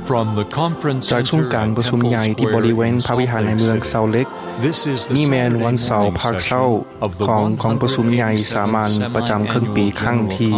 จากศูนย์กลางประชุมใหญ่ที่บริเวณพระวิหารในเมืองเซาเล็กนี่แมนวันเสาร์ภาคเช้าของประชุมใหญ่สามัญประจำครึ่งปีครั้งที่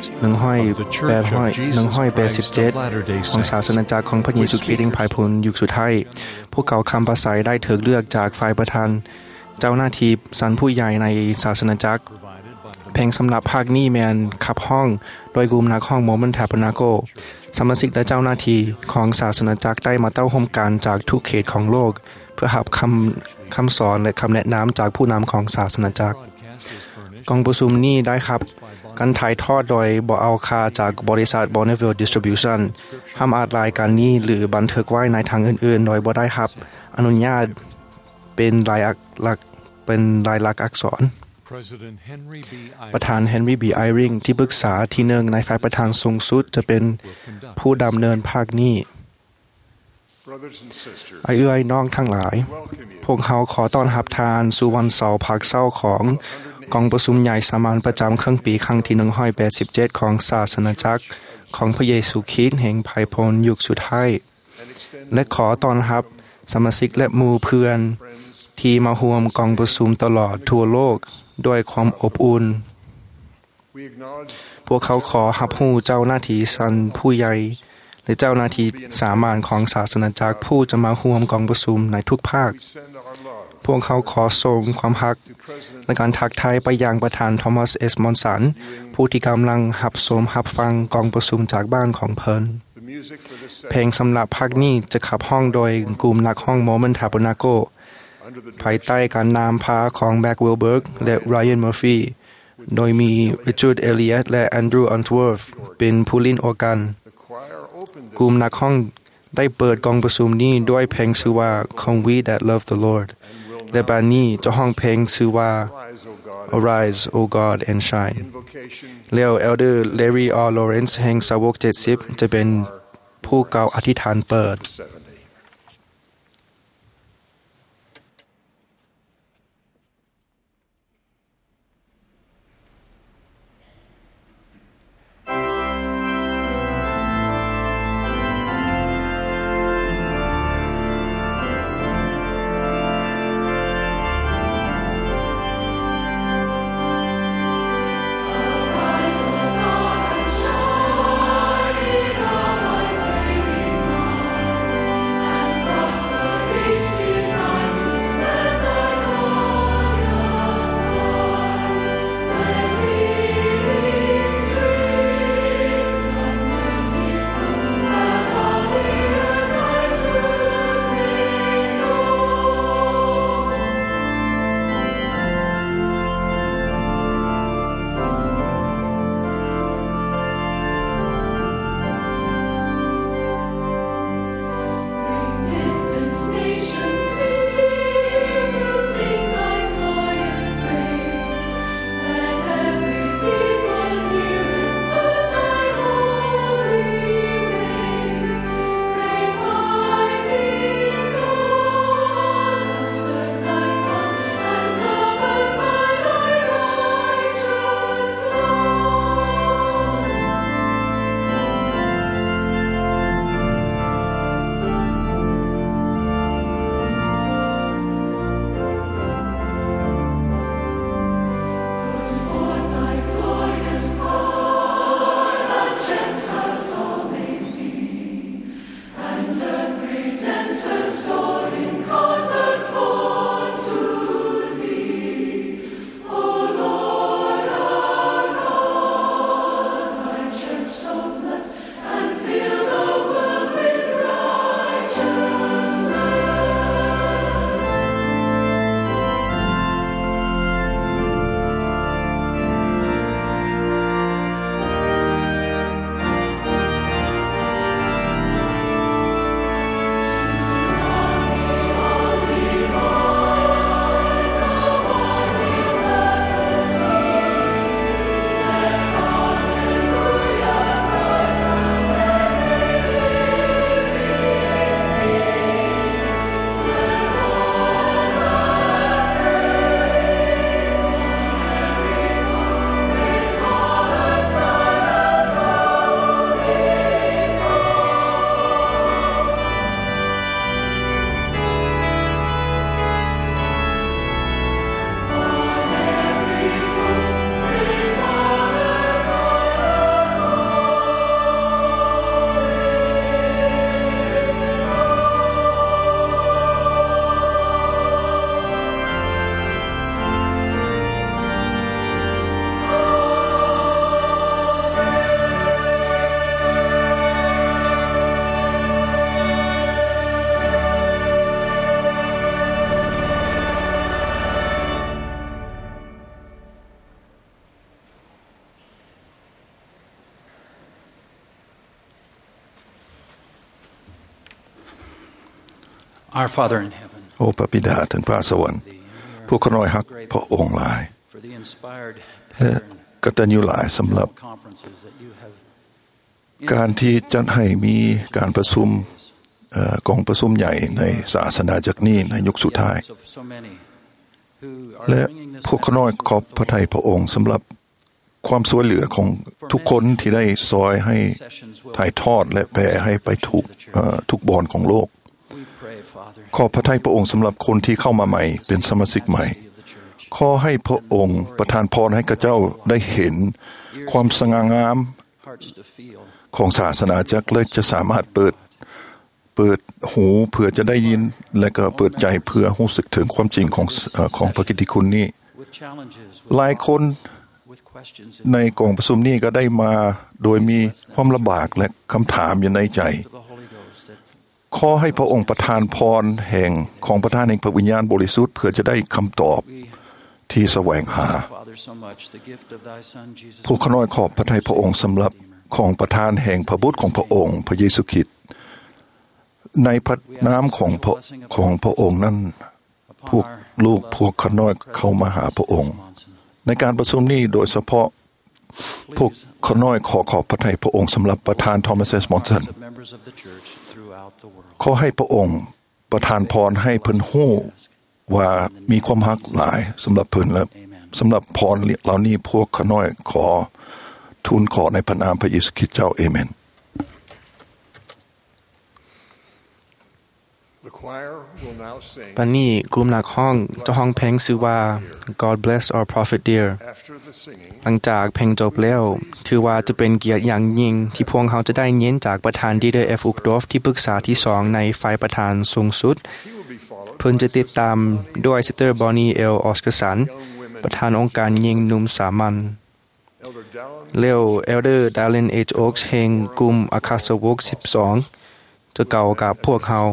187ของศาสนาจักรของพระเยซูคริสต์แห่งภายผลยุคสุดท้ายพวกเขาคำประสัยได้ถูกเลือกจากฝ่ายประธานเจ้าหน้าที่สันผู้ใหญ่ในศาสนาจักรเพลงสำหรับภาคนี้แมนขับห้องโดยกลุ่มนักห้องโมเมนทาปนาโกสมาชิกและเจ้าหน้าที่ของศาสนาจักรได้มาเต้าห่มกันจากทุกเขตของโลกเพื่อรับคำสอนและคำแนะนำจากผู้นำของศาสนาจักรกองประชุมนี้ได้ครับการถ่ายทอดโดยบ่เอาค่าจากบริษัท Bonneville Distribution ห้ามอาจรายการนี้หรือบันทึกไว้ในทางอื่นๆโดยบ่ได้ครับอนุญาตเป็นลายลักษณ์อักษรประธานเฮนรี่บีไอริงที่ปรึกษาที่หนึ่งในฝ่ายประธานสูงสุดจะเป็นผู้ดำเนินภาคนี้ไอ้น้องทั้งหลายพวกเขาขอต้อนรับทานสู่วันเสาร์ภาคเช้าของกองประชุมใหญ่สามัญประจำครึ่งปีครั้งที่187ของศาสนาจักรของพระเยซูคริสต์แห่งภายผลยุคสุดท้ายและขอต้อนรับสมาชิกและหมู่เพื่อนที่มาร่วมกองประชุมตลอดทั่วโลกด้วยความอบอุ่นพวกเขาขอรับรู้เจ้าหน้าที่สันผู้ใหญ่และเจ้าหน้าที่สามัญของศาสนาจักรผู้จะมาร่วมกองประชุมในทุกภาคพวกเขาขอส่งความรักและการทักทายไปยังประธานทอมัสเอสมอนสันผู้ที่กำลังรับฟังกองประชุมจากบ้านของเพิ่นเพลงสำหรับภาคนี้จะขับห้องโดยกลุ่มนักห้องโมเมนทาปนาโกภายใต้การนำพาของแบ็กเวลเบิร์กและไรอันเมอร์ฟีโดยมีริชาร์ดเอเลียตและแอนดรูว์อันทเวิร์ธเป็นผู้เล่นออร์แกนกลุ่มนักห้องได้เปิดกองประชุมนี้ด้วยเพลงชื่อว่า Come We That Love the Lord และบานนี้จะห้องเพลงชื่อว่า Arise O God and Shine แล้วเอลเดอร์เลรี่ออลอเรนซ์แห่งสาวก70จะเป็นผู้กล่าวอธิษฐานเปิด Our Father in heaven โอ้พระบิดาถึงฟ้าสวรรค์พวกข้าน้อยฮักพระองค์หลาย for the inspired และกตัญญูหลายสำหรับ conferences that you have การที่จะให้มีการประชุมกองประชุมใหญ่ในศาสนาจักรนี้ในยุคสุดท้าย of so many who are และ bringing this พวกข้าน้อยขอบพระทัยพระองค์สำหรับความช่วยเหลือของทุกคนที่ได้ซอยให้ถ่ายทอดและแผ่ให้ไปทุกบอนของโลก we pray Father ขอพระทัยพระองค์สำหรับคนที่เข้ามาใหม่เป็นสมาชิกใหม่ of the church ขอให้พระองค์ประทานพรให้กับเจ้าได้เห็นความสง่างาม hearts to feel ของศาสนาจักรเลยจะสามารถเปิดหูเพื่อจะได้ยินและก็เปิดใจเพื่อรู้สึกถึงความจริงของพระกิตติคุณนี้ with challenges หลายคน with questions ในกองประชุมนี้ก็ได้มาโดยมีความลำบากและคำถามอยู่ในใจ of the Holy Ghost that ขอให้พระองค์ประทานพรแห่งของประทานแห่งพระวิญญาณบริสุทธิ์เพื่อจะได้คำตอบ we ที่แสวงหา Father so much the gift of thy son Jesus พวกข้าน้อยขอบพระทัยพระองค์สำหรับของประทานแห่งพระบุตรของพระองค์พระเยซูคริสต์ในพระนามของพระองค์นั้นพวกลูกพวกข้าน้อยเข้ามาหาพระองค์ ในการประชุมนี้โดยเฉพาะพวกข้าน้อยขอบพระทัยพระองค์สำหรับประธานทอมัส เอส มอนสัน members of the church throughout the world ขอให้พระองค์ประทานพรให้เพิ่นฮู้ว่ามีความฮักหลายสำหรับเพิ่นและสำหรับพรเหล่านี้พวกข้าน้อยขอทูลขอในพระนามพระเยซูคริสต์เจ้าเอเมน The choir will now sing ปันนี้กลุ่มนักห้องจะห้องเพลงชื่อว่า God bless our prophet dear after the singing หลังจากเพลงจบแล้วถือว่าจะเป็นเกียรติอย่างยิ่งที่พวกเขาจะได้เน้นจากประธานดีเดอร์เอฟอุกดอฟที่ปรึกษาที่2ในฝ่ายประธานสูงสุด he will be followed เพิ่นจะติดตามด้วยซิสเตอร์บอนนี่เอลออสการ์สันประธานองค์การหญิงหนุ่มสามัญ Elder Dallin เร็วเอลเดอร์ดารินเอจโอ๊กแห่งกลุ่มอาคาสวก12จะเก่ากับพวกเขา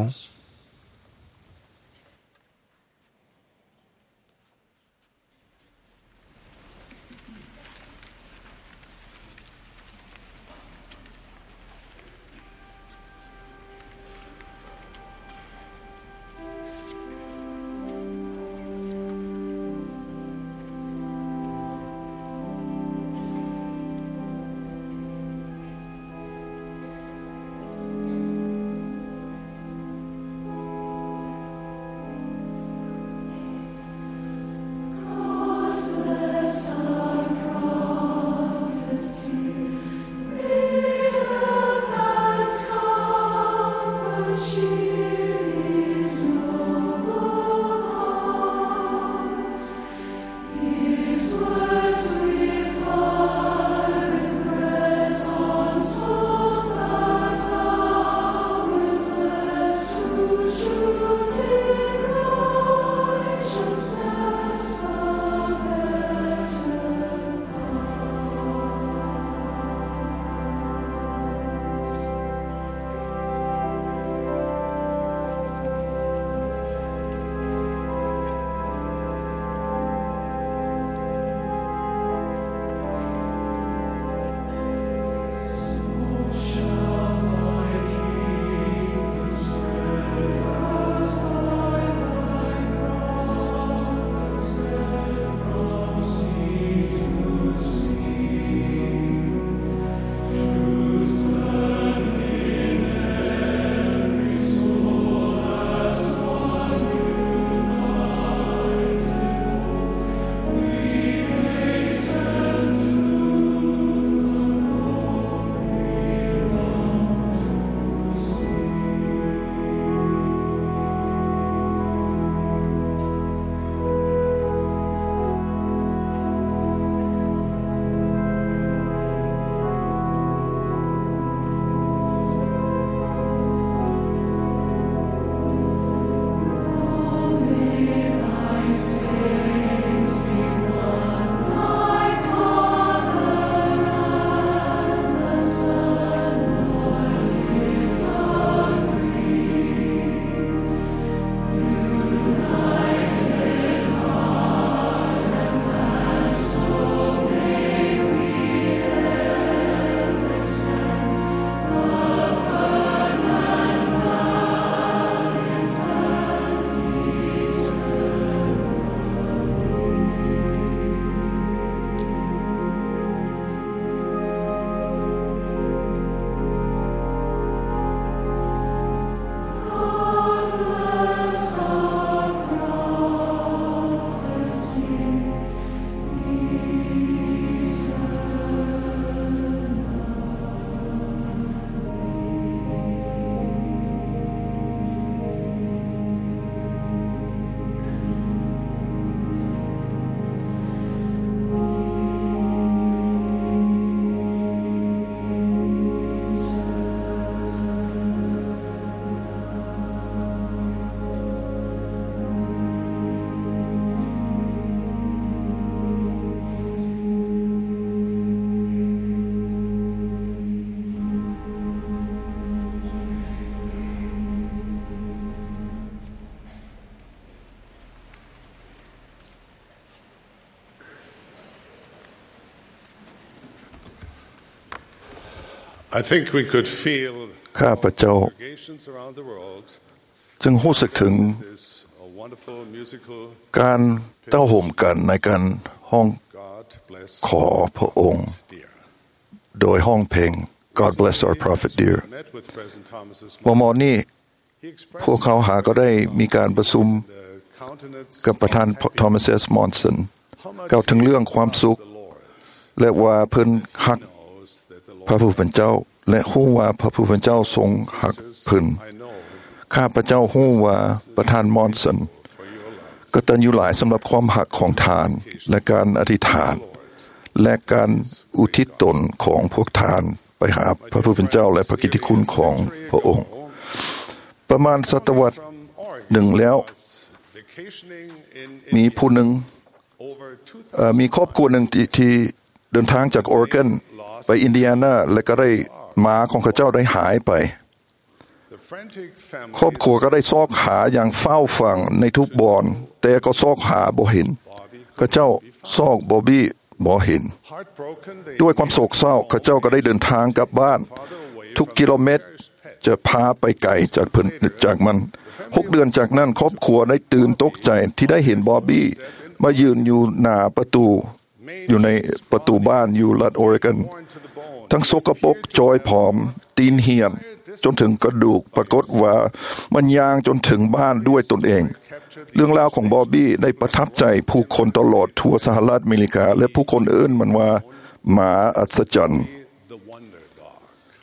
I think we could feel ข้าพเจ้า congregations around the world จึงรู้สึกถึง this wonderful musical การเต้าห่มกันในการห้อง God bless ขอพระองค์ dear. โดยห้องเพลง God bless our prophet dear Met with President Thomas this วัน morning. นี้ He expressed พวกเขาหาก็ได้มีการประชุม the countenance กับประธาน of ทอมัส S. มอนสัน how much กล่าวถึงเรื่องความสุข the Lord และว่าเพิ่นฮัก knows that the พระ Lord ผู้เป็นเจ้า และฮู้ว่าพระผู้เป็นเจ้าทรงฮักเพิ่น I know ข้าพเจ้าฮู้ว่าประธานมอนสัน for your love. กตัญญูหลายสำหรับความหักของทาน และการอธิษฐาน และการอุทิศตนของพวกทานไปหาพระผู้เป็นเจ้าและพระกิตติคุณของพระองค์ ประมาณศตวรรษ From Oregon หนึ่งแล้ว was vacationing in มีผู้หนึ่ง over 2,000 มีครอบครัวหนึ่งที่เดินทางจากออริกอนไปอินเดียนาและก็ได้หมาของข้าเจ้าได้หายไป the frantic ครอบ family ครัวก็ได้ซอกหาอย่างเฝ้าฟังในทุกบอน แต่ก็ซอกหาบ่เห็นข้าเจ้าซอกบอบบี้บ่เห็น heartbroken they ด้วยความโศกเศร้าข้าเจ้าก็ได้เดินทางกลับบ้าน ทุกกิโลเมตรจะพาไปไกลจากเพิ่นจากมัน6 เดือนจากนั้นครอบครัวได้ตื่นตกใจที่ได้เห็นบอบบี้มายืนอยู่หน้าประตูอยู่ในประตูบ้านอยู่รัฐออริกอน born to the bone ทั้งสกปรกจอยผอม ตีนเหี่ยน จนถึงกระดูกปรากฏว่ามันยางจนถึงบ้านด้วยตนเอง เรื่องราวของบอบบี้ได้ประทับใจผู้คนตลอดทั่วสหรัฐอเมริกา และผู้คนเอิ้นมันว่าหมาอัศจรรย์ the wonder dog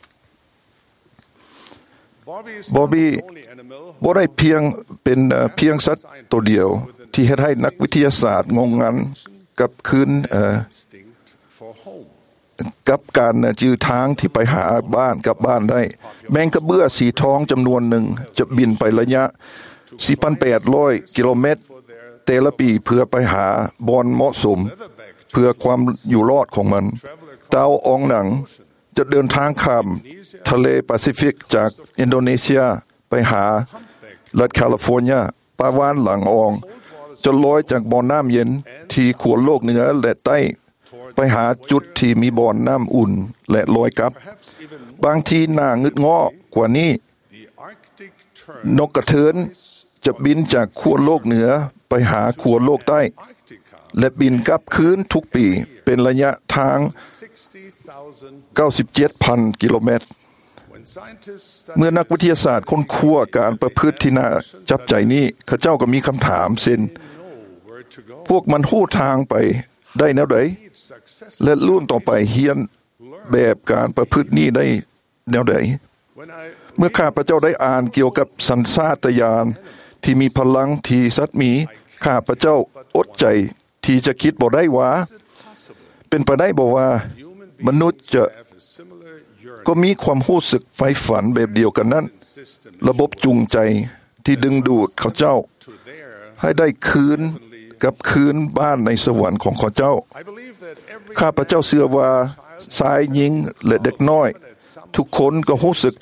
Bobby is บอบบี้ not the only animal บ่ได้เพียงเป็นเพียงสัตว์ตัวเดียว ที่เฮ็ดให้นักวิทยาศาสตร์งงงันกับคืน instinct for home กับการจื้อทางที่ไปหาบ้านกลับบ้านได้ แมงกระเบื้อสีทองจำนวนหนึ่งจะบินไประยะ 4,800 กิโลเมตรแต่ละปีเพื่อไปหาบอนเหมาะสม เพื่อความอยู่รอดของมัน เต่าอองหนังจะเดินทางข้ามทะเลแปซิฟิกจากอินโดนีเซียไปหารัฐแคลิฟอร์เนียปลาวาฬหลังอองจะลอยจากบ่อน้ำเย็นที่ขั้วโลกเหนือและใต้ไปหาจุดที่มีบ่อน้ำอุ่นและลอยกลับ perhaps even บางทีน่างึดง้อกว่านี้ the Arctic tern นกกระเทินจะบินจากขั้วโลกเหนือไปหาขั้วโลกใต้ Arctica และบินกลับคืนทุกปีเป็นระยะทาง 60,000 97,000 กิโลเมตร when scientists เมื่อนักวิทยาศาสตร์ค้นคว้าการประพฤติที่น่าจับใจนี้ข้าเจ้าก็มีคำถามเช่น know where to go พวกมันหู้ทางไปได้แนวใด success และรุ่นต่อไปเฮียนแบบการประพฤตินี้ได้แนวใด when I เมื่อข้าพเจ้าได้อ่านเกี่ยวกับสัญชาตญาณที่มีพลังที่สัตว์มีข้าพเจ้าอดใจที่จะคิดบ่ได้ว่า เป็นไปได้บ่ว่ามนุษย์จะ have a similar yearning ก็มีความรู้สึกใฝ่ฝันแบบเดียวกันนั้น system ระบบจูงใจที่ดึงดูดเขาเจ้า to their ให้ได้คืนกับคืนบ้านในสวรรค์ของเขาเจ้า I believe that every ข้าพเจ้าเชื่อว่าชายหญิงและเด็กน้อย ทุกคนก็รู้สึก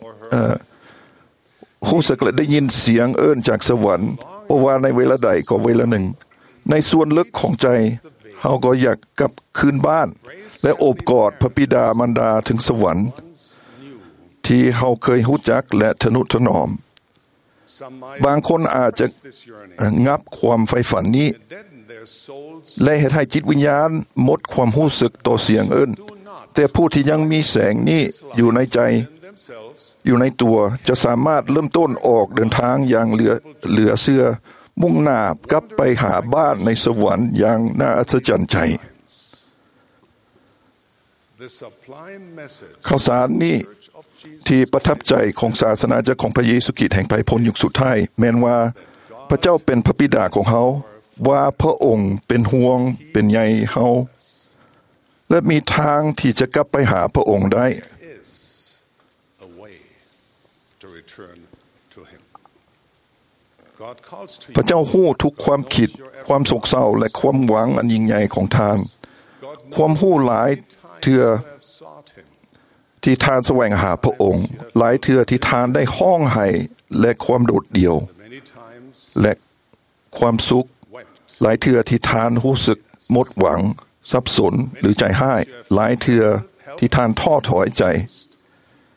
และได้ยินเสียงเอิ้นจากสวรรค์เพราะว่าในเวลาใดก็เวลาหนึ่ง ในส่วนลึกของใจเฮาก็อยากกลับคืนบ้าน และโอบกอดพระบิดามารดาถึงสวรรค์ ที่เฮาเคยรู้จักและทนุถนอม some might บางคนอาจจะ this yearning งับความใฝ่ฝันนี้ deaden their souls และเฮ็ดให้จิตวิญญาณหมดความรู้สึกต่อเสียงเอิ้นแต่ผู้ที่ยังมีแสงนี้อยู่ในใจ in themselves อยู่ในตัวจะสามารถเริ่มต้นออกเดินทางอย่างเหลือเชื่อมุ่งหน้ากลับไปหาบ้านในสวรรค์อย่างน่าอัศจรรย์ใจ the sublime message ข่าวสารนี้ of Jesus ที่ประทับใจของศาสนาจักรของพระเยซูคริสต์แห่งภัยพ้นยุคสุดท้ายแม้นว่าพระเจ้าเป็นพระบิดาของเขาว่าพระองค์เป็นห่วงเป็นใยเฮาและมีทางที่จะกลับไปหาพระองค์ได้ is a way to return to him God calls to พระ you เจ้าฮู้ทุกความคิดความโศกเศร้าและความหวังอันยิ่งใหญ่ของทาน God ความฮู้หลายเทื่อ have sought him ที่ทานแสวงหาพระองค์หลายเทื่อที่ทานได้ห้องไห้และความโดดเดี่ยว many times และความสุข wept หลายเทื่อที่ทานรู้สึกหมดหวังสับสนหรือใจห้ายหลายเทื่อที่ทานท้อถอยใจ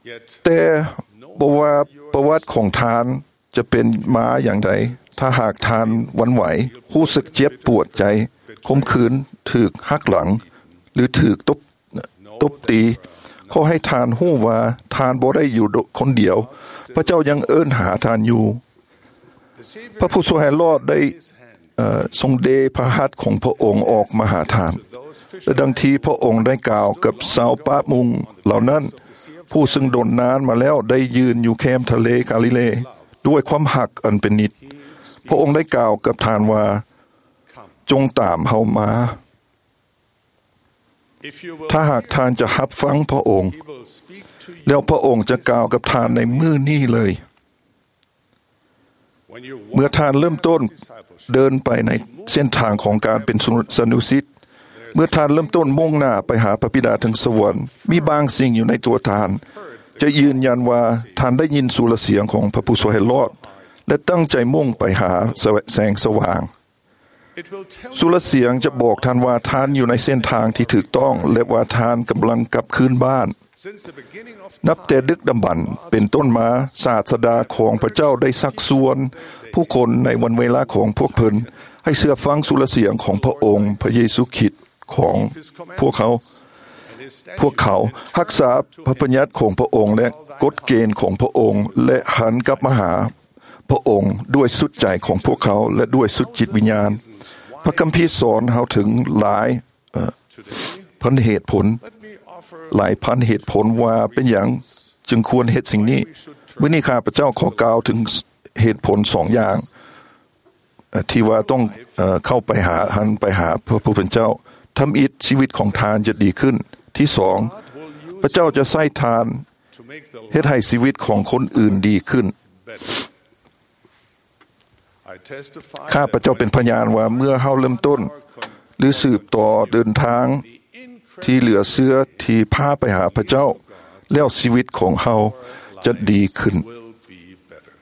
Yet แต่บอกว่าประวัติของทานจะเป็นมาอย่างไรถ้าหากทานหวันไหวรู้สึกเจ็บปวดใจคมขืนถูกหักหลัง หรือถูกตบตีขอให้ทานฮู้ว่าทานบ่ได้อยู่คนเดียวพระเจ้ายังเอิ้นหาทานอยู่ the Savior พระผู้ทรงให้รอดได้ทรงเดพระหัตถ์ของพระองค์ออกมาหาทาน those และดังที่พระองค์ได้กล่าวกับชาวปะมุงเหล่านั้นผู้ซึ่งโดนนานมาแล้วได้ยืนอยู่แคมทะเลกาลิเลด้วยความหักอันเป็นนิจพระองค์ได้กล่าวกับทานว่าจงตามเฮามา If you will ถ้าหากทานจะรับฟังพระองค์ he will speak to you แล้วพระองค์จะกล่าวกับทานในมื้อนี้เลย when you เมื่อ walk ทานเริ่มต้น discipleship เดินไปในเส้นทางของการเป็นสนุสิตเมื่อทานเริ่มต้นมุ่งหน้าไปหาพระบิดาถึงสวรรค์มีบางสิ่งอยู่ในตัวทาน จะยืนยันว่าทานได้ยินสุรเสียงของพระผู้ทรงให้รอดและตั้งใจมุ่งไปหาแสงสว่าง it will tell สุรเสียงจะบอกท่านว่าทานอยู่ในเส้นทางที่ถูกต้องและว่าทานกำลังกลับคืนบ้าน since the beginning of นับแต่ดึกดำบรรพ์เป็นต้นมาศาสดาของพระเจ้าได้ซักชวนผู้คนในวันเวลาของพวกเพิ่นให้เชื่อฟังสุรเสียงของพระองค์พระเยซูคริสต์ของพวกเขา and his พวกเขารักษาพระบัญญัติของพระองค์และกฎเกณฑ์ของพระองค์และหันกลับมาหาพระองค์ด้วยสุดใจของพวกเขาและด้วยสุดจิตวิญญาณพระคัมภีร์สอนเฮาถึงหลายพันเหตุผล let me offer หลายพันเหตุผลว่าเป็นอย่างจึงควรเฮ็ดสิ่งนี้มื้อนี้ข้าพเจ้าขอกล่าวถึงเหตุผลสองอย่างที่ว่าต้องเข้าไปหันไปหาพระผู้เป็นเจ้าทำอิฐชีวิตของทานจะดีขึ้นที่สองพระเจ้าจะใช้ทาน to make the เฮ็ดให้ชีวิตของคนอื่นดีขึ้น better. I testify ข้าพเจ้าเป็นพยานว่าเมื่อเฮาเริ่มต้น หรือสืบต่อเดินทางที่เหลือเสื้อที่พาไปหาพระเจ้า แล้วชีวิตของเฮาจะดีขึ้น will be better.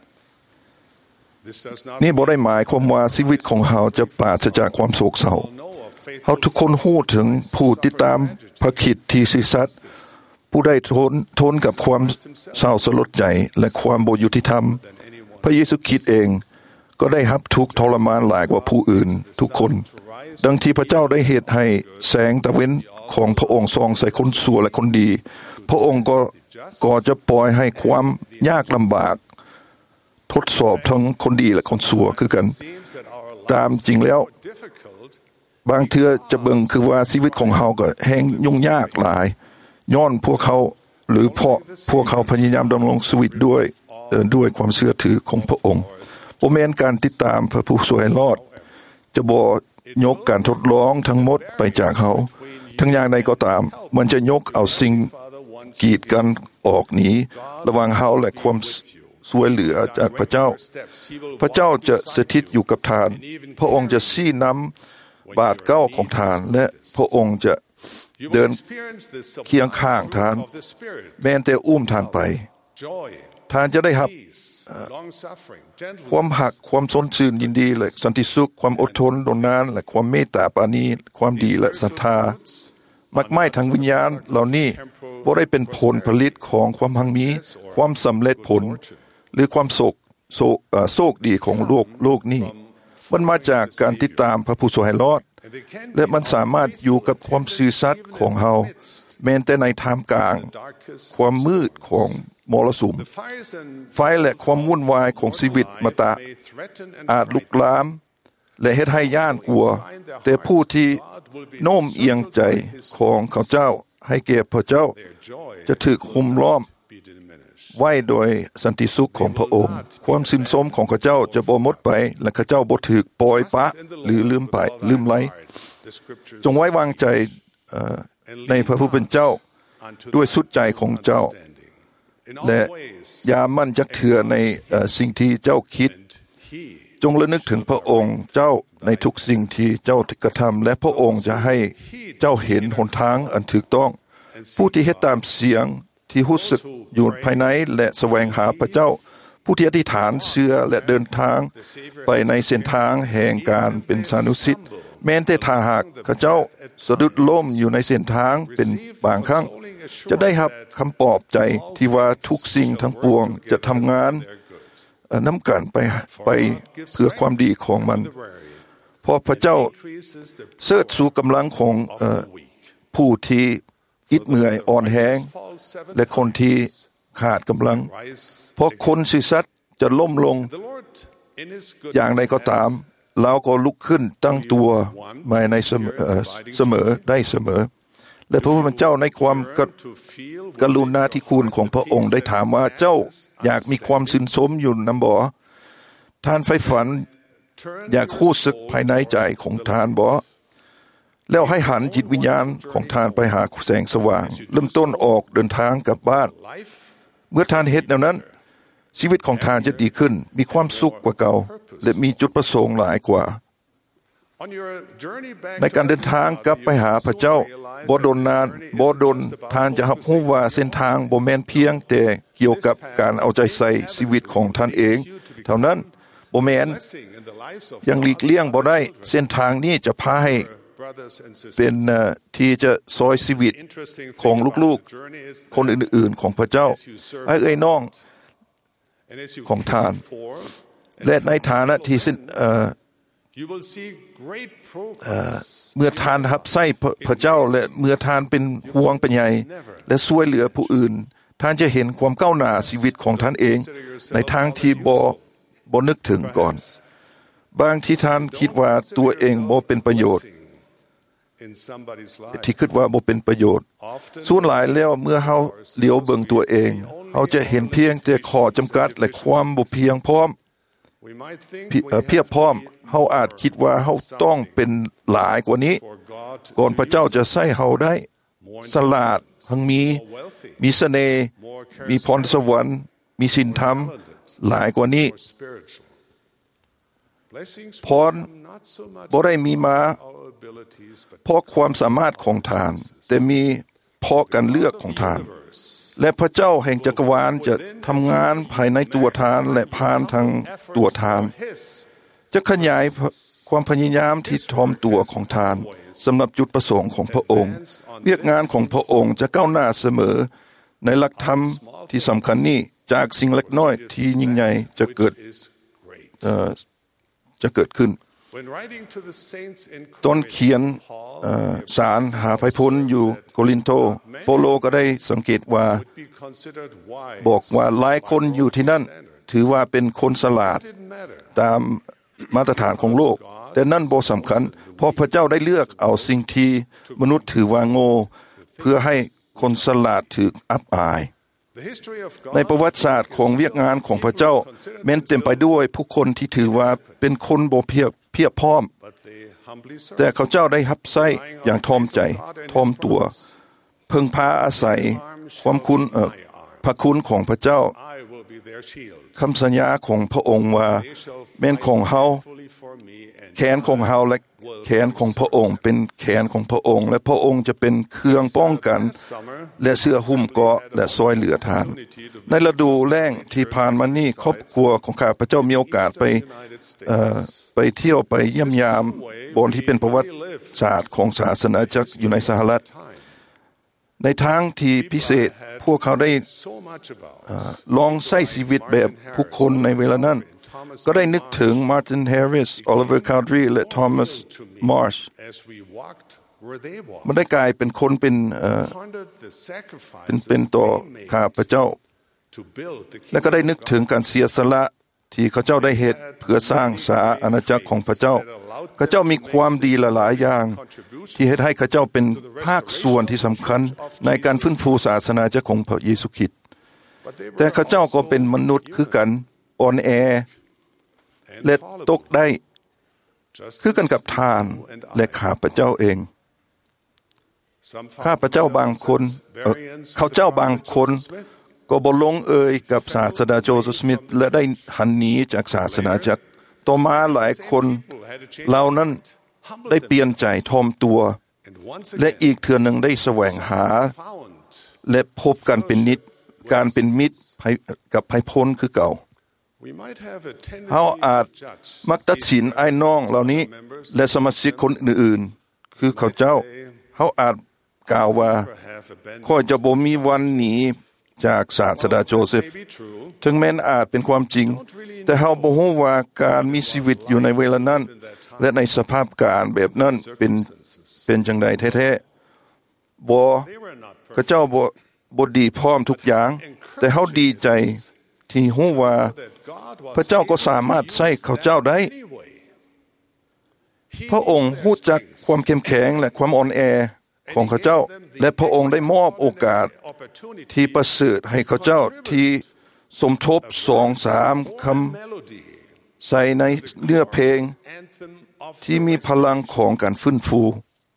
This does not นี่บ่ได้หมายความว่าชีวิตของเฮาจะปราศจากความโศกเศร้า know of faith เฮาทุกคนฮู้ถึงผู้ติดตามพระคิดที่ซื่อสัตย์ผู้ได้ทนกับความเศร้าสลดใจและความบ่ยุติธรรม พระเยซูคริสต์เองก็ได้รับทุกข์ทรมานหลายกว่าผู้อื่นทุกคน ดังที่พระเจ้าได้เหตุให้แสงตะเว้นของพระองค์ส่องใส่คนชั่วและคนดี พระองค์ก็จะปล่อยให้ความยากลำบาก ทดสอบทั้งคนดีและคนชั่วคือกัน seems that our ตามจริงแล้ว life difficult บางเทื่อจะเบิ่งคือว่าชีวิตของเฮาก็แห้งยุ่งยากหลาย ย้อนพวกเขาหรือเพราะพวกเขาพยายามดำรงชีวิตด้วยความเชื่อถือของพระองค์บ่แม่นการติดตามพระผู้ช่วยให้รอด จะบ่ยกการทดลองทั้งหมดไปจากเขาทั้งอย่างใดก็ตาม มันจะยกเอาสิ่งกีดกันออกหนีระหว่างเฮาและความช่วยเหลือจากพระเจ้า พระเจ้าจะสถิตอยู่กับทาน พระองค์จะชี้นำบาทเก้าของทาน และพระองค์จะ you เดิ will น experience the เคียงข้างทาน fruit of the Spirit, แม้แต่อุ้มทานไป joy, ทานจะได้รับ peace, long suffering, ความ gentleness, หักความสนชื่นยินดีและสันติสุขความอดทนทนนานและความเมตตาปราณีความดีและศรัทธามักไม้ทางวิญญาณเหล่านี้บ่ได้เป็นผลผลิตของความหังมีความสำเร็จผล หรือความโชคดีของโลกนี้มันมาจากการติดตามพระผู้ช่วยให้รอด and they can และมันสามารถอยู่กับความซื่อสัตย์ของเฮาแม้แต่ในท่ามกลาง darkest ความมืดของมรสุม fires and ไฟและความวุ่นวายของชีวิตมาตา may threaten and อาจลุกลามและเฮ็ดให้ย่านกลัว แต่ผู้ที่โน้มเอียงใจของเขาเจ้าให้แก่พระเจ้า their joy จะถูกคุมล้อม be diminished. ไว้โดยสันติสุขของพระองค์ ความสินสมของเขาเจ้าจะบ่หมดไปและเขาเจ้าบ่ถูกปล่อยปะหรือลืมไหล The scriptures จงไว้วางใจในพระผู้เป็นเจ้า unto ด้วยสุดใจของเจ้า in และ all ways อย่ามั่นจักเถื่อในสิ่งที่เจ้าคิด he จงระลึกถึงพระองค์เจ้าในทุกสิ่งที่เจ้ากระทำและพระองค์จะให้เจ้าเห็นหนทางอันถูกต้อง ผู้ที่เฮ็ดตามเสียงที่รู้สึกอยู่ภายในและแสวงหาพระเจ้า ผู้ที่อธิษฐานเชื่อและเดินทางไปในเส้นทางแห่งการเป็นสานุสิทธิ์แม้แต่ถ้าหากเขาเจ้าสะดุดล้มอยู่ในเส้นทางเป็นบางครั้งจะได้รับคำปลอบใจที่ว่าทุกสิ่งทั้งปวงจะทำงานน้ำกันไปเพื่อความดีของมันเพราะพระเจ้าเสริฐสู่กำลังของผู้ที่อิดเหนื่อยอ่อนแรงและคนที่ขาดกำลังเพราะคนซื่อสัตย์จะล้มลงอย่างใดก็ตามเราก็ลุกขึ้นตั้งตัวมาในเสมอได้เสมอและพระผู้เป็นเจ้าในความกรุณาธิคุณของพระองค์ได้ถามว่าเจ้าอยากมีความสินสมอยู่นำบ่ท่านใฝ่ฝันอยากรู้สึกภายในใจของท่านบ่แล้วให้หันจิตวิญญาณของท่านไปหาแสงสว่างเริ่มต้นออกเดินทางกลับบ้านเมื่อท่านเฮ็ดแนวนั้นชีวิตของท่านจะดีขึ้นมีความสุขกว่าเก่าและมีจุดประสงค์หลายกว่าในการเดินทางกลับไปหาพระเจ้าบ่ดนนานบ่ดนท่านจะรับรู้ว่าเส้นทางบ่แม่นเพียงแต่เกี่ยวกับการเอาใจใส่ชีวิตของท่านเองเท่านั้นบ่แม่นยังหลีกเลี่ยงบ่ได้เส้นทางนี้จะพาให้เป็นที่จะซอยชีวิตของลูกๆคนอื่นๆของพระเจ้าไอ้เอ้ยน้องของท่านและในฐานะที่เมื่อท่านรับใช้พระเจ้าและเมื่อท่านเป็นห่วงเป็นใยและช่วยเหลือผู้อื่นท่านจะเห็นความก้าวหน้าชีวิตของท่านเองในทางที่บ่นึกถึงก่อนบางที่ท่านคิดว่าตัวเองบ่เป็นประโยชน์ที่คิดว่าบ่เป็นประโยชน์ส่วนหลายแล้วเมื่อเฮาเหลียวเบิ่งตัวเองเฮาจะเห็นเพียงแต่ข้อจำกัดและความบ่เพียงพร้อมเพียบพร้อมเฮาอาจคิดว่าเฮาต้องเป็นหลายกว่านี้ก่อนพระเจ้าจะใช้เฮาได้ฉลาดทั้งมีเสน่ห์มีพรสวรรค์มีศีลธรรมหลายกว่านี้พรบ่ได้มีมาเพราะความสามารถของท่านแต่มีเพราะการเลือกของท่านและพระเจ้าแห่งจักรวาลจะทำงานภายในตัวท่านและผ่านทางตัวท่านจะขยายความพยายามที่ถ่อมตัวของท่านสำหรับจุดประสงค์ของพระองค์เวียกงานของพระองค์จะก้าวหน้าเสมอในหลักธรรมที่สำคัญนี้จากสิ่งเล็กน้อยที่ยิ่งใหญ่จะเกิดขึ้นตอนเขียนสารหาไพพลอยู่โกรินโตโปโลก็ได้สังเกตว่าบอกว่าหลายคนอยู่ที่นั่นถือว่าเป็นคนฉลาดตามมาตรฐานของโลกแต่นั่นบ่สำคัญเพราะพระเจ้าได้เลือกเอาสิ่งที่มนุษย์ถือว่าโง่เพื่อให้คนฉลาดถูกอับอายในประวัติศาสตร์ของเวียกงานของพระเจ้าแม้นเต็มไปด้วยผู้คนที่ถือว่าเป็นคนบ่เพียบพร้อมแต่เขาเจ้าได้รับใช้อย่างถ่อมใจถ่อมตัวเพิ่งพาอาศัยความพระคุณของพระเจ้าคำสัญญาของพระองค์ว่าแม่นของเฮาแขนของเฮาและแขนของพระองค์เป็นแขนของพระองค์และพระองค์จะเป็นเครื่องป้องกันและเสื้อหุ้มเกราะและซอยเหลือทานในฤดูแล้งที่ผ่านมานี้ครอบครัวของข้าพเจ้ามีโอกาสไปเที่ยวไปเยี่ยมยามบนที่เป็นประวัติศาสตร์ของศาสนาจักรอยู่ในสหรัฐในทางที่พิเศษพวกเขาได้ลองใช้ชีวิตแบบผู้คนในเวลานั้นก็ได้นึกถึงมาร์ตินแฮร์ริสโอลิเวอร์คาวดรีและทอมัสมาร์ชมันได้กลายเป็นคนเป็นต่อข้าพเจ้าและก็ได้นึกถึงการเสียสละที่เขาเจ้าได้เหตุเพื่อสร้างสาอาณาจักรของพระเจ้าข้าเจ้ามีความดีหลายอย่างที่เฮ็ดให้ข้าเจ้าเป็นภาคส่วนที่สำคัญในการฟื้นฟูศาสนาจักรของพระเยซูคริสต์แต่ข้าเจ้าก็เป็นมนุษย์คือกันอ่อนแอและตกได้คือกันกับทานและข้าพเจ้าเองข้าพเจ้าบางคนเขาเจ้าบางคนก็บ่ลงเอยกับศาสดาโจเซฟสมิธและได้หันหนีจากศาสนาจักรต่อมาหลายคนเหล่านั้นได้เปลี่ยนใจถ่อมตัวและอีกเทื่อนึงได้แสวงหาและพบกันเป็นมิตรกับไพพลคือเก่า We might have a เฮา tendency อาจ to judge มักตัดสินไอ้น้องเหล่านี้และสมาชิกคนอื่นๆคือเขาเจ้าเฮาอาจกล่าวว่า or have abandoned. ข้อยจะบ่มีวันหนีจากศาสดาโจเซฟ May be true. ถึงแม้นอาจเป็นความจริงแต่เฮาบ่ฮู้ว่าการมีชีวิตอยู่ในเวลานั้นและในสภาพการแบบนั้นเป็นจังไดแท้ๆบ่ They were not เขาเจ้าบ่ดีพร้อมทุกอย่าง แต่เฮาดีใจที่ฮู้ว่า that God was พระเจ้าก็สามารถใช้เขาเจ้าได้ anyway. He พระองค์รู้จักความเข้มแข็งและความอ่อนแอของเขาเจ้าและพระองค์ได้มอบโอกาสที่ประเสริฐให้เขาเจ้าที่สมทบ2-3 คำใส่ในเนื้อเพลงที่มีพลังของการฟื้นฟู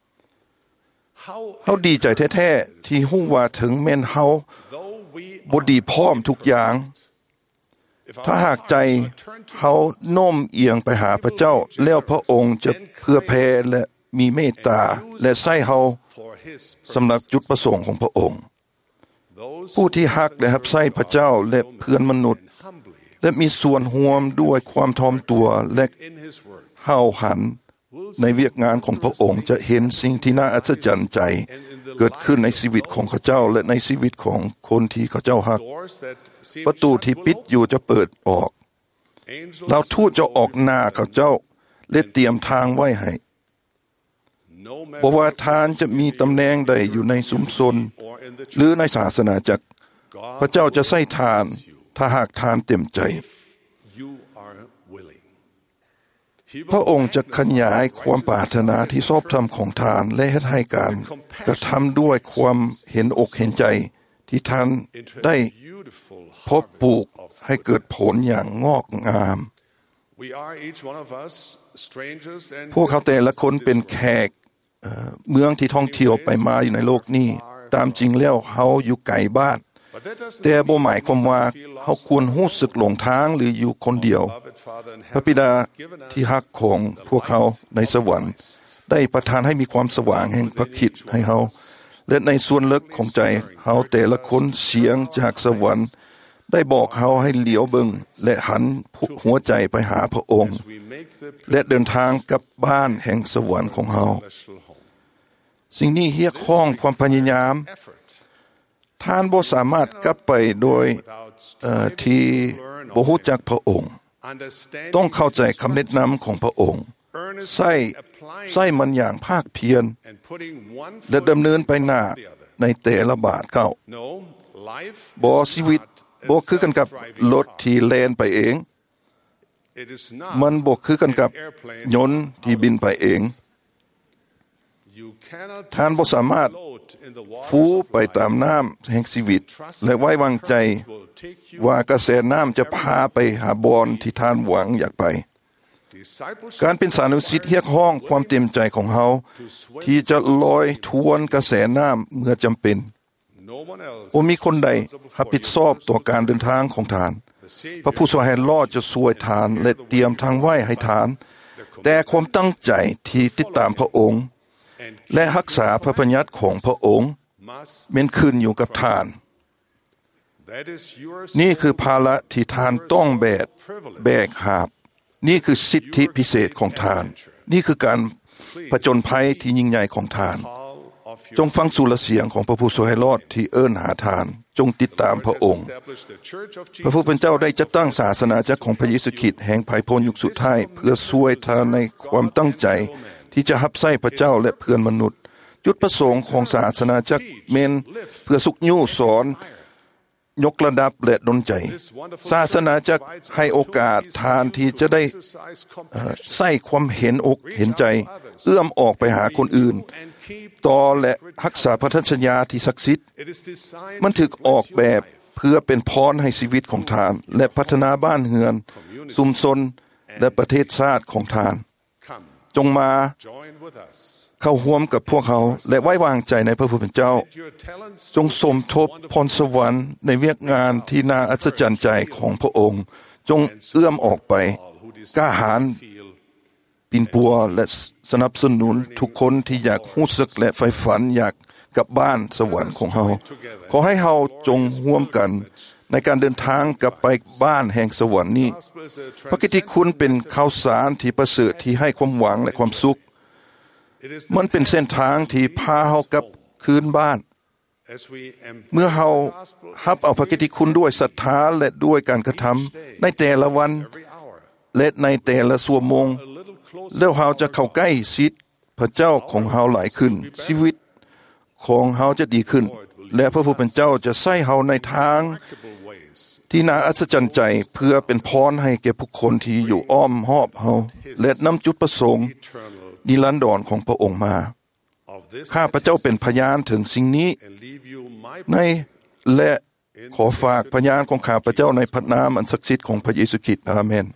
เฮาดีใจแท้ๆที่ฮู้ว่าถึงแม้นเฮาบ่ดีพร้อมทุกอย่างถ้าหากใจเฮาโน้มเอียงไปหาพระเจ้าแล้วพระองค์จะเพื่อแผ่และมีเมตตาและใช้เฮาสำหรับจุดประสงค์ของพระองค์ผู้ที่ฮักและรับใช้พระเจ้าและเพื่อนมนุษย์และมีส่วนร่วมด้วยความถ่อมตัวและเฮาหันในเวียกงานของพระองค์จะเห็นสิ่งที่น่าอัศจรรย์ใจเกิดขึ้นในชีวิตของเขาเจ้าและในชีวิตของคนที่เขาเจ้าฮักประตูที่ปิดอยู่จะเปิดออกเราทูตจะออกหน้าเขาเจ้าและเตรียมทางไว้ให้บ่ว่าทานจะมีตำแหน่งใดอยู่ในสุมชนหรือในศาสนาจักรพระเจ้าจะใช้ทานถ้าหากทานเต็มใจพระองค์จะขยายความปรารถนาที่ชอบธรรมของทานและให้การกระทำด้วยความเห็นอกเห็นใจที่ท่านได้เพาะปลูกให้เกิดผลอย่างงอกงามพวกเขาแต่ละคนเป็นแขกเมืองที่ท่องเที่ยวไปมาอยู่ในโลกนี้ตามจริงแล้วเฮาอยู่ไกลบ้านแต่บ่หมายความว่าเฮาควรรู้สึกหลงทางหรืออยู่คนเดียวพระบิดาที่ฮักของพวกเขาในสวรรค์ได้ประทานให้มีความสว่างแห่งพระคิดให้เฮาและในส่วนลึกของใจเฮาแต่ละคนเสียงจากสวรรค์ได้บอกเฮาให้เหลียวเบิ่งและหันหัวใจไปหาพระองค์และเดินทางกลับบ้านแห่งสวรรค์ของเฮาสิ่งนี้เรียกร้องความพยายามท่านบ่สามารถกลับไปโดยที่บ่รู้จักพระองค์ต้องเข้าใจคำแนะนำของพระองค์ใส่มันอย่างภาคเพียรและดำเนินไปหน้าในแต่ละบาทก้าวบ่ชีวิตบ่คือกันกับรถที่แล่นไปเองมันบ่คือกันกับยนต์ที่บินไปเองท่านบ่สามารถฟูไปตามน้ำแห่งชีวิตและไว้วางใจว่ากระแสน้ำจะพาไปหาบอนที่ท่านหวังอยากไปการเป็นสานุสิทธิ์เรียกร้องความเต็มใจของเฮาที่จะลอยทวนกระแสน้ำเมื่อจำเป็นบ่มีคนใดรับผิดชอบต่อการเดินทางของท่านพระผู้ทรงให้รอดจะช่วยทานและเตรียมทางไว้ให้ทานแต่ความตั้งใจที่ติดตามพระองค์และรักษาพระบัญญัติของพระองค์เป็นขึ้นอยู่กับท่านนี่คือภาระที่ท่านต้องแบกหาบนี่คือสิทธิพิเศษของท่านนี่คือการผจญภัยที่ยิ่งใหญ่ของท่านจงฟังสุรเสียงของพระผู้ทรงให้รอดที่เอิ้นหาทานจงติดตามพระองค์พระผู้เป็นเจ้าได้จัดตั้งศาสนาจักรของพระเยซูคริสต์แห่งภัยพ้นยุคสุดท้ายเพื่อช่วยท่านในความตั้งใจที่จะรับใช้พระเจ้าและเพื่อนมนุษย์จุดประสงค์ของศาสนาจักรเมนเพื่อสุขยู่สอนยกระดับและดลใจศาสนาจักรให้โอกาสทานที่จะได้ใส่ความเห็นอกเห็นใจเอื้อมออกไปหาคนอื่นต่อและรักษาพันธสัญญาที่ศักดิ์สิทธิ์มันถูกออกแบบเพื่อเป็นพรให้ชีวิตของทานและพัฒนาบ้านเรือนชุมชนและประเทศชาติของทานจงมาเข้าร่วมกับพวกเขาและไว้วางใจในพระผู้เป็นเจ้าจงสมทบพรสวรรค์ในเวียกงานที่น่าอัศจรรย์ใจของพระองค์จงเอื้อมออกไปกล้าหาญปินปัวและสนับสนุนทุกคนที่อยากรู้สึกและใฝ่ฝันอยากกลับบ้านสวรรค์ของเฮาขอให้เฮาจงร่วมกันในการเดินทางกลับไปบ้านแห่งสวรรค์นี้พระกิตติคุณเป็นข่าวสารที่ประเสริฐที่ให้ความหวังและความสุขมันเป็นเส้นทางที่พาเฮากลับคืนบ้านเมื่อเฮารับเอาพระกิตติคุณด้วยศรัทธาและด้วยการกระทำในแต่ละวันและในแต่ละชั่วโมงแล้วเฮาจะเข้าใกล้ชิดพระเจ้าของเฮาหลายขึ้นชีวิตของเฮาจะดีขึ้นและพระผู้เป็นเจ้าจะใช้เฮาในทางที่น่าอัศจรรย์ใจเพื่อเป็นพรให้แก่ผู้คนที่อยู่อ้อมรอบเฮาและนำจุดประสงค์นิรันดรของพระองค์มาข้าพระเจ้าเป็นพยานถึงสิ่งนี้ในและขอฝากพยานของข้าพระเจ้าในพระนามอันศักดิ์สิทธิ์ของพระเยซูคริสต์อาเมน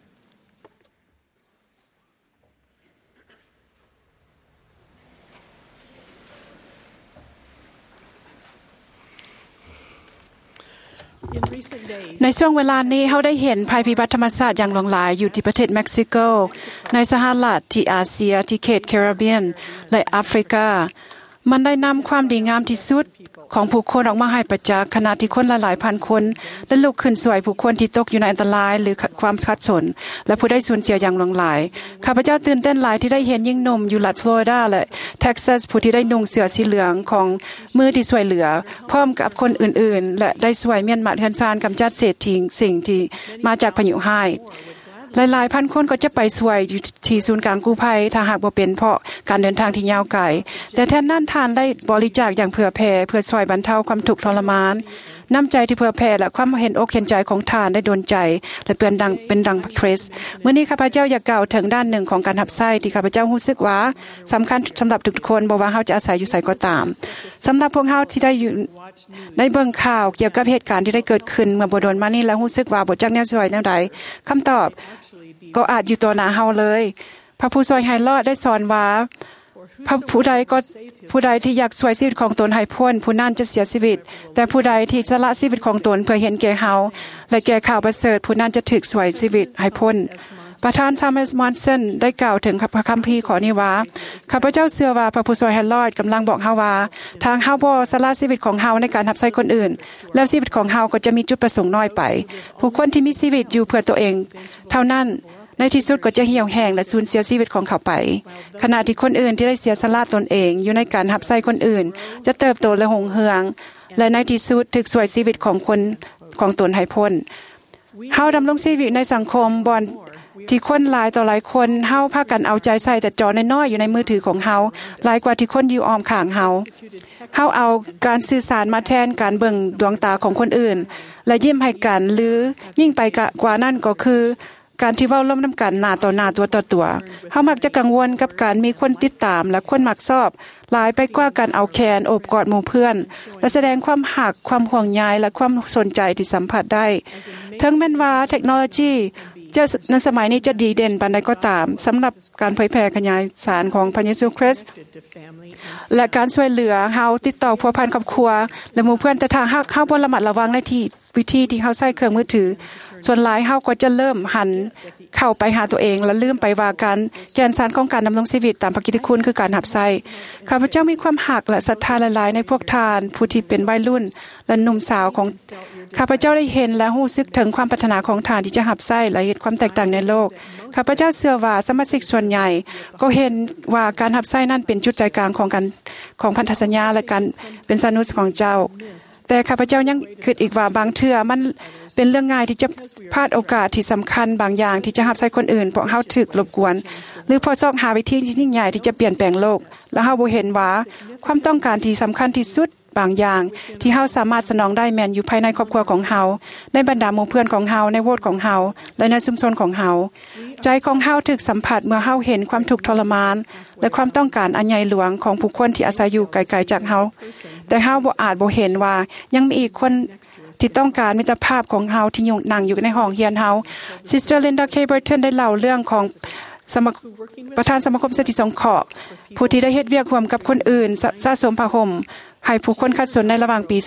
ในช่วงเวลานี้เขาได้เห็นภัยพิบัติธรรมชาติอย่างหลากหลายอยู่ที่ประเทศเม็กซิโกในสหรัฐที่อาเซียที่เขตแคริบเบียนและแอฟริกามันได้นำความดีงามที่สุดของผู้คนออกมาให้ประจักษ์ขณะที่คนหลายๆพันคนได้ลุกขึ้นช่วยผู้คนที่ตกอยู่ในอันตรายหรือความขัดสนและผู้ได้สูญเสียอย่างหลากหลายข้าพเจ้าตื่นเต้นหลายที่ได้เห็นหญิงหนุ่มอยู่รัฐฟลอริดาและเท็กซัสผู้ที่ได้นุ่งเสื้อสีเหลืองของมือที่ช่วยเหลือพร้อมกับคนอื่นๆและได้ช่วยเมียนมาเฮือนซานกำจัดเศษสิ่งที่มาจากพายุร้ายหลายๆพันคนก็จะไปช่วยอยู่ที่ศูนย์กลางกู้ภัยถ้าหากบ่เป็นเพราะการเดินทางที่ยาวไกลแต่แทนนั้นท่านได้บริจาคอย่างเผื่อแผ่เพื่อช่วยบรรเทาความทุกข์ทรมานน้ำใจที่เผื่อแผ่และความเห็นอกเห็นใจของท่านได้โดนใจและเป็นดังคริสต์มื้อนี้ข้าพเจ้าอยากกล่าวถึงด้านหนึ่งของการรับใช้ที่ข้าพเจ้ารู้สึกว่าสำคัญสำหรับทุกคนบ่ว่าเฮาจะอาศัยอยู่ไสก็ตามสำหรับพวกเฮาที่ได้อยู่ได้เบิ่งข่าวเกี่ยวกับเหตุการณ์ที่ได้เกิดขึ้นเมื่อบ่โดนมานี้แล้วรู้สึกว่าบ่จักแนวช่วยแนวใดคำตอบก็อาจอยู่ต่อหน้าเฮาเลยพระผู้ช่วยให้รอดได้สอนว่าผู้ใดที่อยากช่วยชีวิตของตนให้พ้นผู้นั้นจะเสียชีวิตแต่ผู้ใดที่สละชีวิตของตนเพื่อเห็นแก่เฮาและแก่ข่าวประเสริฐผู้นั้นจะถูกช่วยชีวิตให้พ้นประธานทอมัสมอนสันได้กล่าวถึงพระคัมภีร์ข้อนี้ว่าข้าพเจ้าเชื่อว่าพระผู้ช่วยให้รอดกำลังบอกเฮาว่าทางเฮาบ่สละชีวิตของเฮาในการรับใช้คนอื่นแล้วชีวิตของเฮาก็จะมีจุดประสงค์น้อยไปผู้คนที่มีชีวิตอยู่เพื่อตัวเองเท่านั้นในที่สุดก็จะเหี่ยวแห้งและสูญเสียชีวิตของเขาไปขณะที่คนอื่นที่ได้เสียสละตนเองอยู่ในการรับใช้คนอื่นจะเติบโตและหงเหืองและในที่สุดถึกช่วยชีวิตของคนของตนให้พ้นเฮาดำรงชีวิตในสังคมบ่อนที่คนหลายต่อหลายคนเฮาพากันเอาใจใส่แต่จอน้อยๆอยู่ในมือถือของเฮาหลายกว่าที่คนอยู่อ้อมข้างเฮาเอาการสื่อสารมาแทนการเบิ่งดวงตาของคนอื่นและยิ้มให้กันหรือยิ่งไปกว่านั้นก็คือการที่เว้าร่วมนำกันหน้าต่อหน้าตัวต่อตัวเฮามักจะกังวลกับการมีคนติดตามและคนมักชอบหลายไปกว่าการเอาแขนโอบกอดหมู่เพื่อนและแสดงความหักความห่วงใยและความสนใจที่สัมผัสได้ถึงแม้ว่าเทคโนโลยีในสมัยนี้จะดีเด่นปานใดก็ตามสำหรับการเผยแพร่ขยายสารของพระเยซูคริสต์และการช่วยเหลือเฮาติดต่อพัวพันครอบครัวและหมู่เพื่อนแต่ทางเฮาบ่ระมัดระวังในวิธีที่เฮาใช้เครื่องมือถือส่วนหลายเฮาก็จะเริ่มหันเข้าไปหาตัวเองและลืมไปว่าการแกนสารของการดำรงชีวิตตามพระกิตติคุณคือการรับใช้ข้าพเจ้ามีความหักและศรัทธาหลายๆในพวกทานผู้ที่เป็นวัยรุ่นและหนุ่มสาวของข้าพเจ้าได้เห็นและรู้สึกถึงความปรารถนาของทานที่จะรับใช้และเห็นความแตกต่างในโลกข้าพเจ้าเชื่อว่าสมาชิกส่วนใหญ่ก็เห็นว่าการรับใช้นั้นเป็นจุดใจกลางของพันธสัญญาและการเป็นสนุสของเจ้าแต่ข้าพเจ้ายังคิดอีกว่าบางเทื่อมันเป็นเรื่องง่ายที่จะพลาดโอกาสที่สำคัญบางอย่างที่จะรับใช้คนอื่นเพราะเฮาถูกรบกวนหรือพอซอกหาวิธีที่ยิ่งใหญ่ที่จะเปลี่ยนแปลงโลกและเฮาบ่เห็นว่าความต้องการที่สำคัญที่สุดบางอย่างที่เฮาสามารถสนองได้แม่นอยู่ภายในครอบครัวของเฮาในบรรดาหมู่เพื่อนของเฮาในโวดของเฮาและในชุมชนของเฮาใจของเฮาถูกสัมผัสเมื่อเฮาเห็นความทุกข์ทรมานและความต้องการอันใหญ่หลวงของผู้คนที่อาศัยอยู่ไกลๆจากเฮาแต่เฮาบ่อาจบ่เห็นว่ายังมีอีกคนที่ต้องการมิตรภาพของเฮาที่นั่งอยู่ในห้องเรียนเฮาซิสเตอร์ลินดาเคเบิร์ตันได้เล่าเรื่องของประธานสมาคมสติสงเคราะห์ผู้ที่ได้เฮ็ดเวียกร่วมกับคนอื่นสะสมผ้าห่มให้ผู้คนขัดสนในระหว่างปี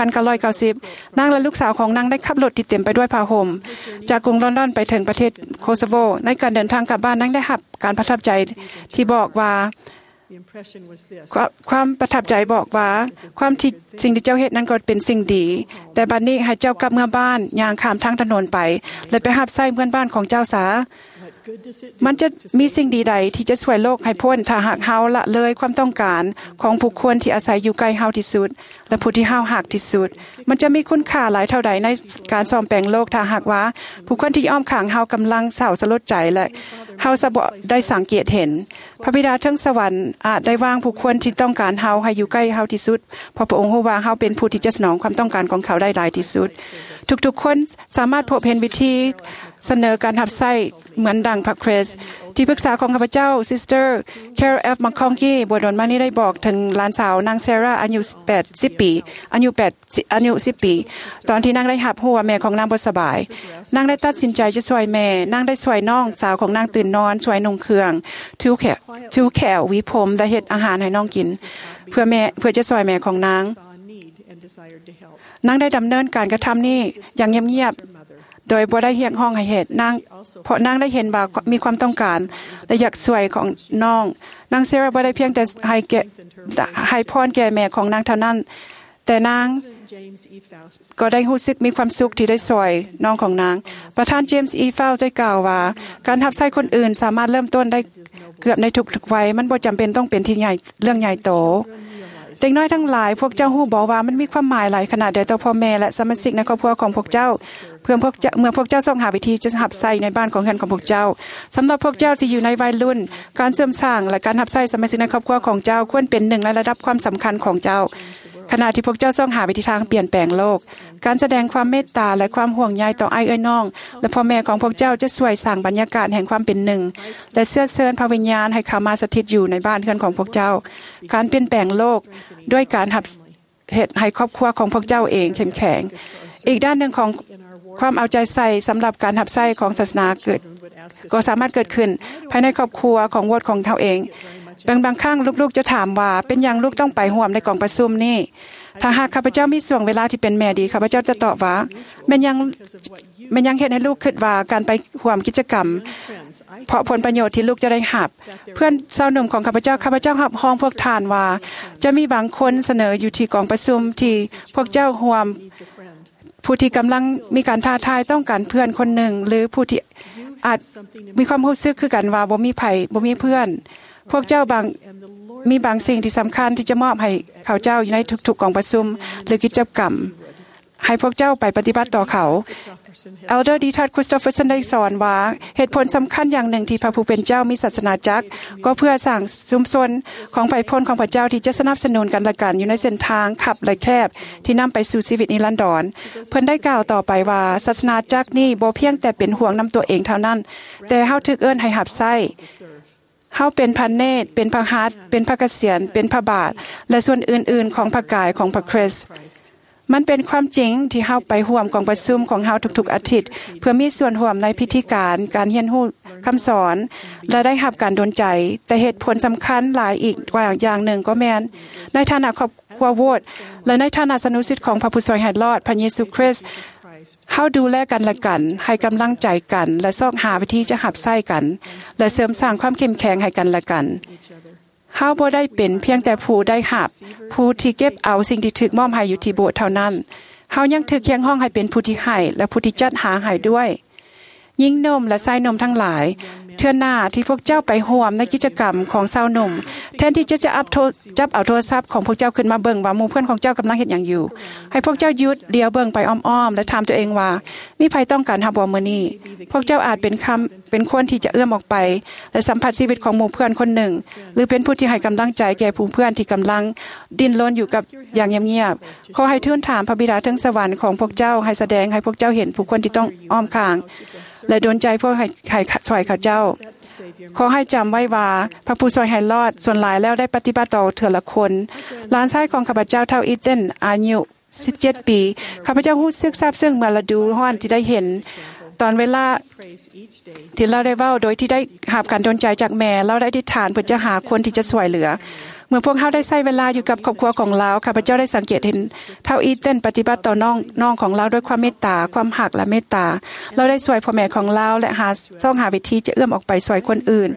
1990 นางและลูกสาวของนางได้ขับรถที่เต็มไปด้วยผ้าห่มจากกรุงลอนดอนไปถึงประเทศโคโซโวในการเดินทางกลับบ้านนางได้รับการประทับใจที่บอกว่าความประทับใจบอกว่าความที่สิ่งที่เจ้าเฮ็ดนั้นก็เป็นสิ่งดีแต่บัดนี้ให้เจ้ากลับเมื่อบ้านย่างข้ามทางถนนไปและไปรับใช้เพื่อนบ้านของเจ้าซะมันจะมีสิ่งดีใดที่จะช่วยโลกให้พ้นถ้าหากเฮาละเลยความต้องการของผู้คนที่อาศัยอยู่ใกล้เฮาที่สุดและผู้ที่เฮาหักที่สุดมันจะมีคุณค่าหลายเท่าใดในการซ่อมแปลงโลกถ้าหากว่าผู้คนที่อ้อมข้างเฮากำลังเศร้าสลดใจและเฮาบ่ได้สังเกตเห็นพระบิดาทั้งสวรรค์อาจได้วางผู้คนที่ต้องการเฮาให้อยู่ใกล้เฮาที่สุดเพราะพระองค์รู้ว่าเฮาเป็นผู้ที่จะสนองความต้องการของเขาได้หลายที่สุดทุกๆคนสามารถพบเห็นวิธีเสนอการรับใช้เหมือนดังพระคริสต์ที่ปรึกษาของข้าพเจ้าซิสเตอร์แคโรล มัคคองกี้บวชมานี้ได้บอกถึงหลานสาวนางเซราอายุ10 ปีอายุ10 ปีตอนที่นางได้หับหัวแม่ของนางบ่สบายนางได้ตัดสินใจจะช่วยแม่นางได้ช่วยน้องสาวของนางตื่นนอนช่วยนุ่งเครื่องทูแขวหวีผมและเฮ็ดอาหารให้น้องกินเพื่อจะช่วยแม่ของนางได้ดำเนินการกระทำนี้อย่างเงียบโดยบ่ได้เรียกร้องให้เฮ็ดเพราะนางได้เห็นว่ามีความต้องการและอยากช่วยของน้องนางเซราบ่ได้เพียงแต่ให้พรแก่แม่ของนางเท่านั้นแต่นางก็ได้รู้สึกมีความสุขที่ได้ช่วยน้องของนางประธานเจมส์อีฟาวได้กล่าวว่าการรับใช้คนอื่นสามารถเริ่มต้นได้เกือบในทุกๆวัยมันบ่จำเป็นต้องเป็นที่ใหญ่เรื่องใหญ่โตเด็กน้อยทั้งหลายพวกเจ้าฮู้บ่ว่ามันมีความหมายหลายขนาดใดต่อพ่อแม่และสมาชิกในครอบครัวของพวกเจ้าเมื่อพวกเจ้าส่องหาวิธีจะรับใช้ในบ้านของเฮือนของพวกเจ้าสำหรับพวกเจ้าที่อยู่ในวัยรุ่นการเสริมสร้างและการรับใช้สมาชิกในครอบครัวของเจ้าควรเป็นหนึ่งในระดับความสำคัญของเจ้าขณะที่พวกเจ้าส่องหาวิธีทางเปลี่ยนแปลงโลกการแสดงความเมตตาและความห่วงใยต่ออ้ายเอ้ยน้องและพ่อแม่ของพวกเจ้าจะช่วยสร้างบรรยากาศแห่งความเป็นหนึ่งและเชื้อเชิญพระวิญญาณให้เข้ามาสถิตอยู่ในบ้านเฮือนของพวกเจ้าการเปลี่ยนแปลงโลกด้วยการเฮ็ดให้ครอบครัวของพวกเจ้าเองเข้มแข็งอีกด้านหนึ่งของความเอาใจใส่สำหรับการรับใช้ของศาสนาก็สามารถเกิดขึ้นภายในครอบครัวของวอดของเฮาเองบางครั้งลูกๆจะถามว่าเป็นหยังลูกต้องไปร่วมในกองประชุมนี่ถ้าหากข้าพเจ้ามีช่วงเวลาที่เป็นแม่ดีข้าพเจ้าจะตอบว่าแม่นยังเฮ็ดให้ลูกคิดว่าการไปร่วมกิจกรรมเพราะผลประโยชน์ที่ลูกจะได้รับเพื่อนสาวหนุ่มของข้าพเจ้ารับห้องพวกทานว่าจะมีบางคนเสนออยู่ที่กองประชุมที่พวกเจ้าร่วมผู้ที่กำลังมีการท้าทายต้องการเพื่อนคนหนึ่งหรือผู้ที่อาจมีความรู้สึกคือกันว่าบ่มีไผบ่มีเพื่อนพวกเจ้ามีบางสิ่งที่สำคัญที่จะมอบให้เขาเจ้าอยู่ในทุกๆกองประชุมหรือกิจกรรมให้พวกเจ้าไปปฏิบัติต่อเขาเอลเดอร์ดีทัดคริสโตเฟอร์สันได้สอนว่าเหตุผลสำคัญอย่างหนึ่งที่พระผู้เป็นเจ้ามีศาสนาจักรก็เพื่อสร้างชุมชนของฝ่ายพลของพระเจ้าที่จะสนับสนุนกันและกันอยู่ในเส้นทางขับและแคบที่นำไปสู่ชีวิตนิรันดรเพิ่นได้กล่าวต่อไปว่าศาสนาจักรนี้บ่เพียงแต่เป็นห่วงนำตัวเองเท่านั้นแต่เฮาถูกเอิ้นให้รับใช้เฮาเป็นพระเนตรเป็นพระหัตถ์เป็นพระเกษียณเป็นพระบาทและส่วนอื่นๆของพระกายของพระคริสต์มันเป็นความจริงที่เฮาไปร่วมกองประชุมของเฮาทุกๆอาทิตย์เพื่อมีส่วนร่วมในพิธีการเรียนรู้คำสอนและได้รับการดลใจแต่เหตุผลสำคัญหลายอีกกว่าอย่างหนึ่งก็แม่นในฐานะครอบครัวโวดและในฐานะสนุสิทธิ์ของพระผู้ช่วยให้รอดพระเยซูคริสต์เฮาดูแลกันและกันให้กำลังใจกันและซอกหาวิธีจะรับใช้กันและเสริมสร้างความเข้มแข็งให้กันและกันเฮาบ่ได้เป็นเพียงแต่ผู้ได้รับผู้ที่เก็บเอาสิ่งที่ถูกมอบให้อยู่ที่โบสถ์เท่านั้นเฮายังถูกเคียงห้องให้เป็นผู้ที่ให้และผู้ที่จัดหาให้ด้วยยิ่งนมและชายนมทั้งหลายเทื่อหน้าที่พวกเจ้าไปร่วมในกิจกรรมของชาวหนุ่มแทนที่จะจับเอาโทรศัพท์ของพวกเจ้าขึ้นมาเบิ่งว่าหมู่เพื่อนของเจ้ากำลังเฮ็ดหยังอยู่ให้พวกเจ้าหยุดเลี้ยวเบิ่งไปอ้อมๆและถามตัวเองว่ามีใครต้องการรับบ่มื้อนี้พวกเจ้าอาจเป็นคนที่จะเอื้อมออกไปและสัมผัสชีวิตของหมู่เพื่อนคนหนึ่งหรือเป็นผู้ที่ให้กำลังใจแก่ผู้เพื่อนที่กำลังดิ้นรนอยู่กับอย่างเงียบๆขอให้ทูลถามพระบิดาทั้งสวรรค์ของพวกเจ้าให้แสดงให้พวกเจ้าเห็นผู้คนที่ต้องอ้อมข้างและดลใจพวกให้ช่วยเขาเจ้าขอให้จำไว้ว่าพระผู้ช่วยให้รอดส่วนหลายแล้วได้ปฏิบัติต่อเถื่อละคนหลานชายของข้าพเจ้าเท่าอีเทนอายุ17 ปีข้าพเจ้ารู้สึกซาบซึ้งเมื่อฤดูร้อนที่ได้เห็นตอนเวลาที่เราได้เว้าโดยที่ได้รับการดลใจจากแม่เราได้อธิษฐานเพื่อจะหาคนที่จะช่วยเหลือเมื่อพวกเฮาได้ใช้เวลาอยู่กับครอบครัวของเราข้าพเจ้าได้สังเกตเห็นเท่าอีเทนปฏิบัติต่อน้องของเราด้วยความเมตตาความรักและเมตตาเราได้ช่วยพ่อแม่ของเราและหาวิธีจะเอื้อมออกไปช่วยคนอื่น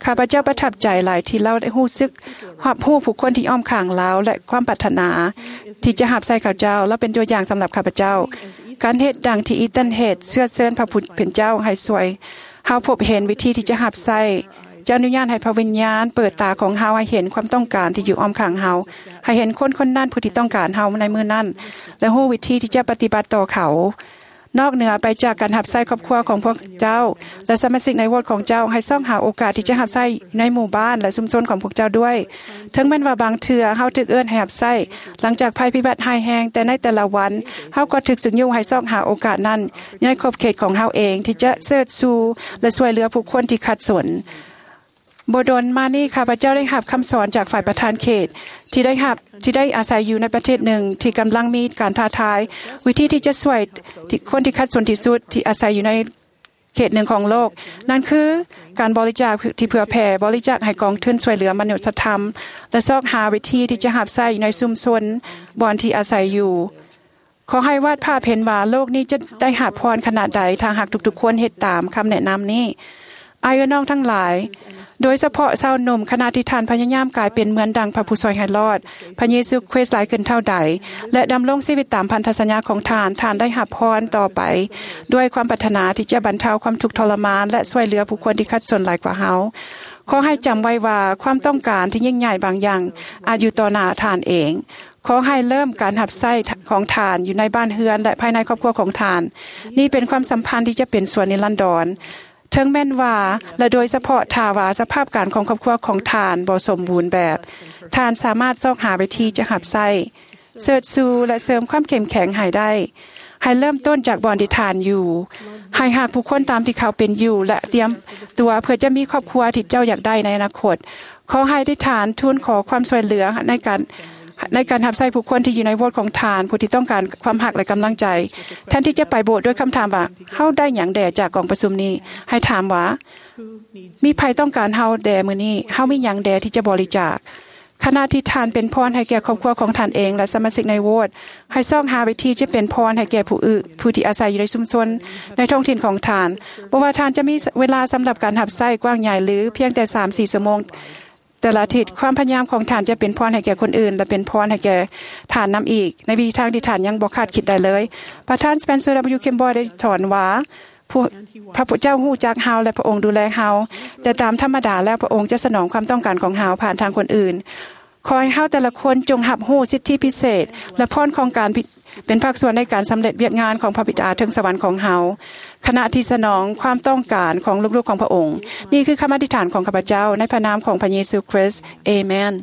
ข้าพเจ้าประทับใจหลายที่เราได้รู้สึกรับรู้ผู้คนที่อ้อมข้างเราและความปรารถนาที่จะรับใส่ข้าพเจ้าและเป็นตัวอย่างสำหรับข้าพเจ้าการเฮ็ดดังที่อีตันเฮ็ดเสื้อเชิญพระผู้เป็นเจ้าให้สวยเฮาพบเห็นวิธีที่จะรับใส่เจ้าอนุญาตให้พระวิญญาณเปิดตาของเฮาให้เห็นความต้องการที่อยู่อ้อมข้างเฮาให้เห็นคนคนนั้นผู้ที่ต้องการเฮาในมื้อนั้นและรู้วิธีที่จะปฏิบัติต่อเขานอกเหนือไปจากการหับไส้ครอบครัวของพวกเจ้าและสมาชิกในโบสถ์ของเจ้าให้ซ่องหาโอกาสที่จะหับไส้ในหมู่บ้านและชุมชนของพวกเจ้าด้วยถึงแม้ว่าบางเทื่อเฮาถูกเอิ้นให้หับไส้หลังจากภัยพิบัติหายแฮงแต่ในแต่ละวันเฮาก็ถูกสึกยุ่งให้ซ่องหาโอกาสนั้นในขอบเขตของเฮาเองที่จะเสิร์ชสู่และช่วยเหลือผู้คนที่ขัดสนบ่ดนมานี้ข้าพเจ้าได้รับคำสอนจากฝ่ายประธานเขตที่ได้อาศัยอยู่ในประเทศหนึ่งที่กำลังมีการท้าทายวิธีที่จะช่วยคนที่ขัดสนที่สุดที่อาศัยอยู่ในเขตหนึ่งของโลกนั่นคือการบริจาคที่เผื่อแผ่บริจาคให้กองทุนช่วยเหลือมนุษยธรรมและซอกหาวิธีที่จะหับใส่ในชุมชนบ่อนที่อาศัยอยู่ขอให้วาดภาพเห็นว่าโลกนี้จะได้หับพรขนาดใดถ้าหากทุกๆคนเฮ็ดตามคำแนะนำนี้อายน้องทั้งหลายโดยเฉพาะชาวหนุ่มขณะที่ท่านพยายามกลายเป็นเหมือนดังพระผู้ช่วยให้รอดพระเยซูคริสต์หลายขึ้นเท่าใดและดำรงชีวิตตามพันธสัญญาของท่านได้รับพรต่อไปด้วยความปรารถนาที่จะบรรเทาความทุกข์ทรมานและช่วยเหลือผู้คนที่ขัดสนหลายกว่าเฮาขอให้จำไว้ว่าความต้องการที่ยิ่งใหญ่บางอย่างอาจอยู่ต่อหน้าท่านเองขอให้เริ่มการหับไส้ของทานอยู่ในบ้านเฮือนและภายในครอบครัวของทานนี่เป็นความสัมพันธ์ที่จะเป็นส่วนนิรันดรถึงแม้นว่าและโดยเฉพาะทาวาสภาพการของครอบครัวของทานบ่สมบูรณ์แบบทานสามารถซอกหาวิธีจะหับไส้เสริฐสู่และเสริมความเข้มแข็งให้ได้ให้เริ่มต้นจากบ่อนที่ทานอยู่ให้หากผู้คนตามที่เขาเป็นอยู่และเตรียมตัวเพื่อจะมีครอบครัวที่เจ้าอยากได้ในอนาคตขอให้ได้ทานทูลขอความช่วยเหลือในการหับไส้ผู้คนที่อยู่ในโบสถ์ของทานผู้ที่ต้องการความหักและกำลังใจแทนที่จะไปโบสถ์ด้วยคำถามว่าเฮาได้หยังแด่จากกองประชุมนี้ให้ถามว่ามีใครต้องการเฮาแด่มื้อนี้เฮามีหยังแด่ที่จะบริจาคขณะที่ทานเป็นพรให้แก่ครอบครัวของทานเองและสมาชิกในโบสถ์ให้ซ่องหาวิธีจะเป็นพรให้แก่ผู้ที่อาศัยอยู่ในชุมชนในท้องถิ่นของทานบ่ว่าทานจะมีเวลาสำหรับการหับไส้กว้างใหญ่หรือเพียงแต่ 3-4 ชั่วโมงแต่ละอาทิตย์ความพยายามของท่านจะเป็นพรให้แก่คนอื่นและเป็นพรให้แก่ท่านนำอีกในวิธีทางที่ท่านยังบ่คาดคิดได้เลยประธานสเปนเซอร์ W. Kimball ได้สอนว่าพระผู้เจ้าฮู้จักเฮาและพระองค์ดูแลเฮาแต่ตามธรรมดาแล้วพระองค์จะสนองความต้องการของเฮาผ่านทางคนอื่นขอให้เฮาแต่ละคนจงรับรู้สิทธิพิเศษและพรของการเป็นภาคส่วนในการสำเร็จเวียกงานของพระบิดาถึงสวรรค์ของเฮาขณะที่สนองความต้องการของลูกๆของพระองค์นี่คือคำอธิษฐานของข้าพเจ้าในพระนามของพระเยซูคริสต์เอเมน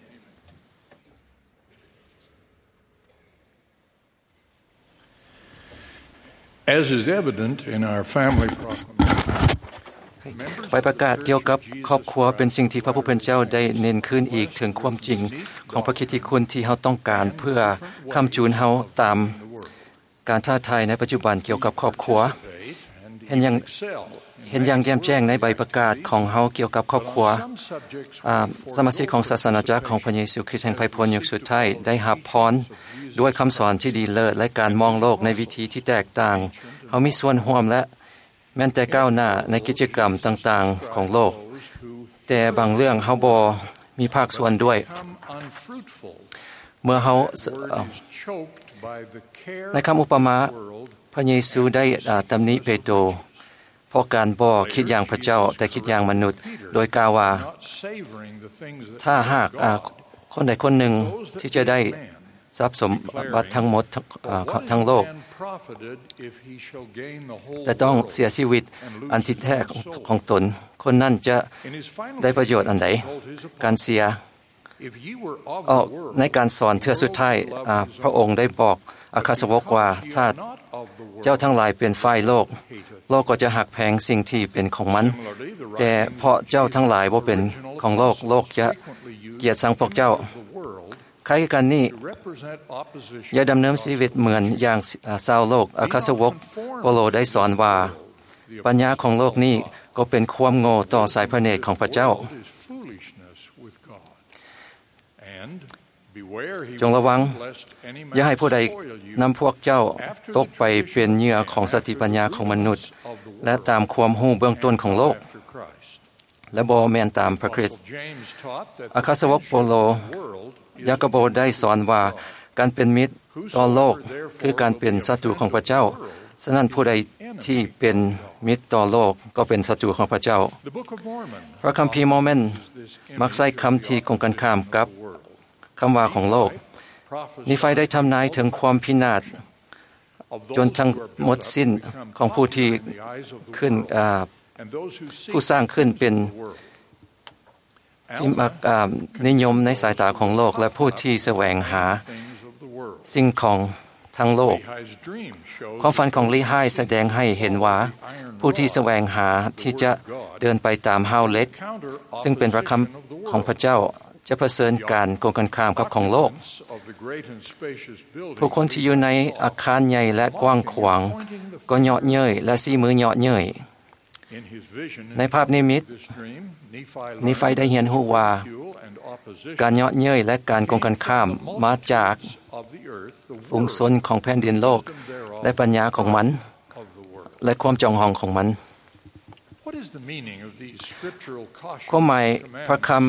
As is evident in our family proclamation ใบประกาศเกี่ยวกับครอบครัวเป็นสิ่งที่พระผู้เป็นเจ้าได้เน้นขึ้นอีกถึงความจริงของพระคิดที่คุณที่เฮาต้องการเพื่อค้ำจูนเฮาตามการท้าทายในปัจจุบันเกี่ยวกับครอบครัวเห็นอย่างแจ่มแจ้งในใบประกาศของเฮาเกี่ยวกับครอบครัวสมาชิกของศาสนาจักรของพระเยซูคริสต์แห่งไพพลยุคสุดท้ายได้รับพรด้วยคำสอนที่ดีเลิศและการมองโลกในวิธีที่แตกต่างเฮามีส่วนร่วมและแม้แต่ก้าวหน้าในกิจกรรมต่างๆของโลกแต่บางเรื่องเฮาบ่มีภาคส่วนด้วยเมื่อเฮาในคำอุปมาพระเยซูได้ตำหนิเปโตรเพราะการบ่คิดอย่างพระเจ้าแต่คิดอย่างมนุษย์โดยกล่าวว่าถ้าหากคนใดคนหนึ่งที่จะได้ทรัพย์สมบัติทั้งหมดทั้งโลกแต่ต้องเสียชีวิตอันที่แท้ของตนคนนั้นจะได้ประโยชน์อันใดการเสียในการสอนเทื่อสุดท้ายพระองค์ได้บอกอัครสาวกว่าถ้าเจ้าทั้งหลายเป็นฝ่ายโลกโลกก็จะหักแพงสิ่งที่เป็นของมันแต่เพราะเจ้าทั้งหลายบ่เป็นของโลกโลกจะเกลียดชังพวกเจ้าคล้ายกันนี้อย่าดำเนินชีวิตเหมือนอย่างชาวโลกอัครสาวกเปาโลได้สอนว่าปัญญาของโลกนี้ก็เป็นความโง่ต่อสายพระเนตรของพระเจ้าจงระวังอย่าให้ผู้ใดนำพวกเจ้าตกไปเป็นเหยื่อของสติปัญญาของมนุษย์และตามความรู้เบื้องต้นของโลกและบ่แม่นตามพระคริสต์อาคาสาวกเปโลยากาโบได้สอนว่าการเป็นมิตรต่อโลกคือการเป็นศัตรูของพระเจ้าฉะนั้นผู้ใดที่เป็นมิตรต่อโลกก็เป็นศัตรูของพระเจ้าพระคัมภีร์โมเมนต์มักใช้คำที่ตรงกันข้ามกับคำว่าของโลกนิไฟได้ทำนายถึงความพินาศจนทั้งหมดสิ้นของผู้ที่ขึ้นผู้สร้างขึ้นเป็นที่มักนิยมในสายตาของโลกและผู้ที่แสวงหาสิ่งของทั้งโลกความฝันของลีไฮแสดงให้เห็นว่าผู้ที่แสวงหาที่จะเดินไปตามห้าวเล็กซึ่งเป็นพระคำของพระเจ้าจะเผชิญการตรงกันข้ามกับของโลกผู้คนที่อยู่ในอาคารใหญ่และกว้างขวางก็เหยาะเย้ยและสีมือเหยาะเย้ยในภาพนิมิตนิไฟได้เห็นรู้ว่าการเหยาะเย้ยและการตรงกันข้ามมาจากฝูงชนของแผ่นดินโลกและปัญญาของมันและความจองหองของมันความหมายพระคัม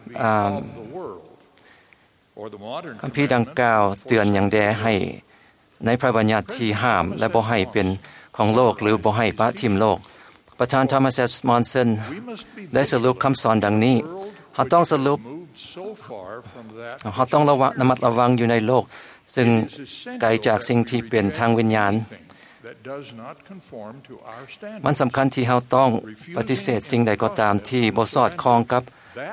ภีร์ดังกล่าวเตือนอย่างแดให้ในพระบัญญัติที่ห้ามและบ่ให้เป็นของโลกหรือบ่ให้ปะทิมโลกประธานธรรมเซสมอนเซนได้สรุปคำสอนดังนี้เราต้องสรุปเราต้องระมัดระวังอยู่ในโลกซึ่งไกลจากสิ่งที่เป็นทางวิญญาณมันสำคัญที่เราต้องปฏิเสธสิ่งใดก็ตามที่บ่สอดคล้องกับ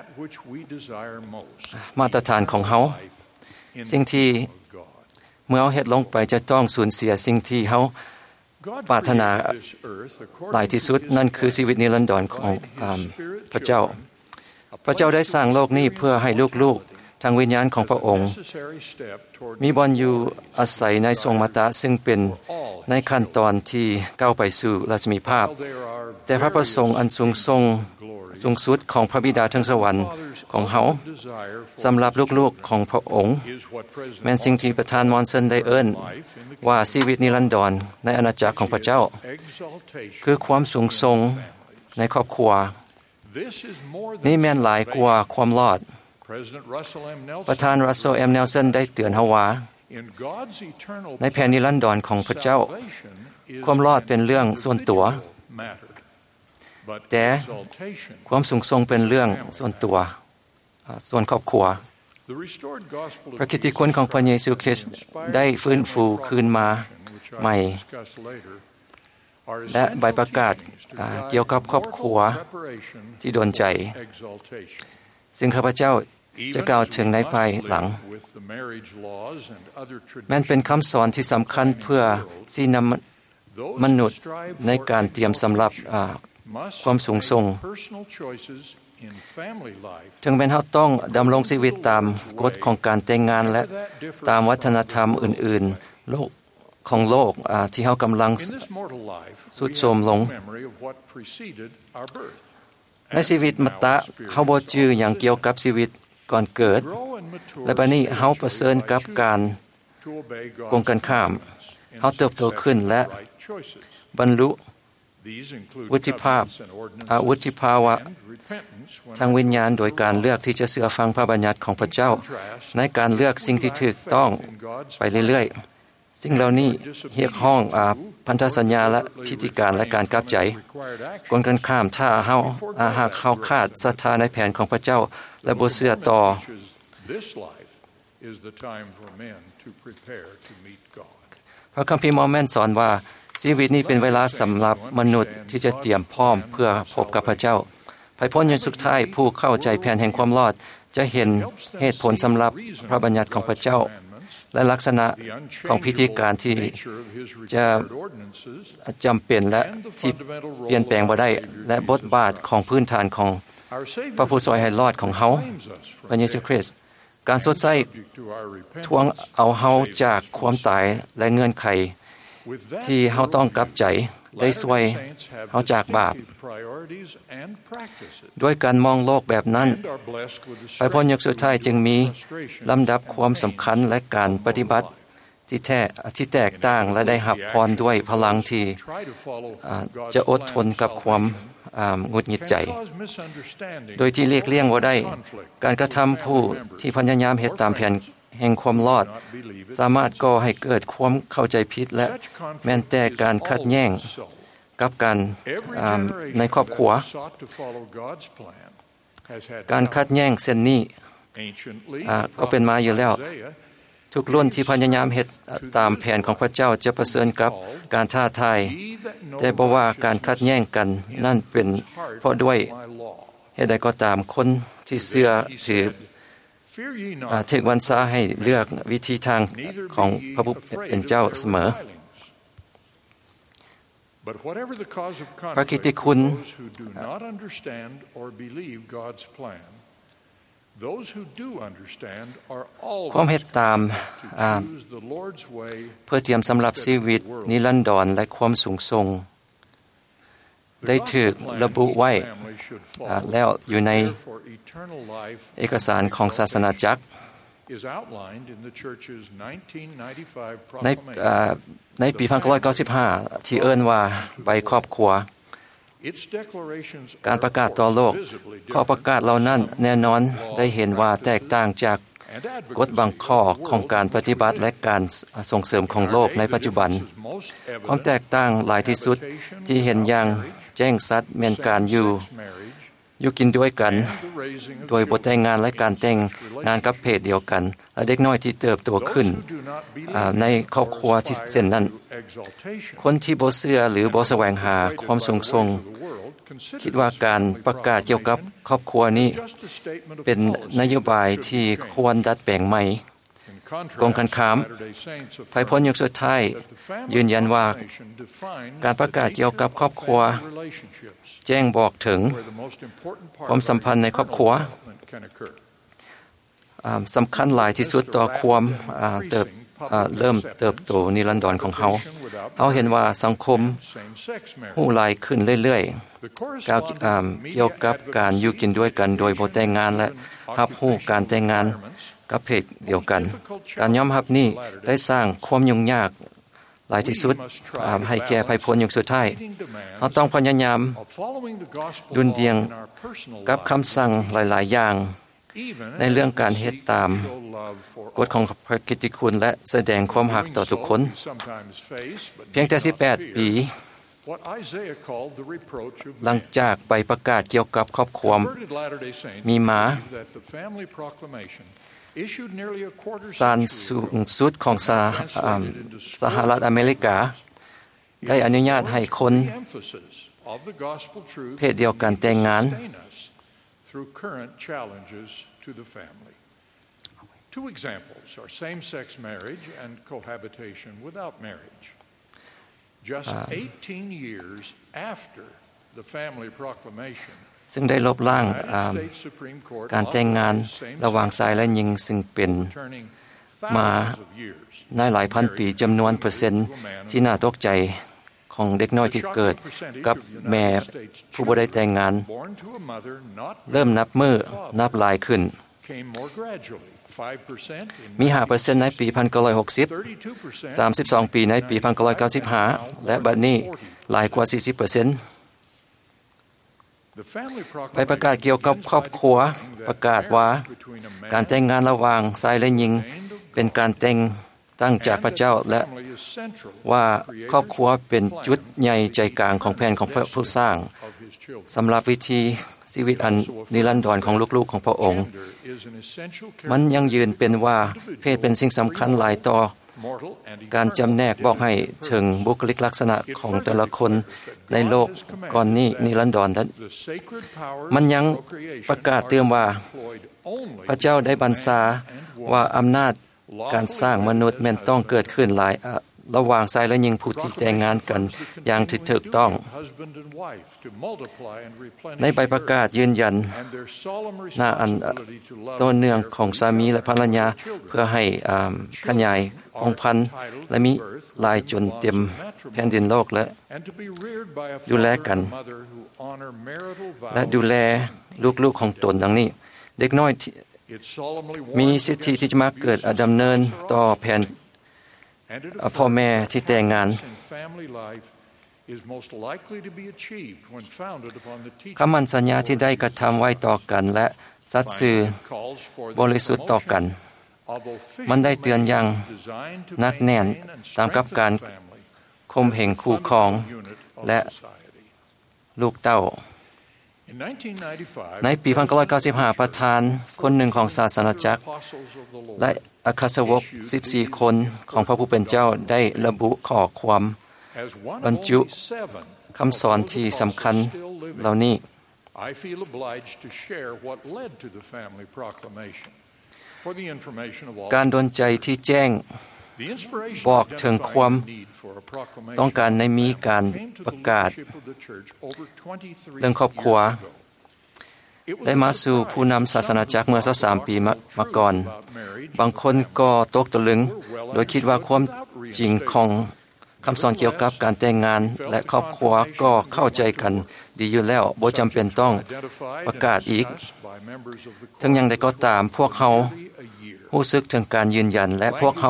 มาตรฐานของเราสิ่งที่เมื่อเราเฮ็ดลงไปจะต้องสูญเสียสิ่งที่เราปรารถนาหลายที่สุดนั่นคือชีวิตนิรันดรของพระเจ้าพระเจ้าได้สร้างโลกนี้เพื่อให้ลูกๆทางวิญญาณของพระองค์มีบ่อนอยู่อาศัยในทรงมาตะซึ่งเป็นในขั้นตอนที่ก้าวไปสู่ราชมีภาพแต่พระประสงค์อันสูงสุดของพระบิดาทั้งสวรรค์ของเขาสำหรับลูกๆของพระองค์แม้นสิ่งที่ประธานมอนเซนได้เอิ้นว่าชีวิตนิรันดรในอาณาจักรของพระเจ้าคือความสูงส่งในครอบครัวนี่แม่นหลายกว่าความรอดประธานรัสเซล เอ็ม เนลสันได้เตือนเฮาว่าในแผ่นนิรันดรของพระเจ้าความรอดเป็นเรื่องส่วนตัวแต่ความสูงส่งเป็นเรื่องส่วนตัวส่วนครอบครัวพระกิตติคุณของพระเยซูคริสต์ได้ฟื้นฟูคืนมาใหม่และใบประกาศเกี่ยวกับครอบครัวที่โดนใจซึ่งข้าพเจ้าจะกล่าวถึงในภายหลังแม้นเป็นคำสอนที่สำคัญเพื่อที่นำมนุษย์ในการเตรียมสำหรับความสูงส่งถึงแม้เราต้องดำรงชีวิตตามกฎของการแต่งงานและตามวัฒนธรรมอื่นๆโลกของโลกที่เรากำลังสุดโทรมลงในชีวิตมัตตะเฮาบ่จื้ออย่างเกี่ยวกับชีวิตก่อนเกิดและบัดนี้เฮาเผชิญกับการตรงกันข้ามเฮาเติบโตขึ้นและบรรลุวุฒิภาวะทางวิญญาณโดยการเลือกที่จะเชื่อฟังพระบัญญัติของพระเจ้าในการเลือกสิ่งที่ถูกต้องไปเรื่อยๆสิ่งเหล่านี้เรียกห้องพันธสัญญาและพิธีการและการกลับใจตรงกันข้ามถ้าเฮาหากเฮาขาดศรัทธาในแผนของพระเจ้าและบ่เชื่อต่อพระคัมภีร์โมเมนต์สอนว่าชีวิตนี้เป็นเวลาสำหรับมนุษย์ที่จะเตรียมพร้อมเพื่อพบกับพระเจ้าภายพ้นวันสุดท้ายผู้เข้าใจแผนแห่งความรอดจะเห็นเหตุผลสำหรับพระบัญญัติของพระเจ้าและลักษณะของพิธีการที่จะจำเป็นและที่เปลี่ยนแปลงบ่ได้และบทบาทของพื้นฐานของพระผู้ช่วยให้รอดของเฮาพระเยซูคริสต์การสดใสทวงเอาเฮาจากความตายและเงื่อนไขที่เฮาต้องกลับใจได้ช่วยเฮาจากบาปด้วยการมองโลกแบบนั้นไปพ้นยุคสุดท้ายจึงมีลำดับความสำคัญและการปฏิบัติที่แตกต่างและได้รับพรด้วยพลังที่จะอดทนกับความหงุดหงิดใจโดยที่เรียกเลี่ยงว่าได้การกระทำผู้ที่พยายามเฮ็ดตามแผนแห่งความรอดสามารถก่อให้เกิดความเข้าใจผิดและแม้แต่การขัดแย้งกับการในครอบครัวการขัดแย้งเส้นนี้ก็เป็นมาอยู่แล้วทุกรุ่นที่พยายามเฮ็ดตามแผนของพระเจ้าจะประเสริญกับการท้าทายแต่บ่ว่าการขัดแย้งกันนั่นเป็นเพราะด้วยเหตุใดก็ตามคนที่เชื่อถือถึงวันซาให้เลือกวิธีทางของพระผู้เป็นเจ้าเสมอพระกิตติคุณความเฮ็ดตามเพื่อเตรียมสำหรับชีวิตนิรันดรและความสูงส่งได้ถูกระบุไว้แล้วอยู่ในเอกสารของศาสนาจักรในปี1995ที่เอิ้นว่าใบครอบครัวการประกาศต่อโลกข้อประกาศเหล่านั้นแน่นอนได้เห็นว่าแตกต่างจากกฎบางข้อของการปฏิบัติและการส่งเสริมของโลกในปัจจุบันความแตกต่างหลายที่สุดที่เห็นอย่างแจ้งชัดแม่นการอยู่กินด้วยกันโดยบ่แต่งงานและการแต่งงานกับเพศเดียวกันและเด็กน้อยที่เติบโตขึ้นในครอบครัวที่เช่นนั้นคนที่บ่เชื่อหรือบ่แสวงหาความสูงส่งคิดว่าการประกาศเกี่ยวกับครอบครัวนี้เป็นนโยบายที่ควรดัดแปลงใหม่ตรงกันข้ามไพพลยุคสุดท้ายยืนยันว่าการประกาศเกี่ยวกับครอบครัวแจ้งบอกถึงความสัมพันธ์ในครอบครัวสำคัญหลายที่สุดต่อความเริ่มเติบโตนิรันดรของเขาเห็นว่าสังคมหู้หลายขึ้นเรื่อยๆเกี่ยวกับการอยู่กินด้วยกันโดยบ่แต่งงานและรับรู้การแต่งงานกับเพศเดียวกันการยอมรับนี้ได้สร้างความยุ่งยากหลายที่สุดให้แก่ไพพลยุคสุดท้ายเราต้องพยายามดุลเดียงกับคำสั่งหลายๆอย่างในเรื่องการเฮ็ดตามกฎของพระกิตติคุณและแสดงความรักต่อทุกคนเพียงแต่18ปีหลังจากไปประกาศเกี่ยวกับครอบครัวมีมาศาลสูงสุดของสหรัฐอเมริกาได้อนุญาตให้คนเพศเดียวกันแต่งงาน Two examples are same-sex marriage and cohabitation without marriage. Just 18 years after the family proclamation, ซึ่งได้ลบล้างการแต่งงานระหว่างชายและหญิงซึ่งเป็นมาในหลายพันปีจำนวนเปอร์เซ็นต์ที่น่าตกใจของเด็กน้อยที่เกิดกับแม่ผู้บ่ได้แต่งงานเริ่มนับมือนับหลายขึ้นมี 5% ในปี 1960 32 ปีในปี 1995 และบัดนี้หลายกว่า 40%ไปประกาศเกี่ยวกับครอบครัวประกาศว่าการแต่งงานระหว่างชายและหญิงเป็นการแต่งตั้งจากพระเจ้าและว่าครอบครัวเป็นจุดใหญ่ใจกลางของแผนของพระผู้สร้างสำหรับวิธีชีวิตอันนิรันดรของลูกๆของพระองค์มันยังยืนเป็นว่าเพศเป็นสิ่งสำคัญหลายต่อการจำแนกบอกให้ถึงบุคลิกลักษณะของแต่ละคนในโลกก่อนนี้นิรันดรนั้นมันยังประกาศเตือนว่าพระเจ้าได้บัญชาว่าอำนาจการสร้างมนุษย์แม้นต้องเกิดขึ้นหลายระหว่างชายและหญิงผู้ที่แต่งงานกันอย่างถูกต้องในใบประกาศยืนยันหน้าอันต้นเนื่องของสามีและภรรยาเพื่อให้ขยายองค์พันธุ์และมีลายจนเต็มแผ่นดินโลกและดูแลกันและดูแลลูกๆของตนดังนี้เด็กน้อยมีสิทธิที่จะมาเกิดดำเนินต่อแผ่นพ่อแม่ที่แต่งงาน is most likely to be achieved when founded upon the teaching คำมั่นสัญญาที่ได้กระทำไว้ต่อกันและสัตย์ซื่อบริสุทธิ์ต่อกันมันได้เตือนอย่างหนักแน่นตามกับการข่มเหงคู่ครองและลูกเต้าในปี 1995 ประธานคนหนึ่งของศาสนาจักรและอัครสาวก14 คนของพระผู้เป็นเจ้าได้ระบุข้อความบรรจุคำสอนที่สำคัญเหล่านี้ I feel obliged to share what led to the family proclamation for the information of all การดลใจที่แจ้งบอกถึงความต้องการในมีการประกาศเรื่องครอบครัวได้มาสู่ผู้นำศาสนาจักรเมื่อ23 ปีมาก่อนบางคนก็ตกตะลึงโดยคิดว่าความจริงของคำสอนเกี่ยวกับการแต่งงานและครอบครัวก็เข้าใจกันดีอยู่แล้วบ่จำเป็นต้องประกาศอีกทั้งอย่างใดก็ตามพวกเขารู้สึกถึงการยืนยันและพวกเขา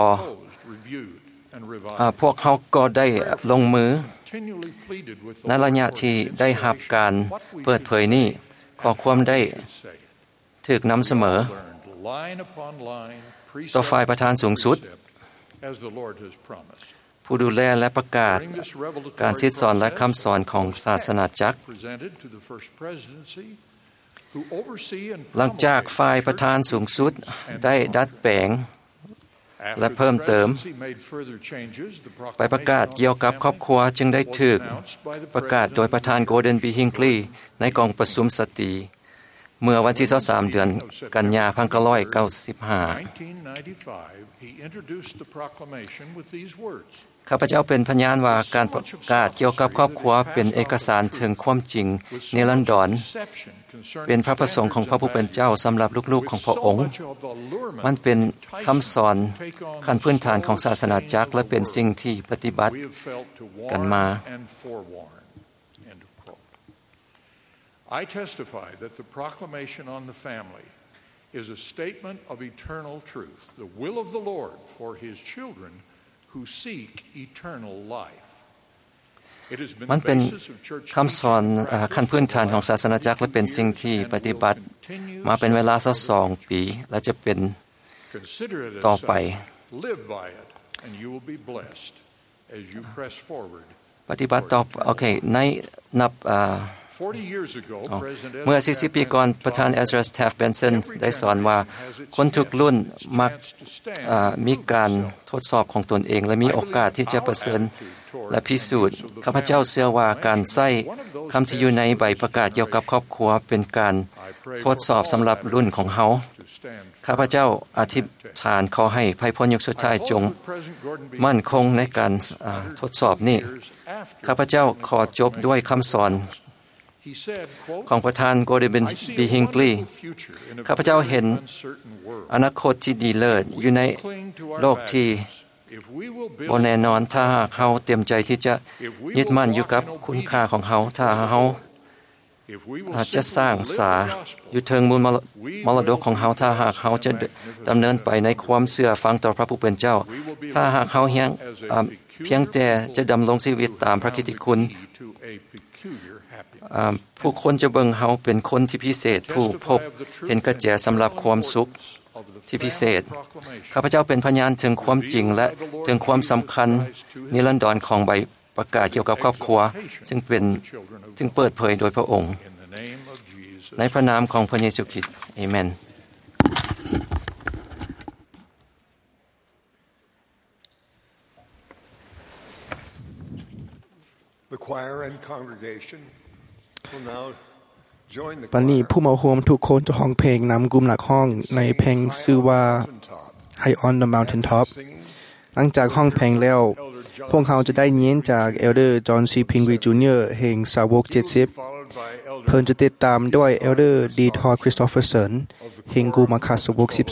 ก็ได้ลงมือในระยะที่ได้รับการเปิดเผยนี้ข้อความได้ถูกนำเสมอต่อฝ่ายประธานสูงสุดผู้ดูแลและประกาศการซิดสอนและคำสอนของศาสนาจักรหลังจากฝ่ายประธานสูงสุดได้ดัดแปลงและเพิ่มเติมไปประกาศเกี่ยวกับครอบครัวจึงได้ถูกประกาศโดยประธานโกลเด้นบีฮิงคลีย์ในกองประชุมสตรีเมื่อวันที่23 เดือนกันยายน 1995ข้าพเจ้าเป็นพยานว่าการประกาศเกี่ยวกับครอบครัวเป็นเอกสารถึงความจริงนิรันดรเป็นพระประสงค์ของพระผู้เป็นเจ้าสำหรับลูกๆของพระองค์มันเป็นคำสอนขั้นพื้นฐานของศาสนาจักรและเป็นสิ่งที่ปฏิบัติกันมา I testify that the proclamation on the family is a statement of eternal truth, the will of the Lord for His children who seek eternal life. มันเป็นคำสอนขั้นพื้นฐานของศาสนาจักรและเป็นสิ่งที่ปฏิบัติมาเป็นเวลา22 ปีและจะเป็นต่อไปปฏิบัติต่อโอเคในนับเมื่อ40 ปีก่อนประธานเอซรา แทฟเบนสันได้สอนว่าคนทุกรุ่นมักมีการทดสอบของตนเองและมีโอกาสที่จะประเสริฐและพิสูจน์ข้าพเจ้าเชื่อว่าการใช้คำที่อยู่ในใบประกาศเกี่ยวกับครอบครัวเป็นการทดสอบสำหรับรุ่นของเฮาข้าพเจ้าอธิษฐานขอให้ไพ่พ้นยุคสุดท้ายจงมั่นคงในการทดสอบนี้ข้าพเจ้าขอจบด้วยคำสอนของประธานโกลเด้นบีฮิงคลีย์ข้าพเจ้าเห็นอนาคตที่ดีเลิศอยู่ในโลกที่บ่แน่นอนถ้าเขาเต็มใจที่จะยึดมั่นอยู่กับคุณค่าของเขาถ้าเขาจะสร้างสาอยู่เทิงมูลมรดกของเขาถ้าหากเขาจะดำเนินไปในความเชื่อฟังต่อพระผู้เป็นเจ้าถ้าหากเขาเพียงแต่จะดำรงชีวิตตามพระกิตติคุณผู้คนจะเบิ่งเขาเป็นคนที่พิเศษผู้พบเห็นกระแจสำหรับความสุขที่พิเศษข้าพเจ้าเป็นพยานถึงความจริงและถึงความสำคัญนิรันดรของใบประกาศเกี่ยวกับครอบครัวซึ่งเปิดเผยโดยพระองค์ในพระนามของพระเยซูคริสต์อาเมน The choir and congregation will now join the วันนี้ผู้มาร่วมทุกคนจะร้องเพลงนำกลุ่มหลักห้องในเพลงชื่อว่า High on the Mountain Top หลังจากห้องเพลงแล้วพวกเขาจะได้ยินจากเอลเดอร์จอห์นซีพิงรีจูเนียร์แห่งสาวก70เพิ่นจะติดตามด้วยเอลเดอร์ดีทอร์คริสโตเฟอร์สันแห่งกลุ่มอัครสาวก12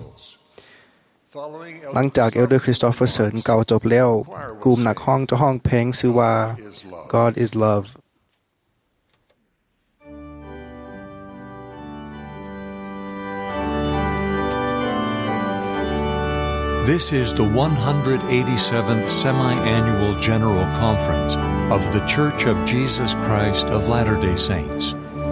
หลังจากเอลเดอร์คริสโตเฟอร์สันเก่าจบแล้วกลุ่มนักห้องจะห้องเพลงชื่อว่า God is Love This is the 187th Semi-Annual General Conference of The Church of Jesus Christ of Latter-day Saints.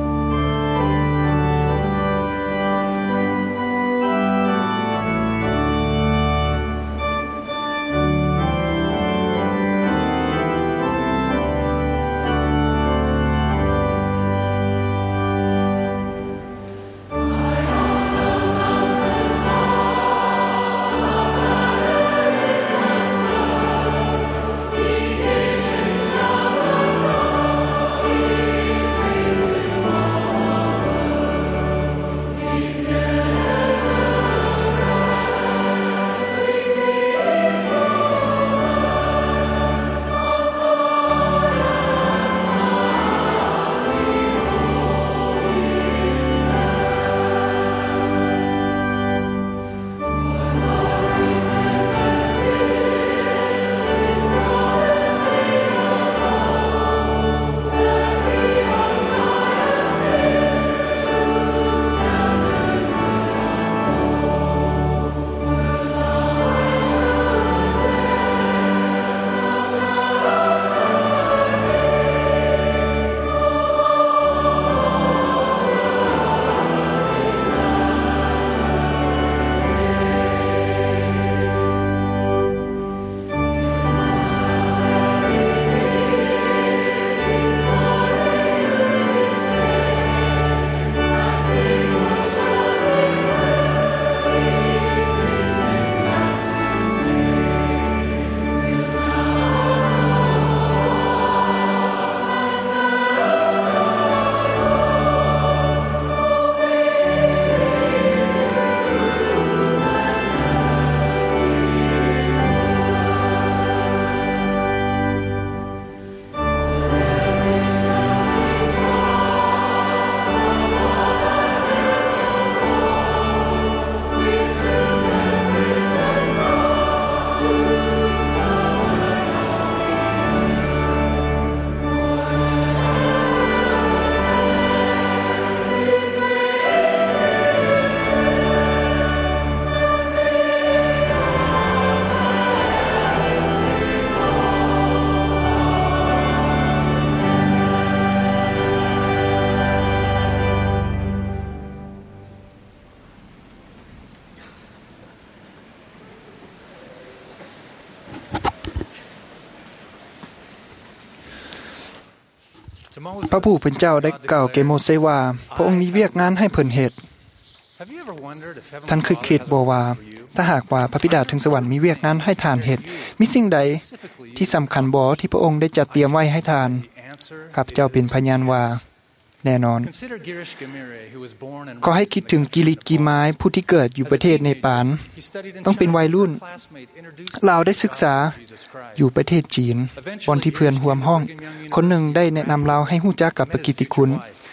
พระผู้เป็นเจ้าได้กล่าวแก่โมเสสว่าพระองค์มีเวียกงานให้เพิ่นเฮ็ดท่านคิดบ่ว่าถ้าหากว่าพระบิดาถึงสวรรค์มีเวียกงานให้ทานเฮ็ดมีสิ่งใดที่สำคัญบ่ที่พระองค์ได้จัดเตรียมไว้ให้ทานข้าพเจ้าเป็นพยานว่าแน่นอนขอให้คิดถึงกิริตกีไม้ผู้ที่เกิดอยู่ประเทศเนปาลต้องเป็นวัยรุ่นลาวได้ศึกษาอยู่ประเทศจีนบอนที่เพื่อนร่วมห้องคนหนึ่งได้แนะนำลาวให้รู้จักกับพระกิตติคุณ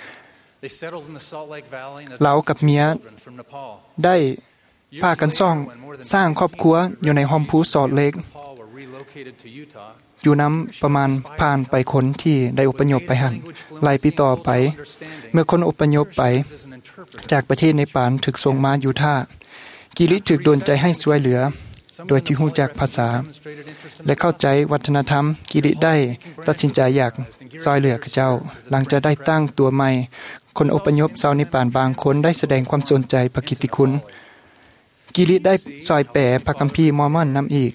ลาวกับเมียได้พากันสร้างครอบครัวอยู่ในหอมพูซอลเลกอยู่น้ำประมาณผ่านไปคนที่ได้อพยพไปหั่นหลายปีต่อไปเมื่อคนอพยพไปจากประเทศเนปาลถูกส่งมายูทาห์กิริถูกโดนใจให้ช่วยเหลือโดยที่รู้จักภาษาและเข้าใจวัฒนธรรมกิริได้ตัดสินใจอยากช่วยเหลือเจ้าหลังจากได้ตั้งตัวใหม่คนอพยพชาวเนปาลบางคนได้แสดงความสนใจพระกิตติคุณกิริได้ช่วยแปลพระคัมภีร์มอร์มอนนำอีก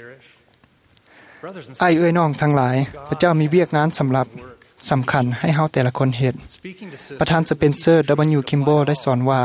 เอ้ยน้องทั้งหลายพระเจ้ามีเวียกงานสำคัญให้เฮาแต่ละคนเฮ็ดประธานสเปนเซอร์ W. Kimball ได้สอนว่า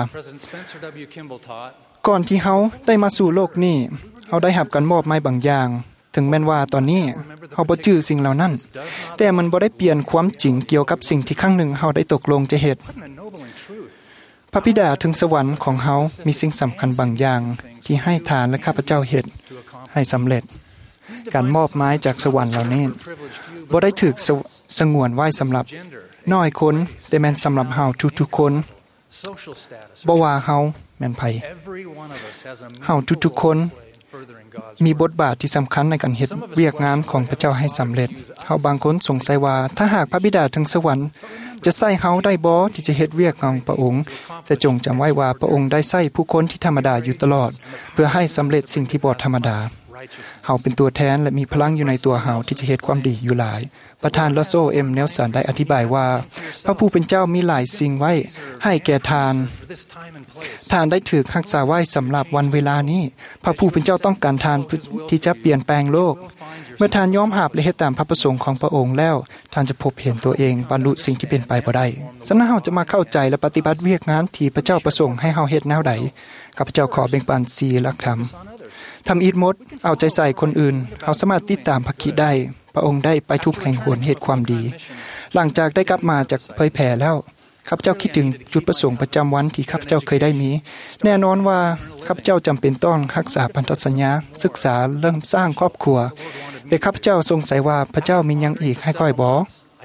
ก่อนที่เฮาได้มาสู่โลกนี้เฮาได้รับการมอบหมายบางอย่างถึงแม้นว่าตอนนี้เฮาบ่จื้อสิ่งเหล่านั้นแต่มันบ่ได้เปลี่ยนความจริงเกี่ยวกับสิ่งที่ครั้งหนึ่งเฮาได้ตกลงจะเฮ็ดพระบิดาถึงสวรรค์ของเฮามีสิ่งสำคัญบางอย่างที่ให้ทานและข้าพเจ้าเฮ็ดให้สำเร็จการมอบหมายจากสวรรค์เหล่านี้บ่ได้ถูกสงวนไว้สำหรับน้อยคนแต่แม่นสำหรับเฮาทุกๆคนบ่ว่าเฮาแม่นไผเฮาทุกๆคนมีบทบาทที่สำคัญในการเฮ็ดเวียกงานของพระเจ้าให้สำเร็จเฮาบางคนสงสัยว่าถ้าหากพระบิดาถึงสวรรค์จะใช้เฮาได้บ่ที่จะเฮ็ดเวียกของพระองค์แต่จงจำไว้ว่าพระองค์ได้ใช้ผู้คนที่ธรรมดาอยู่ตลอดเพื่อให้สำเร็จสิ่งที่บ่ธรรมดาเฮาเป็นตัวแทนและมีพลังอยู่ในตัวเฮาที่จะเฮ็ดความดีอยู่หลายประธานลอโซเอ็มเนลสันได้อธิบายว่าพระผู้เป็นเจ้ามีหลายสิ่งไว้ให้แก่ทานได้ถูกรักษาไว้สำหรับวันเวลานี้พระผู้เป็นเจ้าต้องการทานที่จะเปลี่ยนแปลงโลกเมื่อทานยอมรับและเฮ็ดตามพระประสงค์ของพระองค์แล้วท่านจะพบเห็นตัวเองบรรลุสิ่งที่เป็นไปบ่ได้ฉะนั้นเฮาจะมาเข้าใจและปฏิบัติเวียกงานที่พระเจ้าประสงค์ให้เฮาเฮ็ดแนวใดข้าพเจ้าขอแบ่งปัน4หลักธรรมทำอิฐมดเอาใจใส่คนอื่นเฮาสามารถติดตามพระคิดได้พระองค์ได้ไปทุกแห่งหนเหตุความดีหลังจากได้กลับมาจากเผยแผ่แล้วข้าพเจ้าคิดถึงจุดประสงค์ประจำวันที่ข้าพเจ้าเคยได้มีแน่นอนว่าข้าพเจ้าจำเป็นต้องรักษาพันธสัญญาศึกษาเริ่มสร้างครอบครัวแต่ข้าพเจ้าสงสัยว่าพระเจ้ามีหยังอีกให้ค่อยบ่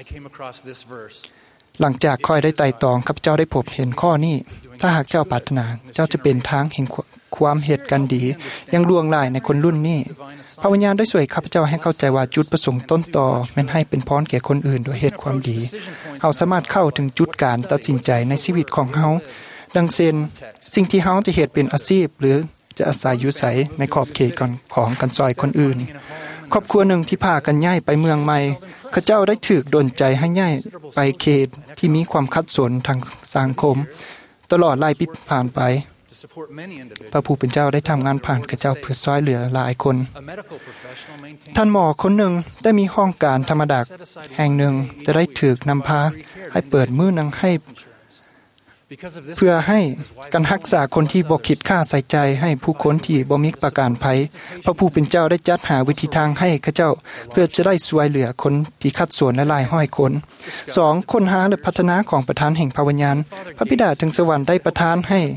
หลังจากค่อยได้ไต่ตองข้าพเจ้าได้พบเห็นข้อนี้ถ้าหากเจ้าปรารถนาเจ้าจะเป็นทางแห่งความเหตุกันดียังล่วงหลายในคนรุ่นนี้พระวิญญาณได้ช่วยข้าพเจ้าให้เข้าใจว่าจุดประสงค์ต้นตอแม่นให้เป็นพรแก่คนอื่นโดยเหตุความดีเฮาสามารถเข้าถึงจุดการตัดสินใจในชีวิตของเฮาดังเช่นสิ่งที่เฮาจะเฮ็ดเป็นอาชีพหรือจะอาศัยอยู่ไสในขอบเขตของกันซอยคนอื่นครอบครัวหนึ่งที่พากันย้ายไปเมืองใหม่เขาเจ้าได้ถูกดลใจให้ย้ายไปเขตที่มีความขัดสนทางสังคมตลอดหลายปีผ่านไปพระผู้เป็นเจ้าได้ทำงานผ่านข้าเจ้าเพื่อช่วยเหลือหลายคนท่านหมอคนหนึ่งได้มีห้องการธรรมดาแห่งหนึ่งจะได้ถูกนำพาให้เปิดมื้อนึงให้เพื่อให้การรักษาคนที่บ่คิดค่าใส่ใจให้ผู้คนที่บ่มีประกันภัยพระผู้เป็นเจ้าได้จัดหาวิธีทางให้ข้าเจ้าเพื่อจะได้ช่วยเหลือคนที่ขัดสนหลายร้อยคน2ค้นหาและพัฒนาของประธานแห่งพระวิญญาณพระบิดาถึงสวรรค์ได้ประทาน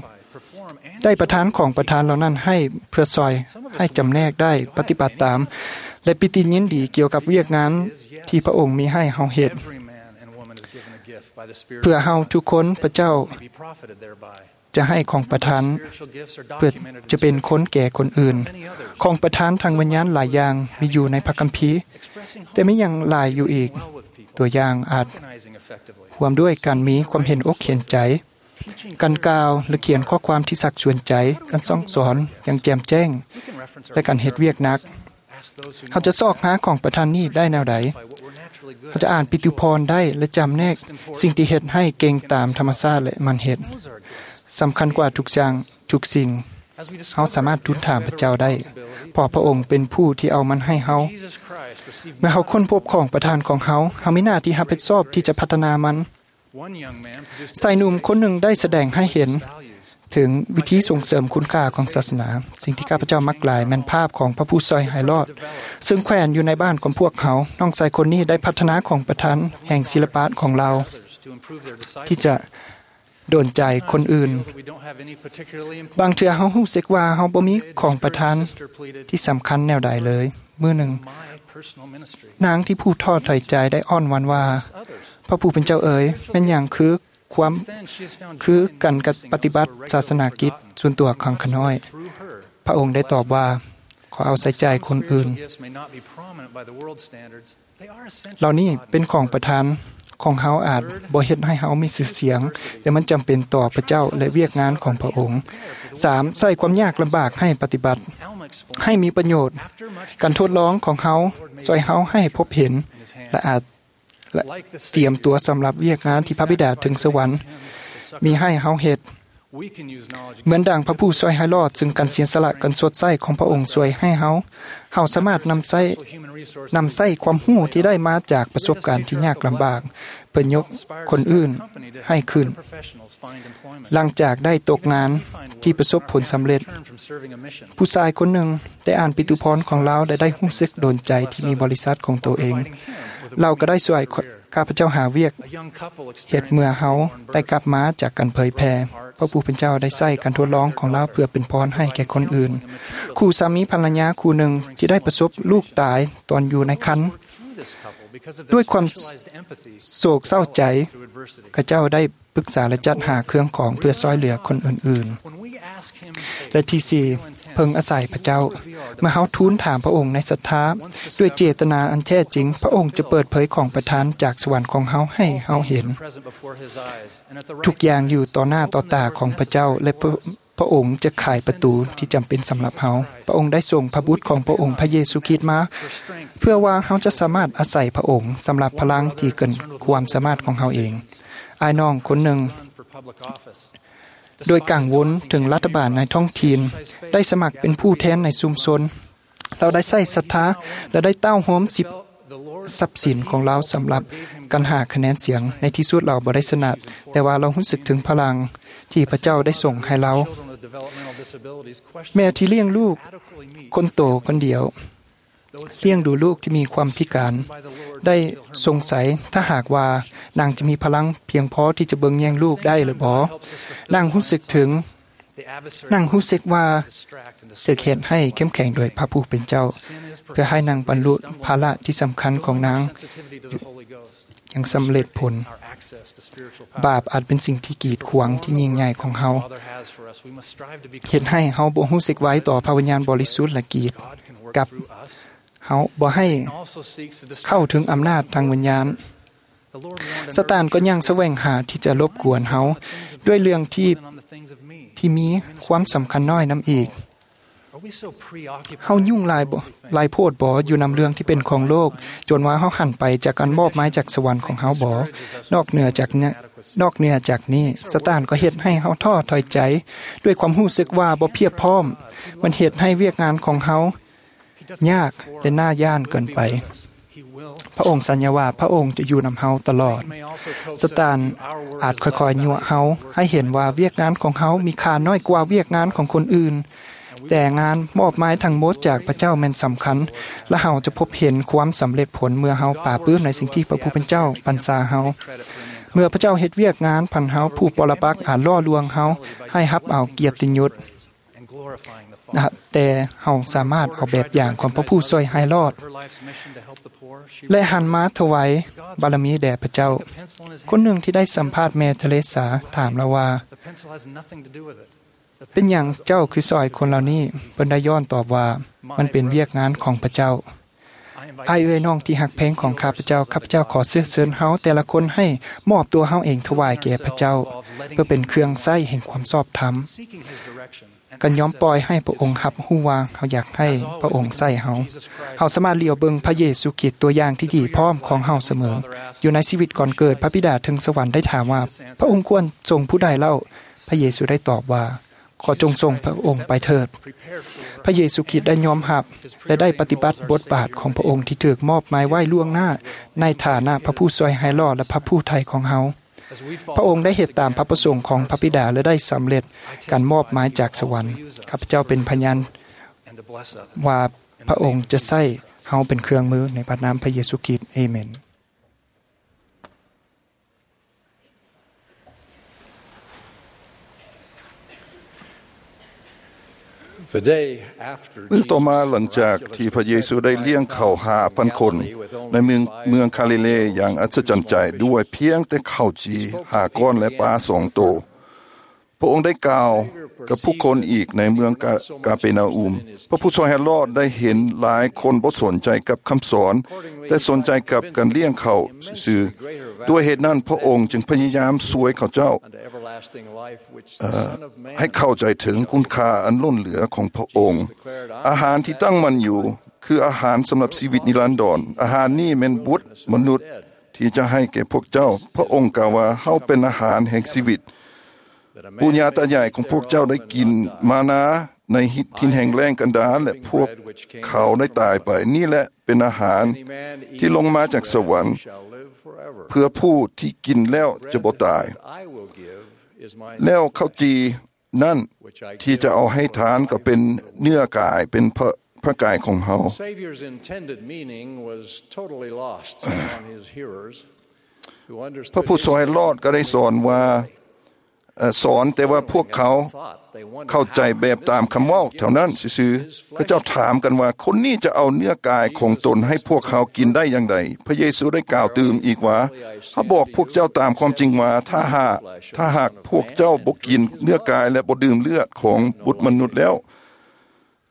ของประธานเหล่านั้นให้เพื่อซอยให้จำแนกได้ปฏิบัติตามและปิติยินดีเกี่ยวกับเวียกงานที่พระองค์มีให้เฮาเฮ็ดเพื่อเฮาทุกคนพระเจ้าจะให้ของประทานเพื่อจะเป็นคนแก่คนอื่นของประทานทางวิญญาณหลายอย่างมีอยู่ในพระคัมภีร์แต่ไม่ยังหลายอยู่อีกตัวอย่างอาจรวมด้วยการมีความเห็นอกเห็นใจการกล่าวหรือเขียนข้อความที่สักชวนใจการสั่งสอนอย่างแจ่มแจ้งและการเฮ็ดเวียกหนักเขาจะซอกหาของประทานนี้ได้แนวใดเขาจะอ่านปิตุพรได้และจำแนกสิ่งที่เฮ็ดให้เก่งตามธรรมชาติและมันเฮ็ดสำคัญกว่าทุกอย่างทุกสิ่งเขาสามารถทูลถามพระเจ้าได้เพราะพระองค์เป็นผู้ที่เอามันให้เขาเมื่อเขาค้นพบของประทานของเขามีหน้าที่รับผิดชอบที่จะพัฒนามันชายหนุ่มคนหนึ่งได้แสดงให้เห็นถึงวิธีส่งเสริมคุณค่าของศาสนาสิ่งที่ข้าพเจ้ามักหลายแม่นภาพของพระผู้ช่วยให้รอดซึ่งแขวนอยู่ในบ้านของพวกเขาน้องชายคนนี้ได้พัฒนาของประทานแห่งศิลปะของเราที่จะโดนใจคนอื่นบางเทื่อเฮารู้สึกว่าเฮาบ่มีของประทานที่สำคัญแนวใดเลยมื้อหนึ่งนางที่ผู้ทอดถอยใจได้อ้อนวอนว่าพระผู้เป็นเจ้าเอ๋ยแม่นหยังคือกันกับปฏิบัติศาสนากิจส่วนตัวของข้าน้อยพระองค์ได้ตอบว่าขอเอาใส่ใจคนอื่นเหล่านี้เป็นของประทานของเฮาอาจบ่เฮ็ดให้เฮามีชื่อเสียงแต่มันจำเป็นต่อพระเจ้าและเวียกงานของพระองค์3ใส่ความยากลำบากให้ปฏิบัติให้มีประโยชน์การทดลองของเฮาช่วยเฮาให้พบเห็นและอาจเตรียมตัวสำหรับเวียกงานที่พระบิดาถึงสวรรค์มีให้เฮาเฮ็ดเหมือนดังพระผู้ช่วยให้รอดซึ่งการเสียสละกันสดใสของพระองค์ช่วยให้เฮาสามารถนำใช้ความรู้ที่ได้มาจากประสบการณ์ที่ยากลำบากเพื่อยกคนอื่นให้ขึ้นหลังจากได้ตกงานที่ประสบผลสำเร็จผู้ชายคนหนึ่งได้อ่านปิตุพรของเราได้รู้สึกโดนใจที่มีบริษัทของตัวเองเราก็ได้ช่วยข้าพเจ้าหาเวียกเฮ็ดเมื่อเฮาได้กลับมาจากการเผยแผ่พระผู้เป็นเจ้าได้ใช้การทดลองของเราเพื่อเป็นพรให้แก่คนอื่นคู่สามีภรรยาคู่หนึ่งที่ได้ประสบลูกตายตอนอยู่ในครรภ์ด้วยความโศกเศร้าใจข้าเจ้าได้ปรึกษาและจัดหาเครื่องของเพื่อช่วยเหลือคนอื่นๆและที่4 เพิ่งอาศัยพระเจ้าเมื่อเฮาทูลถามพระองค์ในศรัทธาด้วยเจตนาอันแท้จริงพระองค์จะเปิดเผยของประทานจากสวรรค์ของเฮาให้เฮาเห็นทุกอย่างอยู่ต่อหน้าต่อตาของพระเจ้าและพระองค์จะไขประตูที่จำเป็นสำหรับเฮาพระองค์ได้ส่งพระบุตรของพระองค์พระเยซูคริสต์มาเพื่อว่าเฮาจะสามารถอาศัยพระองค์สำหรับพลังที่เกินความสามารถของเฮาเองอ้ายน้องคนหนึ่งโดยกังวลถึงรัฐบาลในท้องถิ่นได้สมัครเป็นผู้แทนในชุมชนเราได้ใส่ศรัทธาและได้เต้าโหมทรัพย์สินของเราสำหรับการหาคะแนนเสียงในที่สุดเราบ่ได้ชนะแต่ว่าเรารู้สึกถึงพลังที่พระเจ้าได้ส่งให้เราแม่ที่เลี้ยงลูกคนโตคนเดียวเลี้ยงดูลูกที่มีความพิการได้สงสัยถ้าหากว่านางจะมีพลังเพียงพอที่จะเบิ่งแย่งลูกได้หรือบ่นางรู้สึกว่าจะเฮ็ดให้เข้มแข็งโดยพระผู้เป็นเจ้าเพื่อให้นางบรรลุภาระที่สำคัญของนางอย่างสำเร็จผลบาปอาจเป็นสิ่งที่กีดขวางที่ยิ่งใหญ่ของเฮาเฮ็ดให้เฮาบ่รู้สึกไว้ต่อพระวิญญาณบริสุทธิ์และกีดกับเฮาบ่ให้เข้าถึงอำนาจทางวิญญาณซาตานก็ยังแสวงหาที่จะรบกวนเฮาด้วยเรื่องที่มีความสำคัญน้อยนำอีกเฮายุ่งหลายโพดบ่อยู่นำเรื่องที่เป็นของโลกจนว่าเฮาหันไปจากการมอบหมายจากสวรรค์ของเฮาบ่นอกเหนือจากนี้ซาตานก็เฮ็ดให้เฮาท้อถอยใจด้วยความรู้สึกว่าบ่เพียบพร้อมมันเฮ็ดให้เวียกงานของเฮายากและน่าย้านเกินไปพระองค์สัญญาว่าพระองค์จะอยู่นำเฮาตลอดซาตานอาจค่อยๆยั่วเฮาให้เห็นว่าเวียกงานของเฮามีค่าน้อยกว่าเวียกงานของคนอื่นแต่งานมอบหมายทั้งหมดจากพระเจ้าแม่นสำคัญและเฮาจะพบเห็นความสำเร็จผลเมื่อเฮาปราบปลื้มในสิ่งที่พระผู้เป็นเจ้าบัญชาเฮาเมื่อพระเจ้าเฮ็ดเวียกงานพันเฮาผู้ปรปักษ์อาจล่อลวงเฮาให้รับเอาเกียรติยศแต่เฮาสามารถเอาแบบอย่างของพระผู้ช่วยให้รอดและหันมาถวายบารมีแด่พระเจ้าคนหนึ่งที่ได้สัมภาษณ์แม่เทเรซาถามเราว่าเป็นอย่างเจ้าคือซอยคนเหล่านี้เพิ่นได้ย้อนตอบว่ามันเป็นเวียกงานของพระเจ้าอ้ายเอ๋ยน้องที่ฮักแพงของข้าพเจ้าขอเชิญเฮาแต่ละคนให้มอบตัวเฮาเองถวายแก่พระเจ้าเพื่อเป็นเครื่องใช้แห่งความชอบธรรมกันยอมปล่อยให้พระองค์รับรู้ว่าเฮาอยากให้พระองค์ใช้เฮาสามารถเลี้ยวเบิ่งพระเยซูคริสต์ตัวอย่างที่ดีพร้อมของเฮาเสมออยู่ในชีวิตก่อนเกิดพระบิดาถึงสวรรค์ได้ถามว่าพระองค์ควรทรงผู้ใดเล่าพระเยซูได้ตอบว่าขอจงทรงพระองค์ไปเถิดพระเยซูคริสต์ได้ยอมรับและได้ปฏิบัติบทบาทของพระองค์ที่ถูกมอบหมายไว้ล่วงหน้าในฐานะพระผู้ช่วยให้รอดและพระผู้ไถ่ของเฮาพระองค์ได้เฮ็ดตามพระประสงค์ของพระบิดาและได้สำเร็จการมอบหมายจากสวรรค์ข้าพเจ้าเป็นพยานว่าพระองค์จะใช้เฮาเป็นเครื่องมือในพระนามพระเยซูคริสต์อาเมนต่อมาหลังจากที่พระเยซูได้เลี้ยงเขา5,000 คนในเมืองคาลิเลอย่างอัศจรรย์ใจด้วยเพียงแต่ข้าวจี5 ก้อนและปลา2 ตัวพระองค์ได้กล่าวกับผู้คนอีกในเมืองกาเปนาอุมพระผู้ช่วยให้รอดได้เห็นหลายคนบ่สนใจกับคำสอนแต่สนใจกับการเลี้ยงเขาซื่อด้วยเหตุนั้นพระองค์จึงพยายามช่วยเขาเจ้าให้เข้าใจถึงคุณค่าอันล้นเหลือของพระองค์อาหารที่ตั้งมันอยู่คืออาหารสำหรับชีวิตนิรันดรอาหารนี้เป็นบุตรมนุษย์ที่จะให้แก่พวกเจ้าพระองค์กล่าวว่าเฮาเป็นอาหารแห่งชีวิตปู่ย่าตายายของพวกเจ้าได้กินมานาในทินแห่งแล้งกันดารและพวกเขาได้ตายไปนี่แหละเป็นอาหารที่ลงมาจากสวรรค์เพื่อผู้ที่กินแล้วจะบ่ตายแล้วข้าวจีนั่นที่จะเอาให้ทานก็เป็นเนื้อกายเป็นพระกายของเฮาพระผู้ช่วยรอดก็ได้สอนว่าสอนแต่ว่าพวกเขาเข้าใจแบบตามคำเว้าเท่านั้นซื่อๆก็เจ้าถามกันว่าคนนี้จะเอาเนื้อกายของตนให้พวกเขากินได้อย่างไรพระเยซูได้กล่าวเติมอีกว่าเขาบอกพวกเจ้าตามความจริงว่าถ้าหากพวกเจ้าบ่กินเนื้อกายและบ่ดื่มเลือดของบุตรมนุษย์แล้ว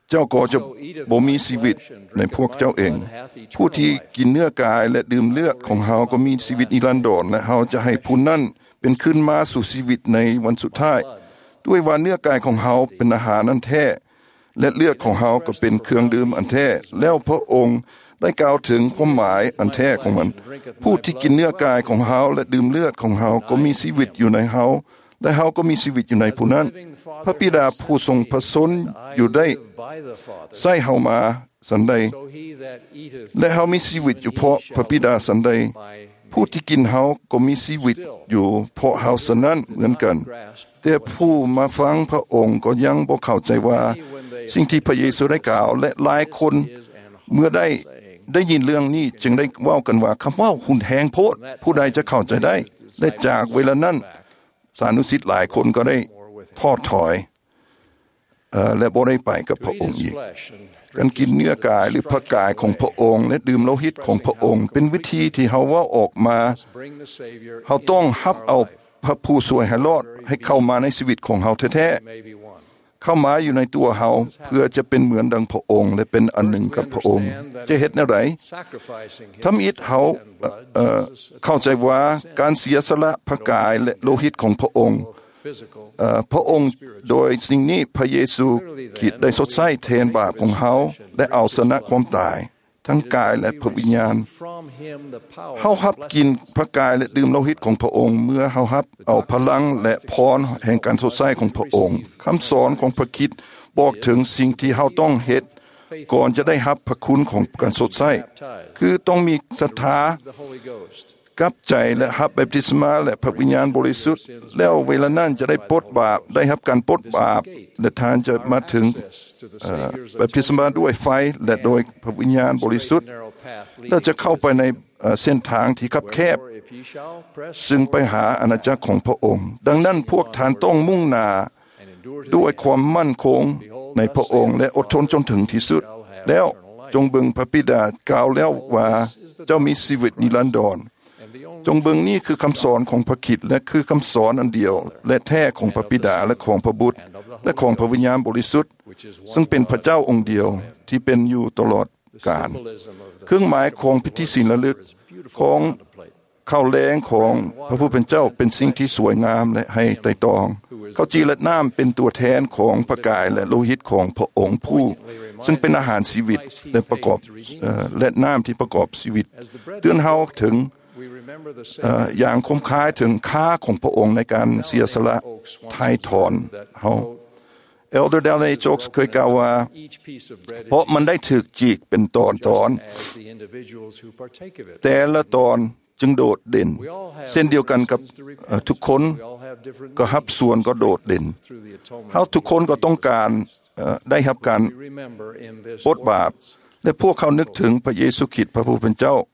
เจ้าก็จะบ่มีชีวิตในพวกเจ้าเองผู้ที่กินเนื้อกายและดื่มเลือดของเฮาก็มีชีวิตนิรันดรและเฮาจะให้ผู้นั้นเป็นขึ้นมาสู่ชีวิตในวันสุดท้ายด้วยว่าเนื้อกายของเฮาเป็นอาหารอันแท้และเลือดของเฮาก็เป็นเครื่องดื่มอันแท้แล้วพระองค์ได้กล่าวถึงความหมายอันแท้ของมันผู้ที่กินเนื้อกายของเฮาและดื่มเลือดของเฮาก็มีชีวิตอยู่ในเฮาและเฮาก็มีชีวิตอยู่ในผู้นั้นพระบิดาผู้ทรงพระชนอยู่ได้ใส่เฮามาสันใดและเฮามีชีวิตอยู่เพราะพระบิดาสันใดผู้ที่กินเฮาก็มีชีวิตอยู่เพราะเฮาฉะนั้นเหมือนกันแต่ผู้มาฟังพระองค์ก็ยังบ่เข้าใจว่าสิ่งที่พระเยซูได้กล่าวและหลายคนเมื่อได้ยินเรื่องนี้จึงได้เว้ากันว่าคำว่าหุ่นแหงโพดผู้ใดจะเข้าใจได้และจากเวลานั้นสานุสิทธิ์หลายคนก็ได้ทอดถอยและบ่ได้ไปกับพระองค์อีกการกินเนื้อกายหรือพระกายของพระองค์และดื่มโลหิตของพระองค์เป็นวิธีที่เฮาว่าออกมาเฮาต้องรับเอาพระผู้ช่วยให้รอดให้เข้ามาในชีวิตของเฮาแท้ๆเข้ามาอยู่ในตัวเฮาเพื่อจะเป็นเหมือนดังพระองค์และเป็นอันหนึ่งกับพระองค์จะเฮ็ดแนวใดทำอิฐเฮาเข้าใจว่าการเสียสละพระกายและโลหิตของพระองค์พระองค์โดยสิ่งนี้พระเยซูคริสต์ได้ชดใช้แทนบาปของเฮาและเอาชนะความตายทั้งกายและพระวิญญาณเฮารับกินพระกายและดื่มโลหิตของพระองค์เมื่อเฮารับเอาพลังและพรแห่งการชดใช้ของพระองค์คำสอนของพระคริสต์บอกถึงสิ่งที่เฮาต้องเฮ็ดก่อนจะได้รับพระคุณของการชดใช้คือต้องมีศรัทธากลับใจและรับบัพติศมาและพระวิญญาณบริสุทธิ์แล้วเวลานั้นจะได้ปลดบาปได้รับการปลดบาปและทานจะมาถึงบัพติศมาด้วยไฟและโดยพระวิญญาณบริสุทธิ์แล้วจะเข้าไปในเส้นทางที่คับแคบซึ่งไปหาอาณาจักรของพระองค์ดังนั้นพวกท่านต้องมุ่งหน้าด้วยความมั่นคงในพระองค์และอดทนจนถึงที่สุดแล้วจงเบิ่งพระบิดากล่าวแล้วว่าเจ้ามีชีวิตนิรันดรจงเบิ่งนี่คือคำสอนของพระคริสต์และคือคำสอนอันเดียวและแท้ของพระบิดาและของพระบุตรและของพระวิญญาณบริสุทธิ์ซึ่งเป็นพระเจ้าองค์เดียวที่เป็นอยู่ตลอดกาลเครื่องหมายของพิธีศีลระลึกของข้าวแลงของพระผู้เป็นเจ้าเป็นสิ่งที่สวยงามและให้ไต่ตองข้าวจีและน้ำเป็นตัวแทนของพระกายและโลหิตของพระองค์ผู้ซึ่งเป็นอาหารชีวิตและประกอบและน้ำที่ประกอบชีวิตเตือนเฮาถึงอย่างคมคายถึงค่าของพระองค์ในการเสียสละไถ่ถอนเฮาElder Dalley Jokes เคยกล่าวว่าเพราะมันได้ถูกจีกเป็นตอนแต่ละตอนจึงโดดเด่นเส้นเดียวกันกับทุกคนก็รับส่วนก็โดดเด่นเฮาทุกคนก็ต้องการได้รับการปลดบาปและพวกเขานึกถึงพระเยซูคริสต์พระผู้เป็นเจ้า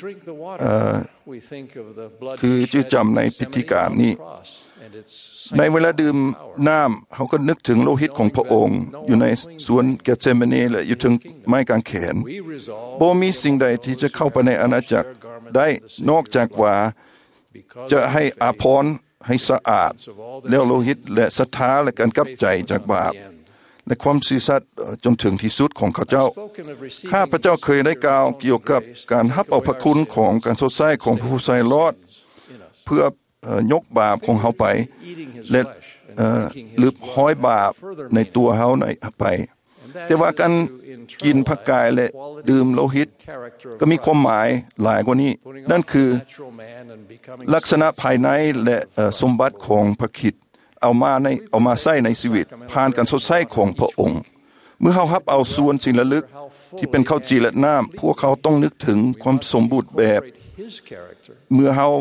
คือชื่อจำในพิธีการนี้ในเวลาดื่มน้ำเขาก็นึกถึงโลหิตของพระองค์อยู่ในสวนเกตเซมานีและอยู่ถึงไม้กางเขนบ่มีสิ่งใดที่จะเข้าไปในอาณาจักรได้นอกจากว่าจะให้อาภรณ์ให้สะอาดแล้วโลหิตและศรัทธาและการกลับใจจากบาปและความซื่อสัตย์จนถึงที่สุดของข้าเจ้าข้าพระเจ้าเคยได้กล่าวเกี่ยวกับการรับเอาพระคุณของการสดใสของพระผู้ไถ่รอดเพื่อยกบาปของเขาไปและลึกห้อยบาปในตัวเขาในไปแต่ว่าการกินพระกายและดื่มโลหิตก็มีความหมายหลายกว่านี้นั่นคือลักษณะภายในและสมบัติของพระคริสต์เอามาใส่ในชีวิตผ่านการสดใสของพระองค์เมื่อเขารับเอาส่วนสิ่งระลึกที่เป็นข้าวจีและน้ำพวกเขาต้องนึกถึงความสมบูรณ์แบบเมื่อเขา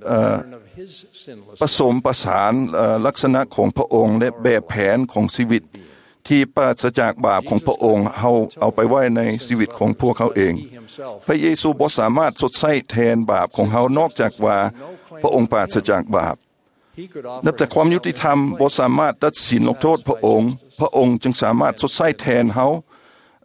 ผสมประสานลักษณะของพระองค์และแบบแผนของชีวิตที่ปราศจากบาปของพระองค์เอาไปไว้ในชีวิตของพวกเขาเองพระเยซูบ่สามารถชดใช้แทนบาปของเขานอกจากว่าพระองค์ปราศจากบาปนับแต่ความยุติธรรมบ่สามารถตัดสินลงโทษพระองค์จึงสามารถชดใช้แทนเขา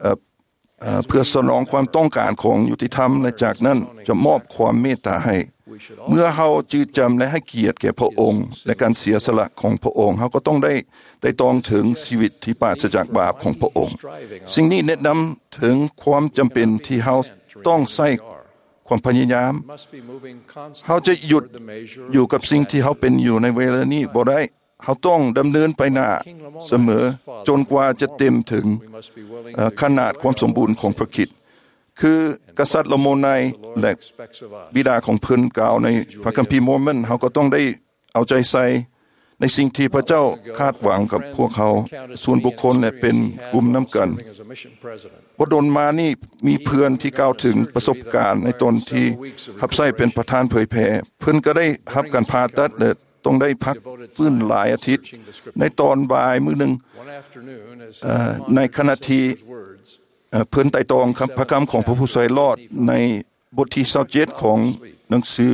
เพื่อสนองความต้องการของยุติธรรมและจากนั้นจะมอบความเมตตาให้เมื่อเฮาจืดจำและให้เกียรติแก่พระองค์และการเสียสละของพระองค์เฮาก็ต้องได้ตองถึงชีวิตที่ปราศจากบาปของพระองค์สิ่งนี้แนะนำถึงความจำเป็นที่เฮาต้องใช้ความพยายามเฮาจะหยุดอยู่กับสิ่งที่เฮาเป็นอยู่ในเวลานี้บ่ได้เฮาต้องดำเนินไปหน้าเสมอจนกว่าจะเต็มถึงขนาดความสมบูรณ์ของพระคริสต์คือกษัตริย์โลโมไนและบิดาของเพิ่นกล่าวในพระคัมภีร์โมร์มอนเฮาก็ต้องได้เอาใจใส่ในสิ่งที่พระเจ้าคาดหวังกับพวกเขาส่วนบุคคลและเป็นกลุ่มน้ำกันบ่ดนมานี่มีเพื่อนที่กล่าวถึงประสบการณ์ในตอนที่รับใช้เป็นประธานเผยแผ่เพิ่นก็ได้รับการผ่าตัดและต้องได้พักฟื้นหลายอาทิตย์ในตอนบ่ายมื้อนึงในขณะที่เพิ่นไต่ตองพระคำของพระผู้ช่วยรอดในบทที่27ของหนังสือ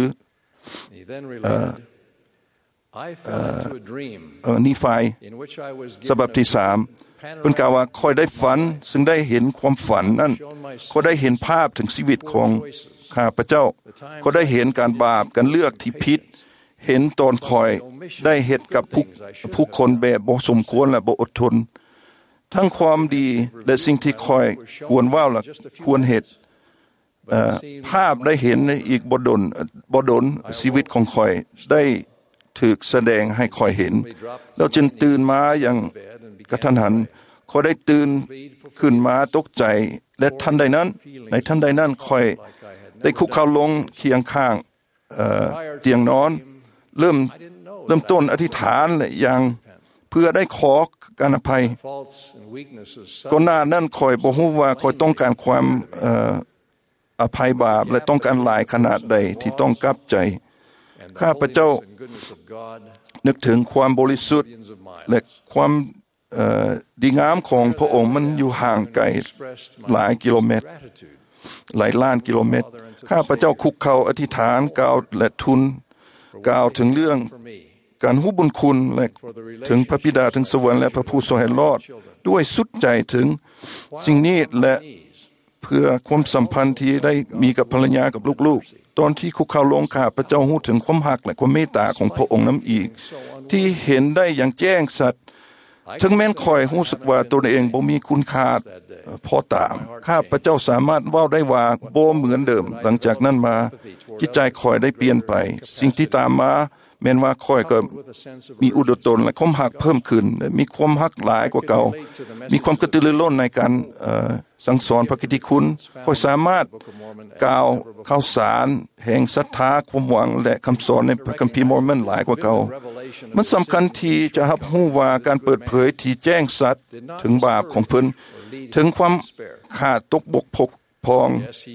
นิฟายฉบับที่3เพิ่นกล่าวว่าค่อยได้ฝันซึ่งได้เห็นความฝันนั้นก็ได้เห็นภาพถึงชีวิตของข้าพเจ้าก็ได้เห็นการบาปการเลือกที่ผิดเห็นตอนคอยได้เฮ็ดกับผู้คนแบบบ่สมควรและบ่อดทนทั้งความดีและสิ่งที่คอยควรว่าและควรเฮ็ดภาพได้เห็นอีกบ่ดนชีวิตของคอยได้ถูกแสดงให้คอยเห็นแล้วจึงตื่นมาอย่างกระทันหันคอยได้ตื่นขึ้นมาตกใจและทันใดนั้นคอยได้คุกเข่าลงเคียงข้างเตียงนอนเริ่มต้นอธิษฐานและอย่างเพื่อได้ขอการอภัยก่อนหน้านั้นคอยบ่ฮู้ว่าคอยต้องการความอภัยบาปและต้องการหลายขนาดใดที่ต้องกลับใจข้าพเจ้านึกถึงความบริสุทธิ์และความดีงามของพระองค์มันอยู่ห่างไกลหลายกิโลเมตรหลายล้านกิโลเมตรข้าพเจ้าคุกเข่าอธิษฐานกล่าวและทูลกล่าวถึงเรื่องการฮู้บุญคุณและถึงพระบิดาถึงสวรรค์และพระผู้ทรงให้รอดด้วยสุดใจถึงสิ่งนี้และเพื่อความสัมพันธ์ที่ได้มีกับภรรยากับลูกๆตอนที่คุกเข่าลงข้าพเจ้าฮู้ถึงความรักและความเมตตาของพระองค์นำอีกที่เห็นได้อย่างแจ้งชัดถึงแม้นคอยรู้สึกว่าตนเองบ่มีคุณค่าพอตามข้าพเจ้าสามารถเว้าได้ว่าบ่เหมือนเดิมหลังจากนั้นมาจิตใจคอยได้เปลี่ยนไปสิ่งที่ตามมาแม้นว่าคอยก็มีอุดมตนและความรักเพิ่มขึ้นมีความรักหลายกว่าเก่ามีความกระตือรือร้นในการสั่งสอนพระกิตติคุณคอยสามารถกล่าวข่าวสารแห่งศรัทธาความหวังและคำสอนในพระคัมภีร์มอร์มอนหลายกว่าเก่ามันสำคัญที่จะรับรู้ว่าการเปิดเผยที่แจ้งสัตย์ถึงบาปของเพิ่นถึงความขาดตกบกพร่อง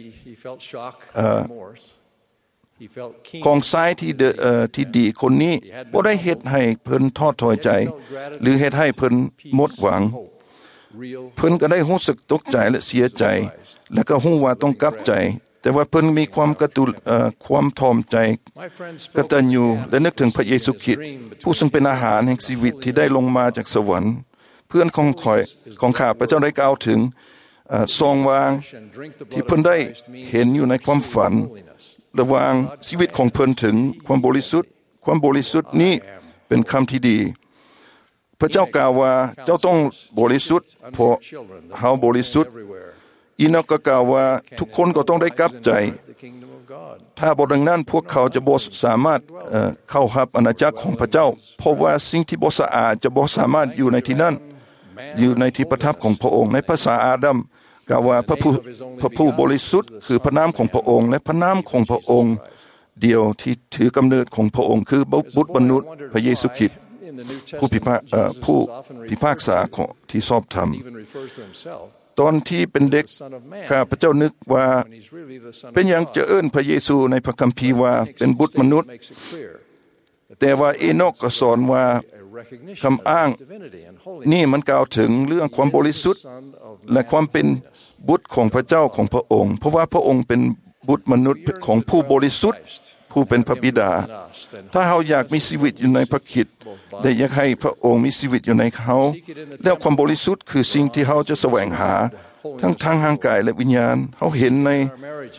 ของซ้ายที่ดีคนนี้บ่ได้เฮ็ดให้เพิ่นท้อถอยใจหรือเฮ็ดให้เพิ่นหมดหวังเพิ่นก็ได้รู้สึกตกใจและเสียใจและก็รู้ว่าต้องกลับใจแต่ว่าเพิ่นมีความถ่อมใจกตัญญูและนึกถึงพระเยซูคริสต์ผู้ทรงเป็นอาหารแห่งชีวิตที่ได้ลงมาจากสวรรค์เพื่อนของข้าพระเจ้าได้กล่าวถึงซองวางที่เพิ่นได้เห็นอยู่ในความฝันระหว่างชีวิตของเพิ่นถึงความบริสุทธิ์นี้เป็นคำที่ดีพระเจ้ากล่าวว่าเจ้าต้องบริสุทธิ์เพราะเฮาบริสุทธิ์อีนอกก็กล่าวว่าทุกคนก็ต้องได้กลับใจถ้าบ่ดังนั้นพวกเขาจะบ่สามารถเข้ารับอาณาจักรของพระเจ้าเพราะว่าสิ่งที่บ่สะอาดจะบ่สามารถอยู่ในที่นั้นอยู่ในที่ประทับของพระองค์ในภาษาอาดัมกล่าวว่าพระผู้บริสุทธิ์คือพระนามของพระองค์และพระนามของพระองค์เดียวที่ถือกำเนิดของพระองค์คือบุตรมนุษย์พระเยซูคริสต์ผู้พิพากษาที่ชอบธรรมตอนที่เป็นเด็กข้าพเจ้านึกว่าเป็นอย่างจะเอิ้นพระเยซูในพระคัมภีร์ว่าเป็นบุตรมนุษย์แต่ว่าเอโนกก็สอนว่าคำอ้างนี่มันกล่าวถึงเรื่องความบริสุทธิ์และความเป็นบุตรของพระเจ้าของพระองค์เพราะว่าพระองค์เป็นบุตรมนุษย์ของผู้บริสุทธิ์ผู้เป็นพระบิดาถ้าเราอยากมีชีวิตอยู่ในพระคริสต์และอยากให้พระองค์มีชีวิตอยู่ในเขาแล้วความบริสุทธิ์คือสิ่งที่เราจะแสวงหาทั้งทางร่างกายและวิญญาณเราเห็นใน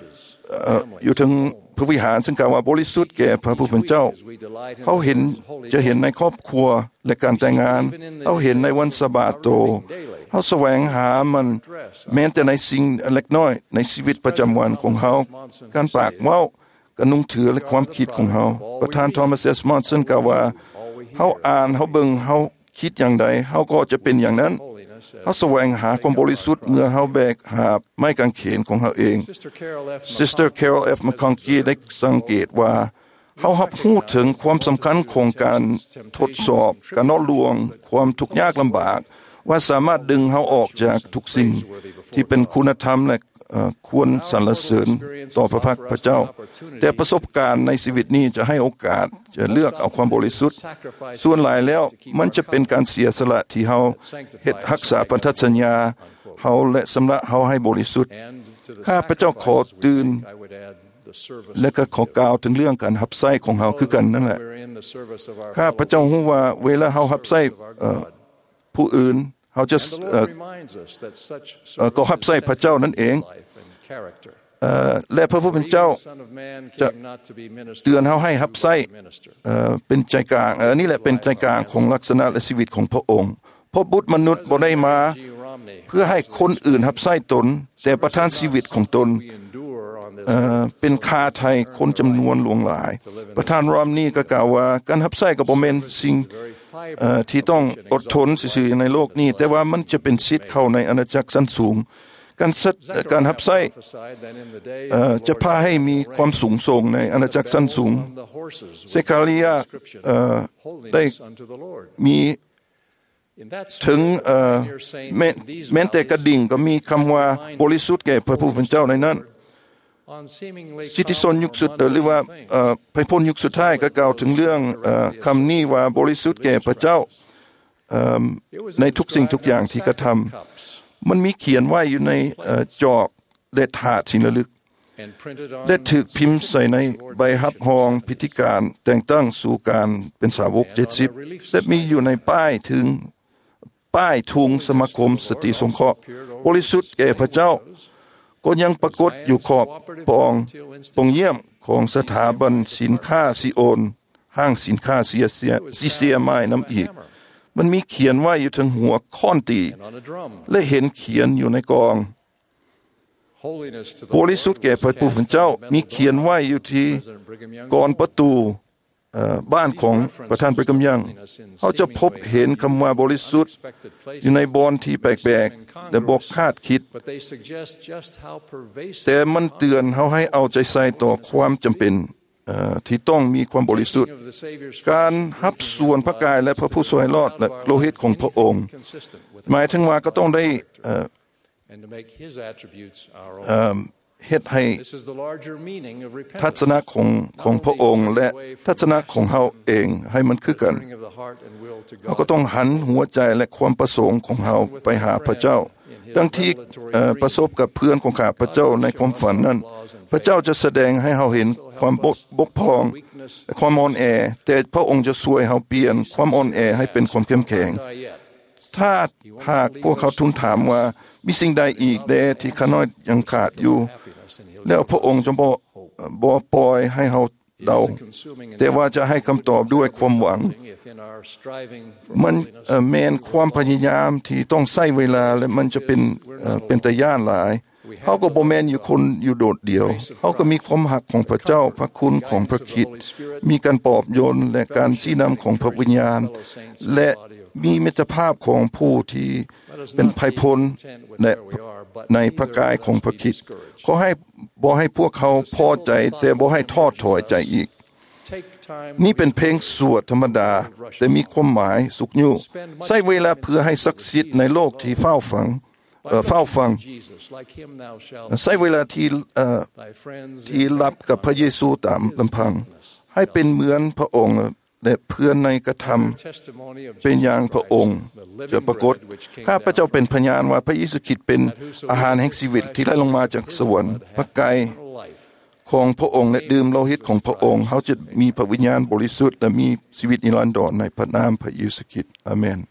อยู่ถึงพระวิหารซึ่งกล่าวว่าบริสุทธิ์แก่พระผู้เป็นเจ้าเขาเห็นจะเห็นในครอบครัวและการแต่งงานเขาเห็นในวันสะบาโตเขาแสวงหามันแม้แต่ในสิ่งเล็กน้อยในชีวิตประจำวันของเขาการปากเว้าการนุ่งถือและความคิดของเขาประธานทอมัส เอส มอนสันกล่าวว่าเขาอ่านเขาเบิ่งเขาคิดอย่างใดเขาก็จะเป็นอย่างนั้นเขาแสวงหาความบริสุทธิ์เมื่อเขาแบกหาบไม้กางเขนของเขาเอง Sister Carol F. McConkie ได้สังเกตว่าเขารับรู้ถึงความสำคัญของการทดสอบการล่อลวงความทุกข์ยากลำบากว่าสามารถดึงเขาออกจากทุกสิ่งที่เป็นคุณธรรมและควรสรรเสริญต่อพระพักพระเจ้าแต่ประสบการณ์ในชีวิตนี้จะให้โอกาสจะเลือกเอาความบริสุทธิ์ส่วนหลายแล้วมันจะเป็นการเสียสละที่เฮาเฮ็ดรักษาพันธสัญญาเฮาและสำระเฮาให้บริสุทธิ์ข้าพระเจ้าขอตื่นและก็ขอกล่าวถึงเรื่องการรับใช้ของเฮาคือกันนั่นแหละข้าพระเจ้าฮู้ว่าเวลาเฮารับใช้ผู้อื่นเขาจะก็รับใช้พระเจ้านั่นเองและพระผู้เป็นเจ้าจะเตือนเขาให้รับใช้เป็นใจกลางนี่แหละเป็นใจกลางของลักษณะและชีวิตของพระองค์เพราะบุตรมนุษย์บ่ได้มาเพื่อให้คนอื่นรับใช้ตนแต่ประทานชีวิตของตนเป็นค่าไถ่คนจำนวนหลวงหลายประธานรอมนี่ก็กล่าวว่าการรับใช้ก็บ่แม่นสิ่งที่ต้องอดทนซื่อๆในโลกนี้แต่ว่ามันจะเป็นสิทธิ์เข้าในอาณาจักรชั้นสูงการรับใช้จะพาให้มีความสูงส่งในอาณาจักรชั้นสูงเซคาริยาได้มีถึงแม้แต่กระดิ่งก็มีคำว่าบริสุทธิ์แก่พระผู้เป็นเจ้าในนั้นสิทธิชนยุคสุดหรือว่าพระพลยุคสุดท้ายก็กล่าวถึงเรื่องคำนี้ว่าบริสุทธิ์แก่พระเจ้าในทุกสิ่งทุกอย่างที่กระทำมันมีเขียนไว้อยู่ในจอกและถาดสินระลึกได้ถูกพิมพ์ใส่ในใบรับรองพิธีการแต่งตั้งสู่การเป็นสาวก70และมีอยู่ในป้ายถึงป้ายทุงสมาคมสติสงเคราะห์บริสุทธิ์แก่พระเจ้าก็ยังปรากฏอยู่ขอบปองเยี่ยมของสถาบันสินค้าซิโอนห้างสินค้าเซียไม้น้ำอีกมันมีเขียนไว้อยู่ถึงหัวค้อนตีและเห็นเขียนอยู่ในกองบริสุทธิ์แก่พระผู้เป็นเจ้ามีเขียนไว้อยู่ที่ก่อนประตูบ้านของประธานบริกรมยังเขาจะพบเห็นคำว่าบริสุทธิ์อยู่ในบอนที่แปลกๆและบอกคาดคิดแต่มันเตือนเขาให้เอาใจใส่ต่อความจำเป็นที่ต้องมีความบริสุทธิ์การรับส่วนพระกายและพระผู้ทรงให้รอดและโลหิตของพระองค์หมายถึงว่าก็ต้องได้เฮ็ดให้ทัศนะของพระองค์และทัศนะของเฮาเองให้มันคือกันเราก็ต้องหันหัวใจและความประสงค์ของเฮาไปหาพระเจ้าดังที่ประสบกับเพื่อนของข้าพระเจ้าในความฝันนั้นพระเจ้าจะแสดงให้เฮาเห็นความบกพร่องและความอ่อนแอแต่พระองค์จะช่วยเฮาเปลี่ยนความอ่อนแอให้เป็นความเข้มแข็งถ้าหากพวกเขาทูลถามว่ามีสิ่งใดอีกแดที่ข้าน้อยยังขาดอยู่แล้วพระองค์จะบ่ปล่อยให้เฮาเดาแต่ว่าจะให้คำตอบด้วยความหวังมันแม้นความพยายามที่ต้องใช้เวลาและมันจะเป็นตะย่านหลายเขาก็บ่แม่นอยู่คนอยู่โดดเดี่ยวเขาก็มีความหักของพระเจ้าพระคุณของพระคริสต์มีการปลอบโยนและการชี้นำของพระวิญญาณและมีมิตรภาพของผู้ที่เป็นไพพลและในพระกายของพระคริสต์ขอให้บ่ให้พวกเขาพอใจแต่บ่ให้ทอดถอยใจอีกนี่เป็นเพลงสวดธรรมดาแต่มีความหมายสุขอยู่ใช้เวลาเพื่อให้ศักดิ์สิทธิ์ในโลกที่เฝ้าฟังใช้เวลาที่รับกับพระเยซูตามลำพังให้เป็นเหมือนพระองค์และเพื่อนในกระทำเป็นอย่างพระองค์จะปรากฏข้าพระเจ้าเป็นพยานว่าพระเยซูคริสต์เป็นอาหารแห่งชีวิตที่ไหลลงมาจากสวรรค์พระกายของพระองค์และดื่มโลหิตของพระองค์เขาจะมีพระวิญญาณบริสุทธิ์และมีชีวิตนิรันดรในพระนามพระเยซูคริสต์อาเมน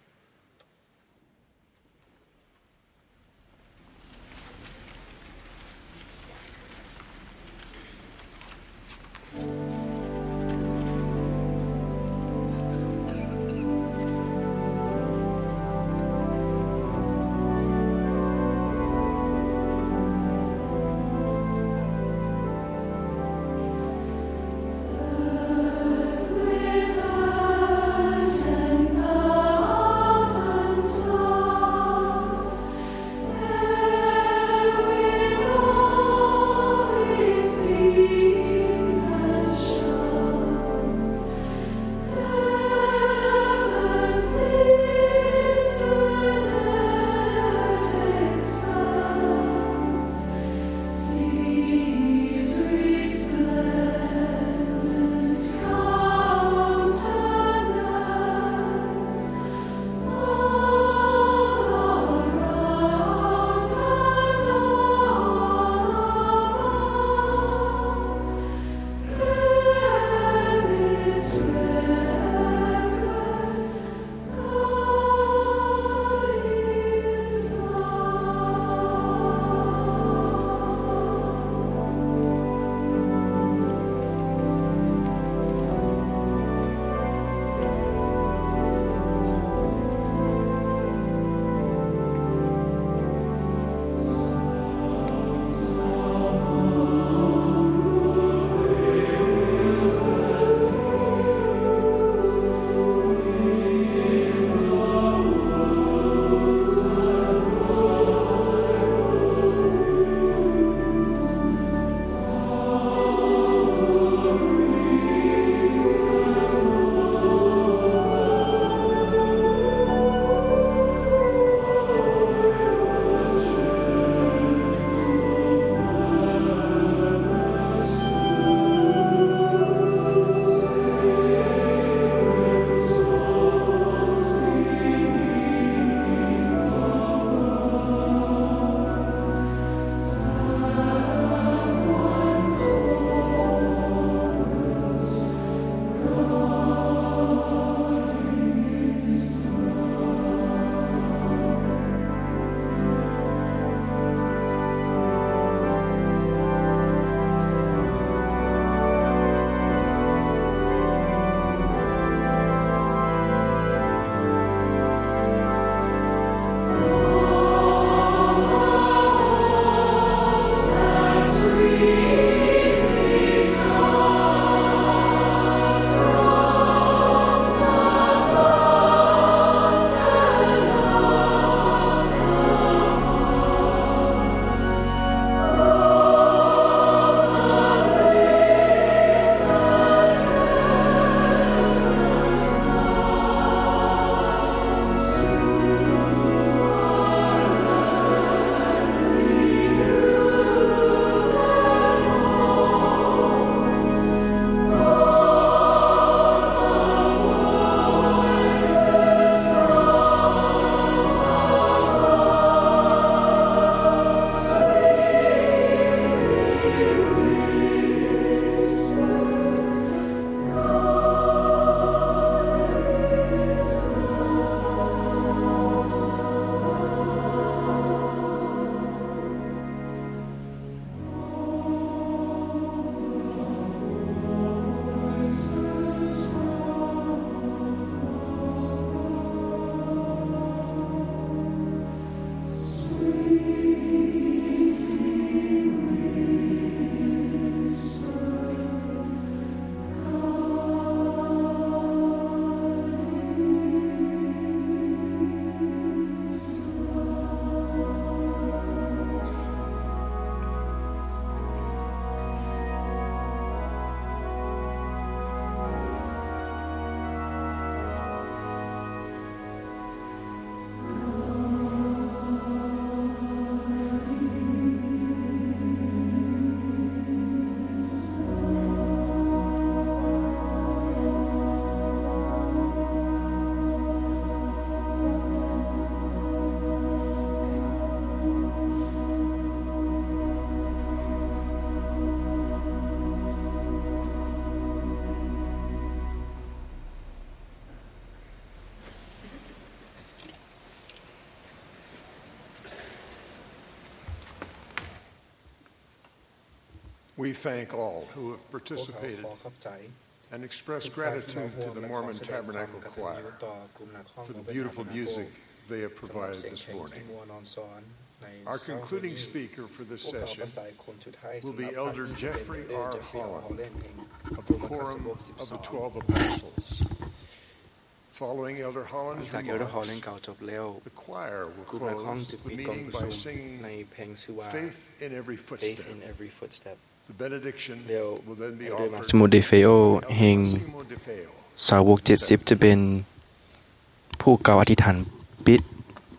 We thank all who have participated and express gratitude to the Mormon Tabernacle Choir for the beautiful music they have provided this morning. Our concluding speaker for this session will be Elder Jeffrey R. Holland of the Quorum of the 12 Apostles. Following Elder Holland's remarks, the choir will close the meeting by singing Faith in Every Footstep. The benediction will then be offered สมุดเดเฟโอแห่งสาวก70จะเป็นผู้กล่าวอธิษฐานปิด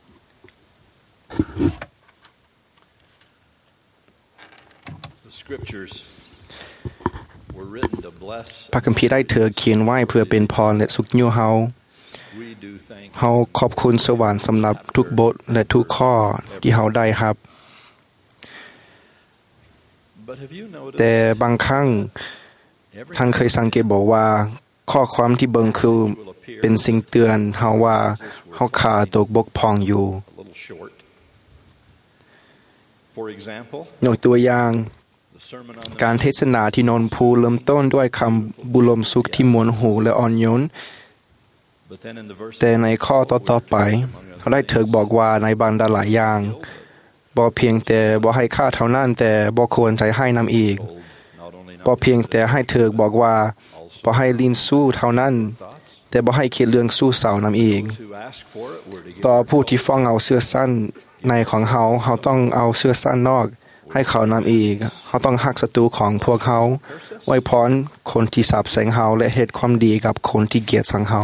พระคัมภีร์ได้เธอเขียนไว้เพื่อเป็นพรและสุขยั่วเฮาขอบคุณสวรรค์สำหรับทุกบทและทุกข้อที่เฮาได้ครับแต่บางครั้งท่านเคยสังเกตบอกว่าข้อความที่เบิ่งคือเป็นสิ่งเตือนเฮาว่าเฮาขาดตกบกพร่องอยู่ยกตัวอย่างการเทศนาที่นนภูเริ่มต้นด้วยคำบุลมสุขที่มวนหูและอ่อนโยนแต่ในข้อต่อๆไปเขาได้เถิกบอกว่าในบรรดาหลายอย่างบ่เพียงแต่บ่ให้ค่าเท่านั้นแต่บ่ควรใจให้นำอีกบ่เพียงแต่ให้เถิกบอกว่าบ่ให้ลิ้นสู้เท่านั้นแต่บ่ให้คิดเรื่องสู้เศร้านำอีกต่อผู้ที่ฟ้องเอาเสื้อสั้นในของเฮาต้องเอาเสื้อสั้นนอกให้เขานำอีกเขาต้องฮักศัตรูของพวกเขาไว้พรคนที่สาปแช่งเฮาและเฮ็ดความดีกับคนที่เกลียดชังเฮา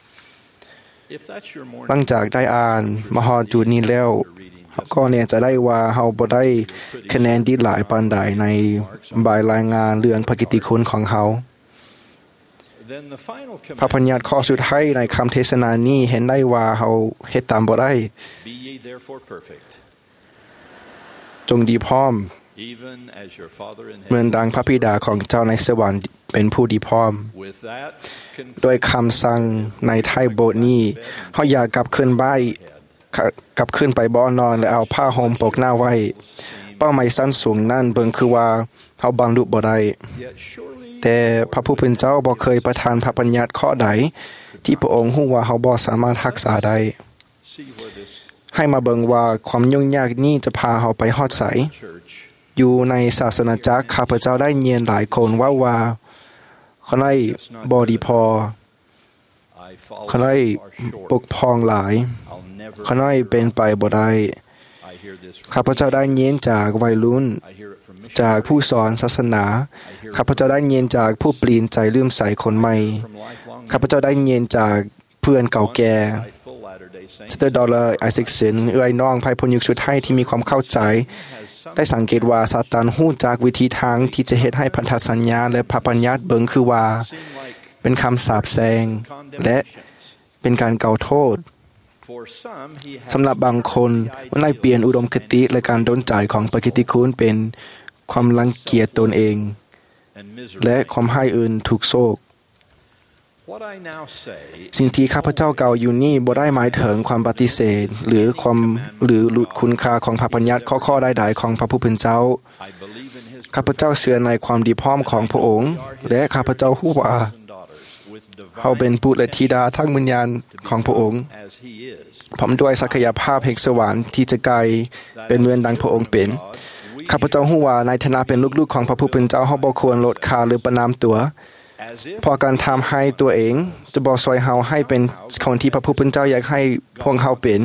หลังจากได้อ่านมาฮอดจุดนี้แล้วก็เนี่ยจะได้ว่าเฮาบ่ได้คะแนนดีหลายปานใดในใบรายงานเรื่องพระกิตติคุณของเฮาพระบัญญัติข้อสุดท้ายในคำเทศนานี้เห็นได้ว่าเฮาเฮ็ดตามบ่ได้จงดีพร้อมเหมือนดังพระบิดาของเจ้าในสวรรค์เป็นผู้ดีพร้อมโดยคำสั่งในท้ายบทนี้เฮาอยากกลับขึ้นไปบ่อนอนและเอาผ้าห่มปกหน้าไว้เป้าหมายสั้นสูงนั่นเบิ่งคือว่าเฮาบรรลุบ่ได้แต่พระผู้เป็นเจ้าบ่เคยประทานพระบัญญัติข้อใดที่พระองค์ฮู้ว่าเฮาบ่สามารถรักษาได้ให้มาเบิ่งว่าความยุ่งยากนี้จะพาเฮาไปฮอดไสอยู่ในศาสนาจักรข้าพเจ้าได้เรียนหลายคนว่าเขาได้บ่ดีพอเขาได้ปกพร่องหลายเขาได้เป็นไปบ่ได้ข้าพเจ้าได้เรียนจากวัยรุ่นจากผู้สอนศาสนาข้าพเจ้าได้เรียนจากผู้เปลี่ยนใจเลื่อมใสคนใหม่ข้าพเจ้าได้เรียนจากเพื่อนเก่าแก่สเตอร์ดอลเลอร์ไอแซคสันน้องภายพลยุคสุดท้ายที่มีความเข้าใจได้สังเกตว่าซาตานฮู้จากวิธีทางที่จะเฮ็ดให้พันธสัญญาและพระบัญญัติเบิ่งคือว่าเป็นคำสาปแช่งและเป็นการกล่าวโทษสำหรับบางคนมันได้เปลี่ยนอุดมคติและการดลใจของพระกิตติคุณเป็นความรังเกียจตนเองและความให้อื่นถูกโศกสิ่งที่ข้าพเจ้ากล่าวอยู่นี้บ่ได้หมายถึงความปฏิเสธหรือหลุดคุณค่าของพระบัญญัติข้อใดๆของพระผู้เป็นเจ้าข้าพเจ้าเชื่อในความดีพร้อมของพระองค์และข้าพเจ้าฮู้ว่าเฮาเป็นบุตรและธิดาทั้งวิญญาณของพระองค์พร้อมด้วยศักยภาพแห่งสวรรค์ที่จะไกลเป็นเหมือนดังพระองค์เป็นข้าพเจ้าฮู้ว่าในฐานะเป็นลูกๆของพระผู้เป็นเจ้าเฮาบ่ควรลดค่าหรือประณามตัวเพราะการทำให้ตัวเองจะบ่ช่วยเฮาให้เป็นคนที่พระผู้เป็นเจ้าอยากให้พวกเฮาเป็น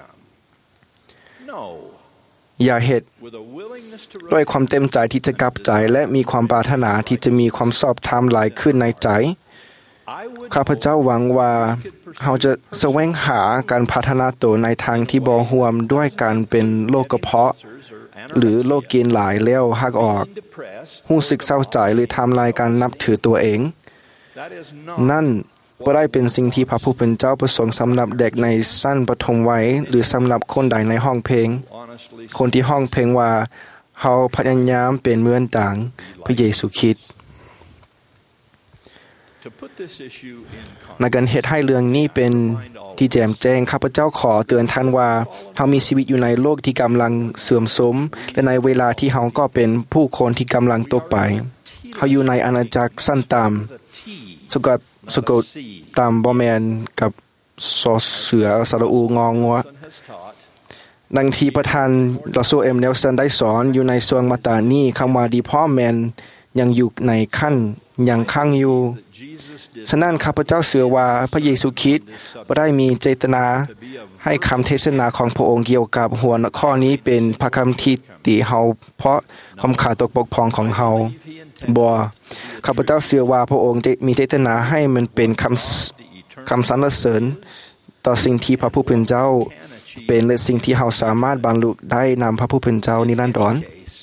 อย่าเฮ็ดด้วยความเต็มใจที่จะกลับใจและมีความปรารถนาที่จะมีความสอบธรรมหลายขึ้นในใจข้าพเจ้าหวังว่าเฮาจะแสวงหาการพัฒนาตัวในทางที่บ่ร่วมด้วยการเป็นโรคกระเพาะหรือโรคกินหลายแล้วหักออกรู้สึกเศร้าใจหรือทำลายการนับถือตัวเองนั่นบ่ได้เป็นสิ่งที่พระผู้เป็นเจ้าประสงค์สำหรับเด็กในชั้นประถมวัยหรือสำหรับคนใดในห้องเพลงคนที่ห้องเพลงว่าเฮาพยายามเป็นเหมือนดังพระเยซูคริสต์ในการเหตุให้เรื่องนี้เป็นที่แจ่มแจ้งข้าพเจ้าขอเตือนท่านว่าเฮามีชีวิตอยู่ในโลกที่กำลังเสื่อมโทรมและในเวลาที่เฮาก็เป็นผู้คนที่กำลังตกไปเฮาอยู่ในอาณาจักรสั้นต่ำสะกดตามบ่แม่นกับสอเสือสระอูงองัวดังที่ประธานดร. เอ็ม เนลสันได้สอนอยู่ในส่วนมาตรานี้คำว่าดีพ่อแมนยังอยู่ในขั้นยังค้างอยู่ฉะนั้นข้าพเจ้าเชื่อว่าพระเยซูคริสต์บ่ได้มีเจตนาให้คำเทศนาของพระองค์เกี่ยวกับหัวข้อนี้เป็นพระคำที่ติเฮาเพราะความขาดตกบกพร่องของเฮาบ่ข้าพเจ้าเชื่อว่าพระองค์มีเจตนาให้มันเป็นคำสรรเสริญต่อสิ่งที่พระผู้เป็นเจ้าเป็นและสิ่งที่เฮาสามารถบรรลุได้นำพระผู้เป็นเจ้านิรันดร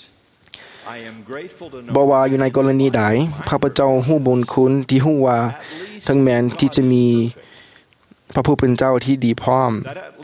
บ่ว่าอยู่ในกรณีใดข้าพเจ้าฮู้บุญคุณที่ฮู้ว่าทั้งแม้นที่จะมีพระผู้เป็นเจ้าที่ดีพร้อม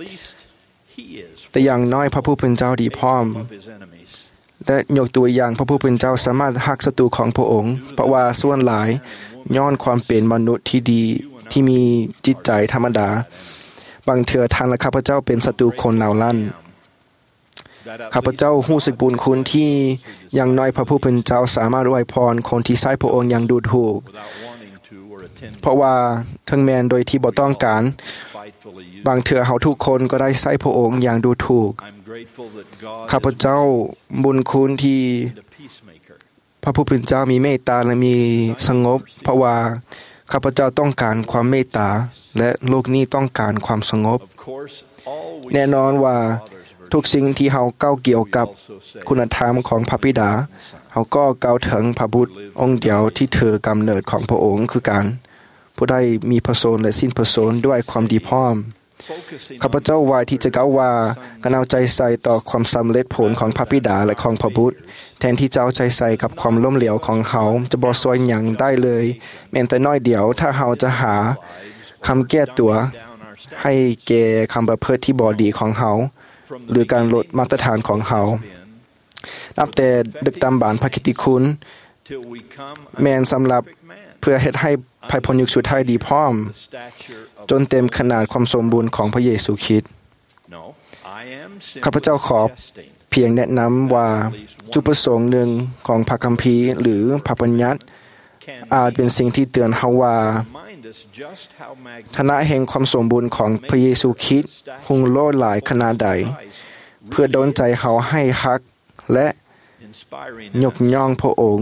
แต่อย่างน้อยพระผู้เป็นเจ้าดีพร้อมและยกตัวอย่างพระผู้เป็นเจ้าสามารถหักศัตรูของพระองค์เพราะว่าส่วนหลายย้อนความเป็นมนุษย์ที่ดีที่มีจิตใจธรรมดาบางเทื่อท่านและข้าพเจ้าเป็นศัตรูคนเหล่านั้นข้าพเจ้ารู้สึกบุญคุณที่อย่างน้อยพระผู้เป็นเจ้าสามารถอวยพรคนที่ใส่พระองค์อย่างดูถูกเพราะว่าทั้งแม้นโดยที่บ่ต้องการบางเทื่อเฮาทุกคนก็ได้ใส่พระองค์อย่างดูถูกข้าพเจ้าบุญคุณที่พระผู้เป็นเจ้ามีเมตตาและมีสงบเพราะว่าข้าพเจ้าต้องการความเมตตาและโลกนี้ต้องการความสงบแน่นอนว่าทุกสิ่งที่เฮาเก้าเกี่ยวกับคุณธรรมของพระบิดาเฮาก็เก้าถึงพระบุตรองค์เดียวที่ถือกำเนิดของพระองค์คือการผู้ได้มีพระชนและสิ้นพระชนด้วยความดีพร้อมข้าพเจ้าว่าที่จะกล่าวว่าการเอาใจใส่ต่อความสำเร็จผลของพระบิดาและของพระบุตรแทนที่จะเอาใจใส่กับความล้มเหลวของเขาจะบ่ช่วยหยังได้เลยแม้แต่น้อยเดียวถ้าเฮาจะหาคำแก้ตัวให้แก่คำประพฤติที่บ่ดีของเฮาหรือการลดมาตรฐานของเขานับแต่ดึกดำบรรพ์พระกิตติคุณแม้นสำหรับเพื่อเฮ็ดให้ภายพ้นยุคสุดท้ายดีพร้อมจนเต็มขนาดความสมบูรณ์ของพระเยซูคริสต์ข้าพเจ้าขอเพียงแนะนำว่าจุดประสงค์หนึ่งของพระคัมภีร์หรือพระบัญญัติอาจเป็นสิ่งที่เตือนเฮาว่าฐานะแห่งความสมบูรณ์ของพระเยซูคริสต์หุ่งโลดหลายขนาดใดเพื่อดลใจเฮาให้ฮักและยกย่องพระองค์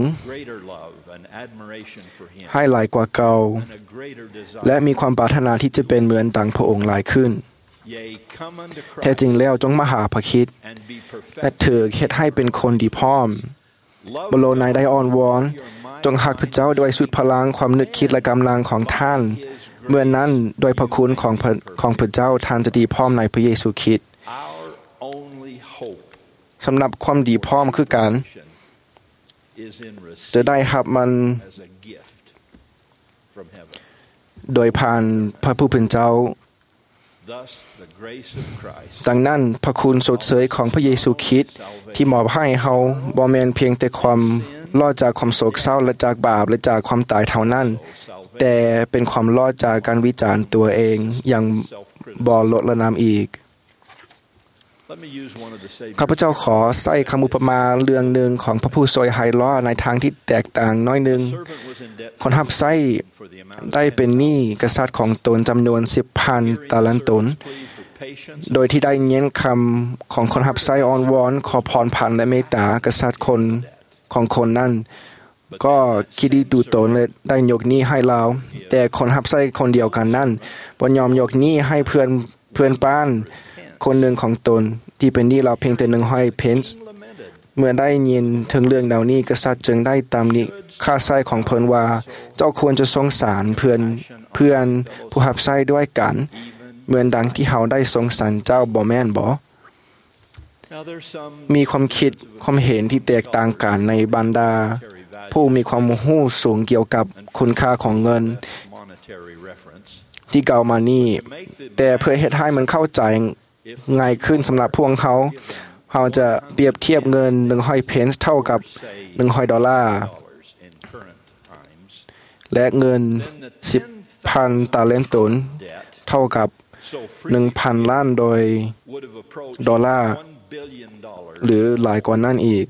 ให้หลายกว่าเก่าและมีความปรารถนาที่จะเป็นเหมือนดังพระองค์หลายขึ้นแท้จริงแล้วจงมาหาพระคริสต์และเถิดเฮ็ดให้เป็นคนดีพร้อมบโลนายได้อ้อนวอนจงฮักพระเจ้าด้วยสุดพลังความนึกคิดและกำลังของท่านเมื่อนั้นด้วยพระคุณของพระเจ้าท่านจะดีพร้อมในพระเยซูคริสต์สำหรับความดีพร้อมคือการจะได้รับมันโดยผ่านพระผู้เป็นเจ้าดังนั้นพระคุณสดเสยของพระเยซูคริสต์ที่มอบให้เฮาบ่แม่นเพียงแต่ความรอดจากความโศกเศร้าและจากบาปและจากความตายเท่านั้นแต่เป็นความรอดจากการวิจารณ์ตัวเองอย่างบ่ลดละน้ำอีกข้าพเจ้าขอใส่คำอุปมาเรื่องหนึ่งของพระผู้ช่วยให้รอดในทางที่แตกต่างน้อยหนึ่งคนรับใช้ได้เป็นหนี้กษัตริย์ของตนจำนวน 10,000 ตาลันตนโดยที่ได้เน้นคำของคนรับใช้อ้อนวอนขอพรผ่านและเมตตากษัตริย์คนของคนนั้นก็คิดดีดูตนและได้ยกหนี้ให้เราแต่คนรับใช้คนเดียวกันนั้นบ่ยอมยกหนี้ให้เพื่อนบ้านคนหนึ่งของตนที่เป็นหนี้เราเพียงแต่100 เพนซ์เมื่อได้ยินถึงเรื่องเหล่านี้กษัตริย์จึงได้ตำหนิข้าใช้ของเพิ่นว่าเจ้าควรจะสงสารเพื่อนผู้รับใช้ด้วยกันเหมือนดังที่เฮาได้สงสารเจ้าบ่แม่นบ่มีความคิดความเห็นที่แตกต่างกันในบรรดาผู้มีความรู้สูงเกี่ยวกับคุณค่าของเงินที่กล่าวมานี้แต่เพื่อเฮ็ดให้มันเข้าใจง่ายขึ้นสำหรับพวกเขาจะเปรียบเทียบเงิน100 เพนซ์เท่ากับ$100 และเงิน 10,000 ตาเลนตุนเท่ากับ 1,000 ล้านดอลลาร์หรือหลายกว่านั้นอีก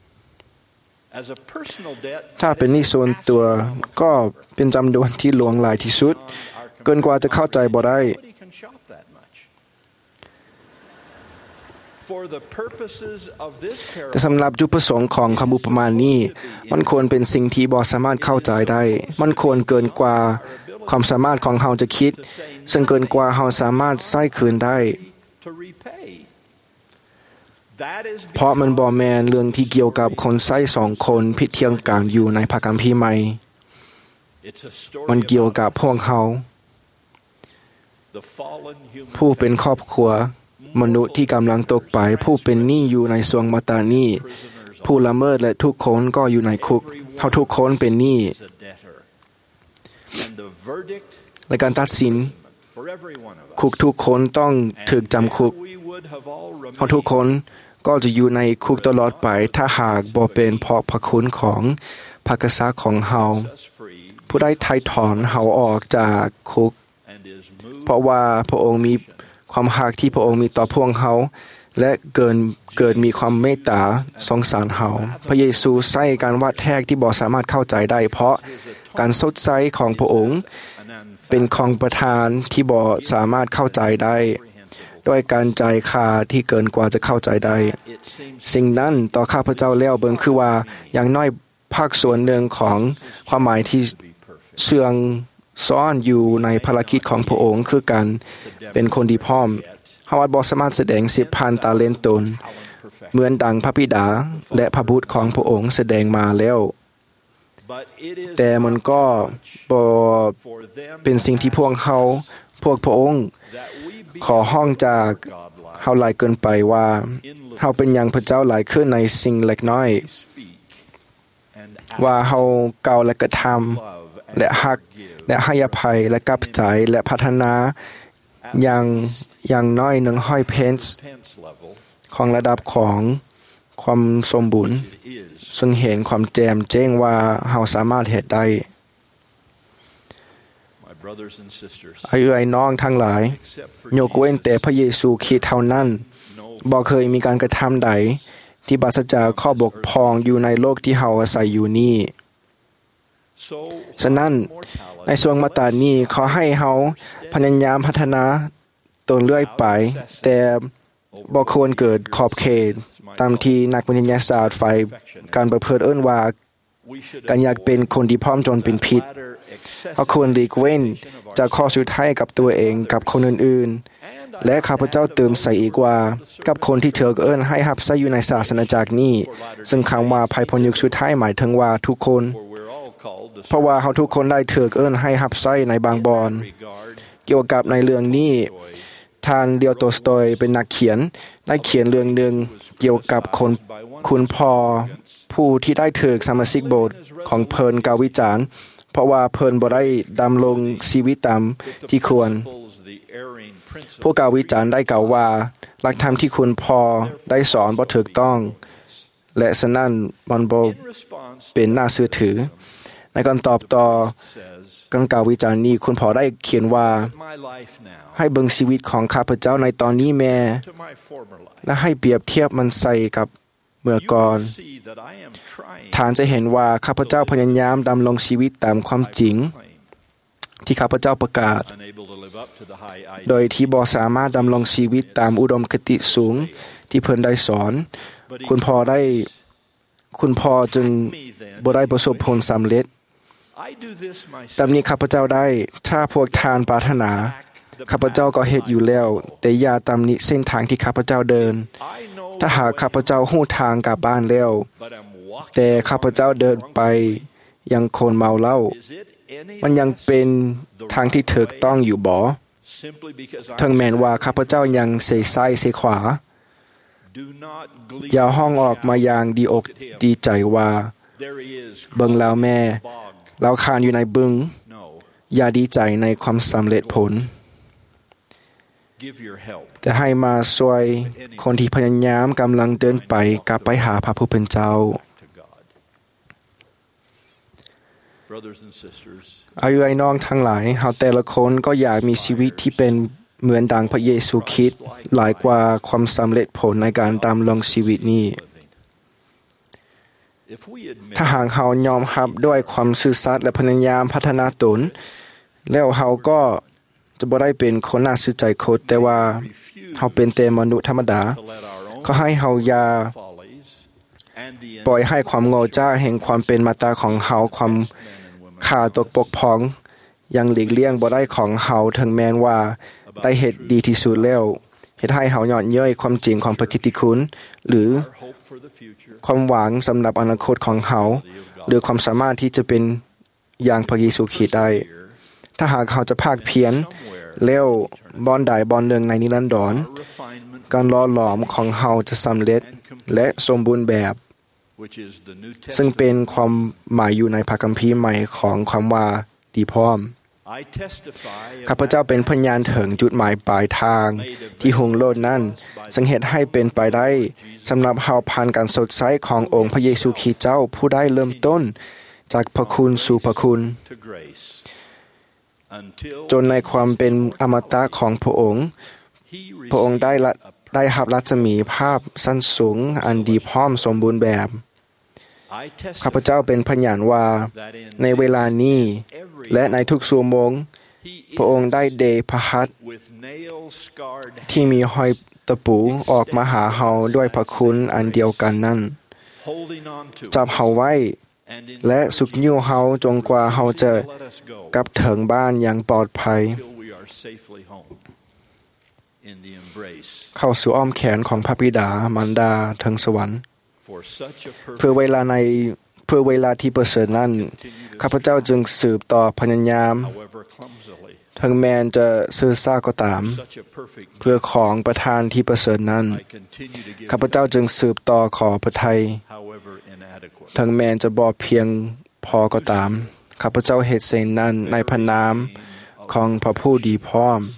ถ้าเป็นหนี้ส่วนตัวก็เป็นจำนวนที่หลวงหลายที่สุดเกินกว่าจะเข้าใจบ่ได้แต่สำหรับจุดประสงค์ของคำอุปมานี้มันควรเป็นสิ่งที่บ่สามารถเข้าใจได้มันควรเกินกว่าความสามารถของเราจะคิดซึ่งเกินกว่าเราสามารถใช้คืนได้เพราะมันบ่แม่นเรื่องที่เกี่ยวกับคนใช้2 คนพิดเทียงกันอยู่ในพระคัมภีร์ใหม่มันเกี่ยวกับพวกเขาผู้เป็นครอบครัวมนุษย์ที่กำลังตกไปผู้เป็นหนี้อยู่ในสวงมาตานี้ผู้ละเมิดและทุกคนก็อยู่ในคุกเขาทุกคนเป็นหนี้และการตัดสินคุกทุกคนต้องถูกจำคุกเขาทุกคนก็จะอยู่ในคุกตลอดไปถ้าหากบ่เป็นเพราะพระคุณของพระกษัตริย์ของเฮาผู้ได้ไถ่ถอนเฮาออกจากคุกเพราะว่าพระองค์มีความรักที่พระองค์มีต่อพวกเขาและเกิดมีความเมตตาสงสารเฮาพระเยซูใช้การวาดแทกที่บ่สามารถเข้าใจได้เพราะการสดใสของพระองค์เป็นของประทานที่บ่สามารถเข้าใจได้ด้วยการจ่ายค่าที่เกินกว่าจะเข้าใจได้สิ่งนั้นต่อข้าพเจ้าแล้วเบิ่งคือว่าอย่างน้อยภาคส่วนหนึ่งของความหมายที่เสื่องซ่อนอยู่ในภารกิจของพระองค์คือการเป็นคนดีพร้อมเฮาอาจบ่สามารถแสดง 10,000 ตาเลนตนเหมือนดังพระบิดาและพระบุตรของพระองค์แสดงมาแล้วแต่มันก็บ่เป็นสิ่งที่พวกพระองค์ขอห้องจากเฮาหลายเกินไปว่าเฮาเป็นอย่างพระเจ้าหลายขึ้นในสิ่งเล็กน้อยว่าเฮาเก่าและกระทำและฮักและให้อภัยและกลับใจและพัฒนาอย่างน้อย100 เพนส์ของระดับของความสมบูรณ์ซึ่งเห็นความแจ่มแจ้งว่าเฮาสามารถเฮ็ดได้ไอ้น้องทั้งหลายยกเว้นแต่พระเยซูคริสต์เท่านั้นบ่เคยมีการกระทำใดที่ปราศจากข้อบกพร่องอยู่ในโลกที่เฮาอาศัยอยู่นี้ฉะนั้นในช่วงมาตรานี้ขอให้เฮาพยายามพัฒนาตนเรื่อยไปแต่บ่ควรเกิดขอบเขตตามที่นักวิทยาศาสตร์ฝ่ายการประพฤติเอิ้นว่าการอยากเป็นคนดีพร้อมจนเป็นพิษเขาควรหลีกเว้นจากข้อสุดท้ายกับตัวเองกับคนอื่นๆและข้าพเจ้าเติมใส่อีกว่ากับคนที่เถือกเอิ้นให้รับใช้อยู่ในศาสนาจักรนี้ซึ่งคำว่าภายพ้นยุคสุดท้ายหมายถึงว่าทุกคนเพราะว่าเขาทุกคนได้เถือกเอิ้นให้รับใช้ในบางบอนเกี่ยวกับในเรื่องนี้ท่านเดียวโตสโตยเป็นนักเขียนได้เขียนเรื่องหนึ่งเกี่ยวกับคุณพ่อผู้ที่ได้เถือกสมาชิกโบสถ์ของเพิ่นกล่าววิจารณ์เพราะว่าเพิ่นบ่ได้ดำรงชีวิตตามที่ควรผู้กล่าววิจารณ์ได้กล่าวว่าหลักธรรมที่คุณพ่อได้สอนบ่ถูกต้องและฉะนั้นมันบ่เป็นน่าเชื่อถือในการตอบต่อการกล่าววิจารณ์นี้คุณพ่อได้เขียนว่าให้เบิ่งชีวิตของข้าพเจ้าในตอนนี้แม่และให้เปรียบเทียบมันใส่กับเมื่อก่อนท่านจะเห็นว่าข้าพเจ้าพยายามดำรงชีวิตตามความจริงที่ข้าพเจ้าประกาศโดยที่บ่สามารถดำรงชีวิตตามอุดมคติสูงที่เพิ่นได้สอนคุณพ่อจึงบ่ได้ประสบผลสำเร็จตามนี้ข้าพเจ้าได้ถ้าพวกท่านปรารถนาข้าพเจ้าก็เฮ็ดอยู่แล้วแต่อย่าตำหนิเส้นทางที่ข้าพเจ้าเดินถ้าหากข้าพเจ้าฮู้ทางกลับบ้านแล้วแต่ข้าพเจ้าเดินไปยังโคนเมาเหล้ามันยังเป็นทางที่ถูกต้องอยู่บ่ถึงแม้ว่าข้าพเจ้ายังเสซ้ายเสขวาอย่าห้องออกมาอย่างดีอกดีใจว่าเบิ่งแล้วแม่เราคานอยู่ในบึงอย่าดีใจในความสำเร็จผลแต่ให้มาช่วยคนที่พยายามกำลังเดินไปกลับไปหาพระผู้เป็นเจ้าอายุไอ้น้องทั้งหลายเฮาแต่ละคนก็อยากมีชีวิตที่เป็นเหมือนดังพระเยซูคริสต์หลายกว่าความสำเร็จผลในการดำรงชีวิตนี้ถ้าหากเฮายอมรับด้วยความซื่อสัตย์และพยายามพัฒนาตนแล้วเฮาก็จะบ่ได้เป็นคนน่าซื่อใจโคตรแต่ว่าเฮาเป็นแต่มนุษย์ธรรมดาก็ให้เฮาอย่าปล่อยให้ความโง่เจ้าแห่งความเป็นมาตาของเฮาความขาดตกปกพร่องยังหลีกเลี่ยงบ่ได้ของเฮาถึงแม้นว่าได้เฮ็ดดีที่สุดแล้วเฮ็ดให้เฮาย่อนเย้ยความจริงของพระกิตติคุณหรือความหวังสำหรับอนาคตของเฮาหรือความสามารถที่จะเป็นอย่างพระเยซูคริสต์ได้ถ้าหากเฮาจะภาคเพียรแล้วบ่อนใดบ่อนหนึ่งในนิรันดรการหล่อหลอมของเฮาจะสำเร็จและสมบูรณ์แบบซึ่งเป็นความหมายอยู่ในพระคัมภีร์ใหม่ของความว่าดีพร้อมข้าพเจ้าเป็นพยานถึงจุดหมายปลายทางที่หงโลดนั้นซึ่งเหตุให้เป็นไปได้สำหรับเฮาผ่านการสดใสขององค์พระเยซูคริสต์เจ้าผู้ได้เริ่มต้นจากพระคุณสู่พระคุณจนในความเป็นอมตะของพระองค์ได้รับรัศมีภาพสั้นสูงอันดีพร้อมสมบูรณ์แบบข้าพเจ้าเป็นพยานว่าในเวลานี้และในทุกชั่วโมงพระองค์ได้เดพระหัตถ์ที่มีห้อยตะปูออกมาหาเฮาด้วยพระคุณอันเดียวกันนั้นจับเฮาไว้และสุกยิ้วเฮาจนกว่าเฮาจะกลับถึงบ้านอย่างปลอดภัยเข้าสู่อ้อมแขนของพระบิดามารดาถึงสวรรค์เพื่อเวลาที่ประเสริฐนั้นข้าพเจ้าจึงสืบต่อพยายามถึงแม้จะซื่อซ่าก็ตามเพื่อของประทานที่ประเสริฐนั้นข้าพเจ้าจึงสืบต่อขอพระทัยถึงแม้จะบ่เพียงพอก็ตามข้าพเจ้าเฮ็ดสิ่งนั้นในพระนามของพระผู้ดีพร้อม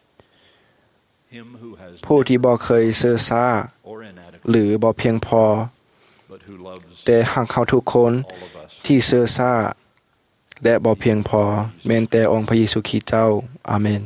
ผู้ที่บ่เคยซื่อซ่าหรือบ่เพียงพอแต่หากเขาทุกคนที่ซื่อซ่าและบ่เพียงพอแม้แต่องค์พระเยซูคริสต์เจ้าอาเมน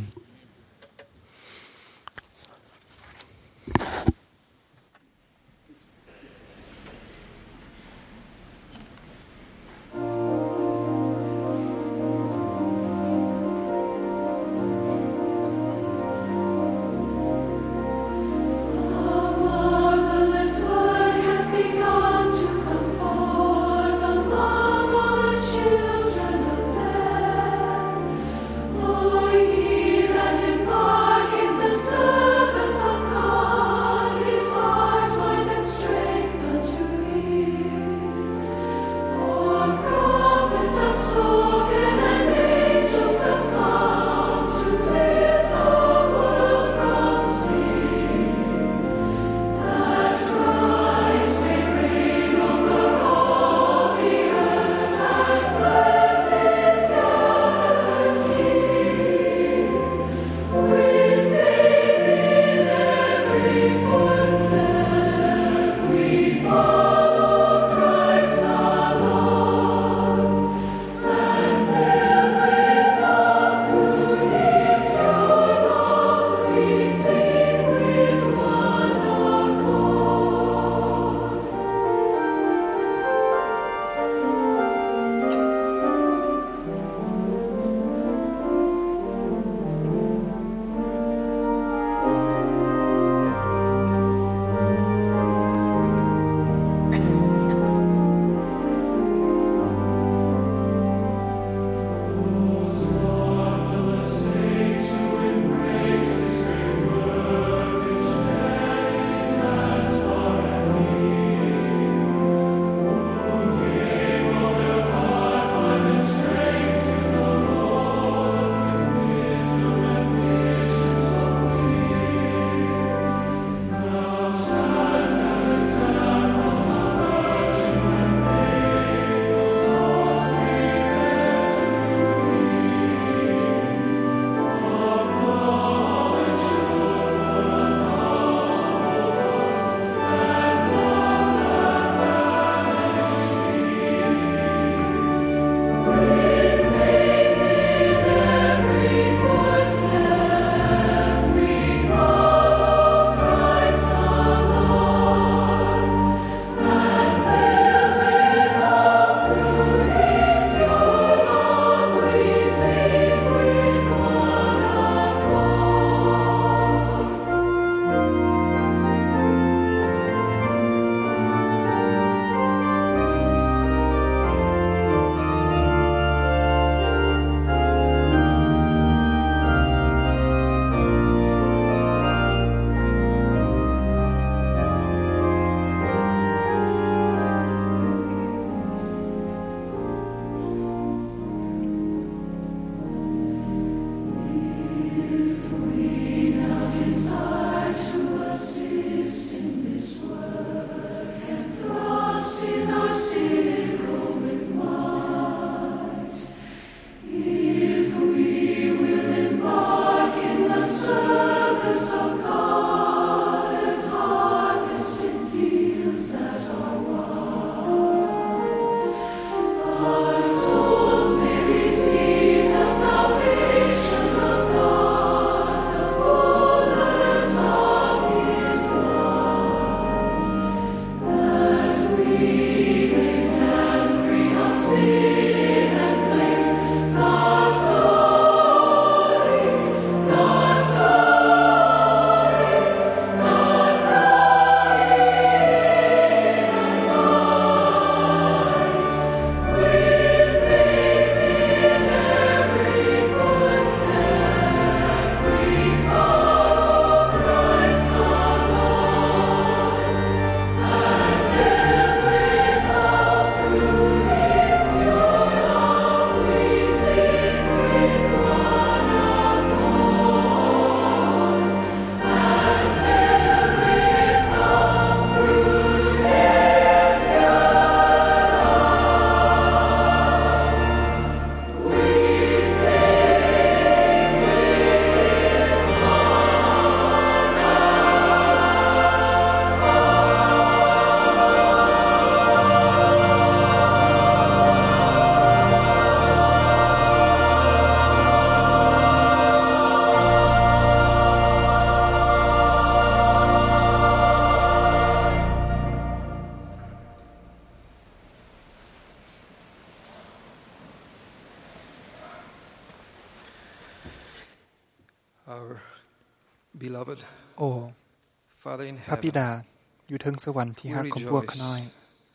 โอ้พระบิดาอยู่เทิงสวรรค์ที่ฮักของพวกข้าน้อย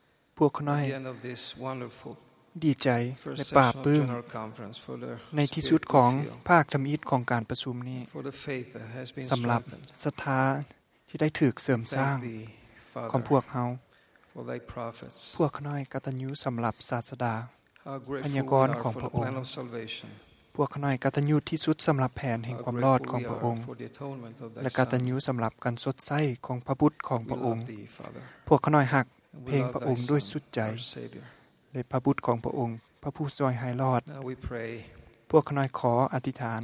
ดีใจและปลาบปลื้มในที่สุดของภาคทำอิฐของการประชุมนี้สำหรับศรัทธาที่ได้ถูกเสริมสร้างของพวกเฮาพวกข้าน้อยกตัญญูสำหรับศาสดาพยากรณ์ของพระองค์พวกข้าน้อยกตัญญูที่สุดสำหรับแผนแห่งความรอดของพระองค์และกตัญญูสำหรับการสดใสของพระบุตรของพระองค์พวกข้าน้อยฮักเพลงพระองค์ด้วยสุดใจและพระบุตรของพระองค์พระผู้ช่วยให้รอดพวกข้าน้อยขออธิษฐาน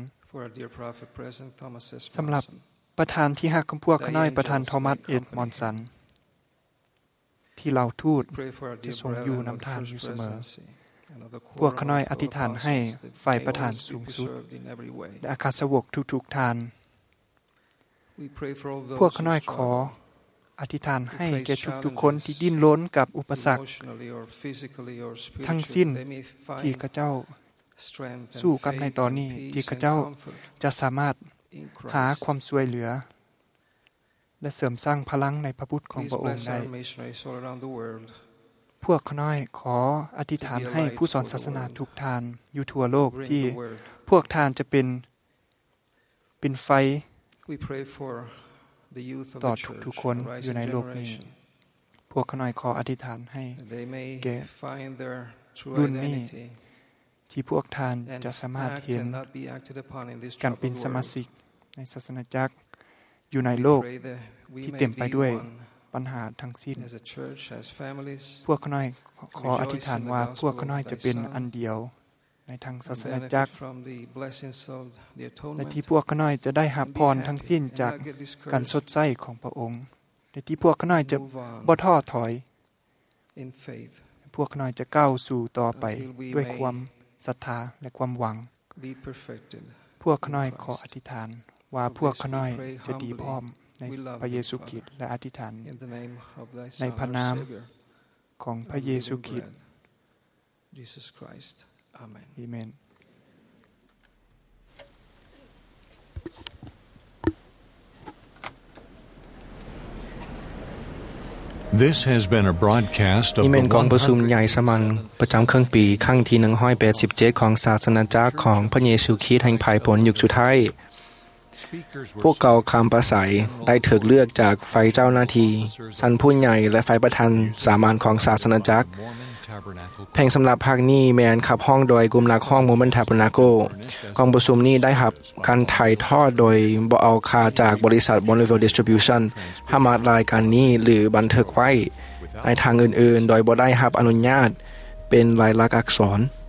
สำหรับประธานที่ฮักของพวกข้าน้อยประธานโทมัสเอ็ดมอนสันที่เราทูตจะทรงอยู่นำทางอยู่เสมอพวกข้าน้อยอธิษฐานให้ฝ่ายประธานสูงสุดและอาคาสาวกทุกๆทานพวกข้าน้อยขออธิษฐานให้แก่ทุกๆคนที่ดิ้นรนกับอุปสรรคทั้งสิ้นที่ข้าเจ้าสู้กับในตอนนี้ที่ข้าเจ้าจะสามารถหาความช่วยเหลือและเสริมสร้างพลังในพระบุตรของพระองค์ได้พวกข้าน้อยขออธิษฐานให้ผู้สอนศาสนาทุกทานอยู่ทั่วโลกที่พวกทานจะเป็นไฟต่อทุกๆคนอยู่ในโลกนี้พวกข้าน้อยขออธิษฐานให้แก่รุ่นนี้ที่พวกทานจะสามารถเห็นการเป็นสมาชิกในศาสนาจักรอยู่ในโลกที่เต็มไปด้วยปัญหาทั้งสิ้นพวกข้าน้อยขออธิษฐานว่าพวกข้าน้อยจะเป็นอันเดียวในทางศาสนาจักรและที่พวกข้าน้อยจะได้รับพรทั้งสิ้นจากการสดใสของพระองค์และที่พวกข้าน้อยจะบ่ท้อถอยพวกข้าน้อยจะก้าวสู่ต่อไปด้วยความศรัทธาและความหวังพวกข้าน้อยขออธิษฐานว่าพวกข้าน้อยจะดีพร้อมในพระเยซูคริสต์และอธิษฐานในพระนามของพระเยซูคริสต์อาเมน This has been a broadcast of นี่เป็นกองประชุมใหญ่สมัญประจำครึ่งปีครั้งที่187ของศาสนาจักรของพระเยซูคริสต์แห่งภายผลยุคสุดท้ายพวกเขาคำประสัยได้ถูกเลือกจากฝ่ายเจ้าหน้าที่ท่านผู้ใหญ่และฝ่ายประธานสามัญของศาสนาจักรเพลงสำหรับภาคนี้แมนขับห้องโดยกลุ่มนักห้องโมเมนต์ทาเบอร์นาโกกองประชุมนี้ได้รับการถ่ายทอดโดยบ่เอาค่าจากบริษัท Bonneville Distribution ห้ามรายการนี้หรือบันทึกไว้ในทางอื่นๆโดยบ่ได้รับอนุญาตเป็นลายลักษณ์อักษร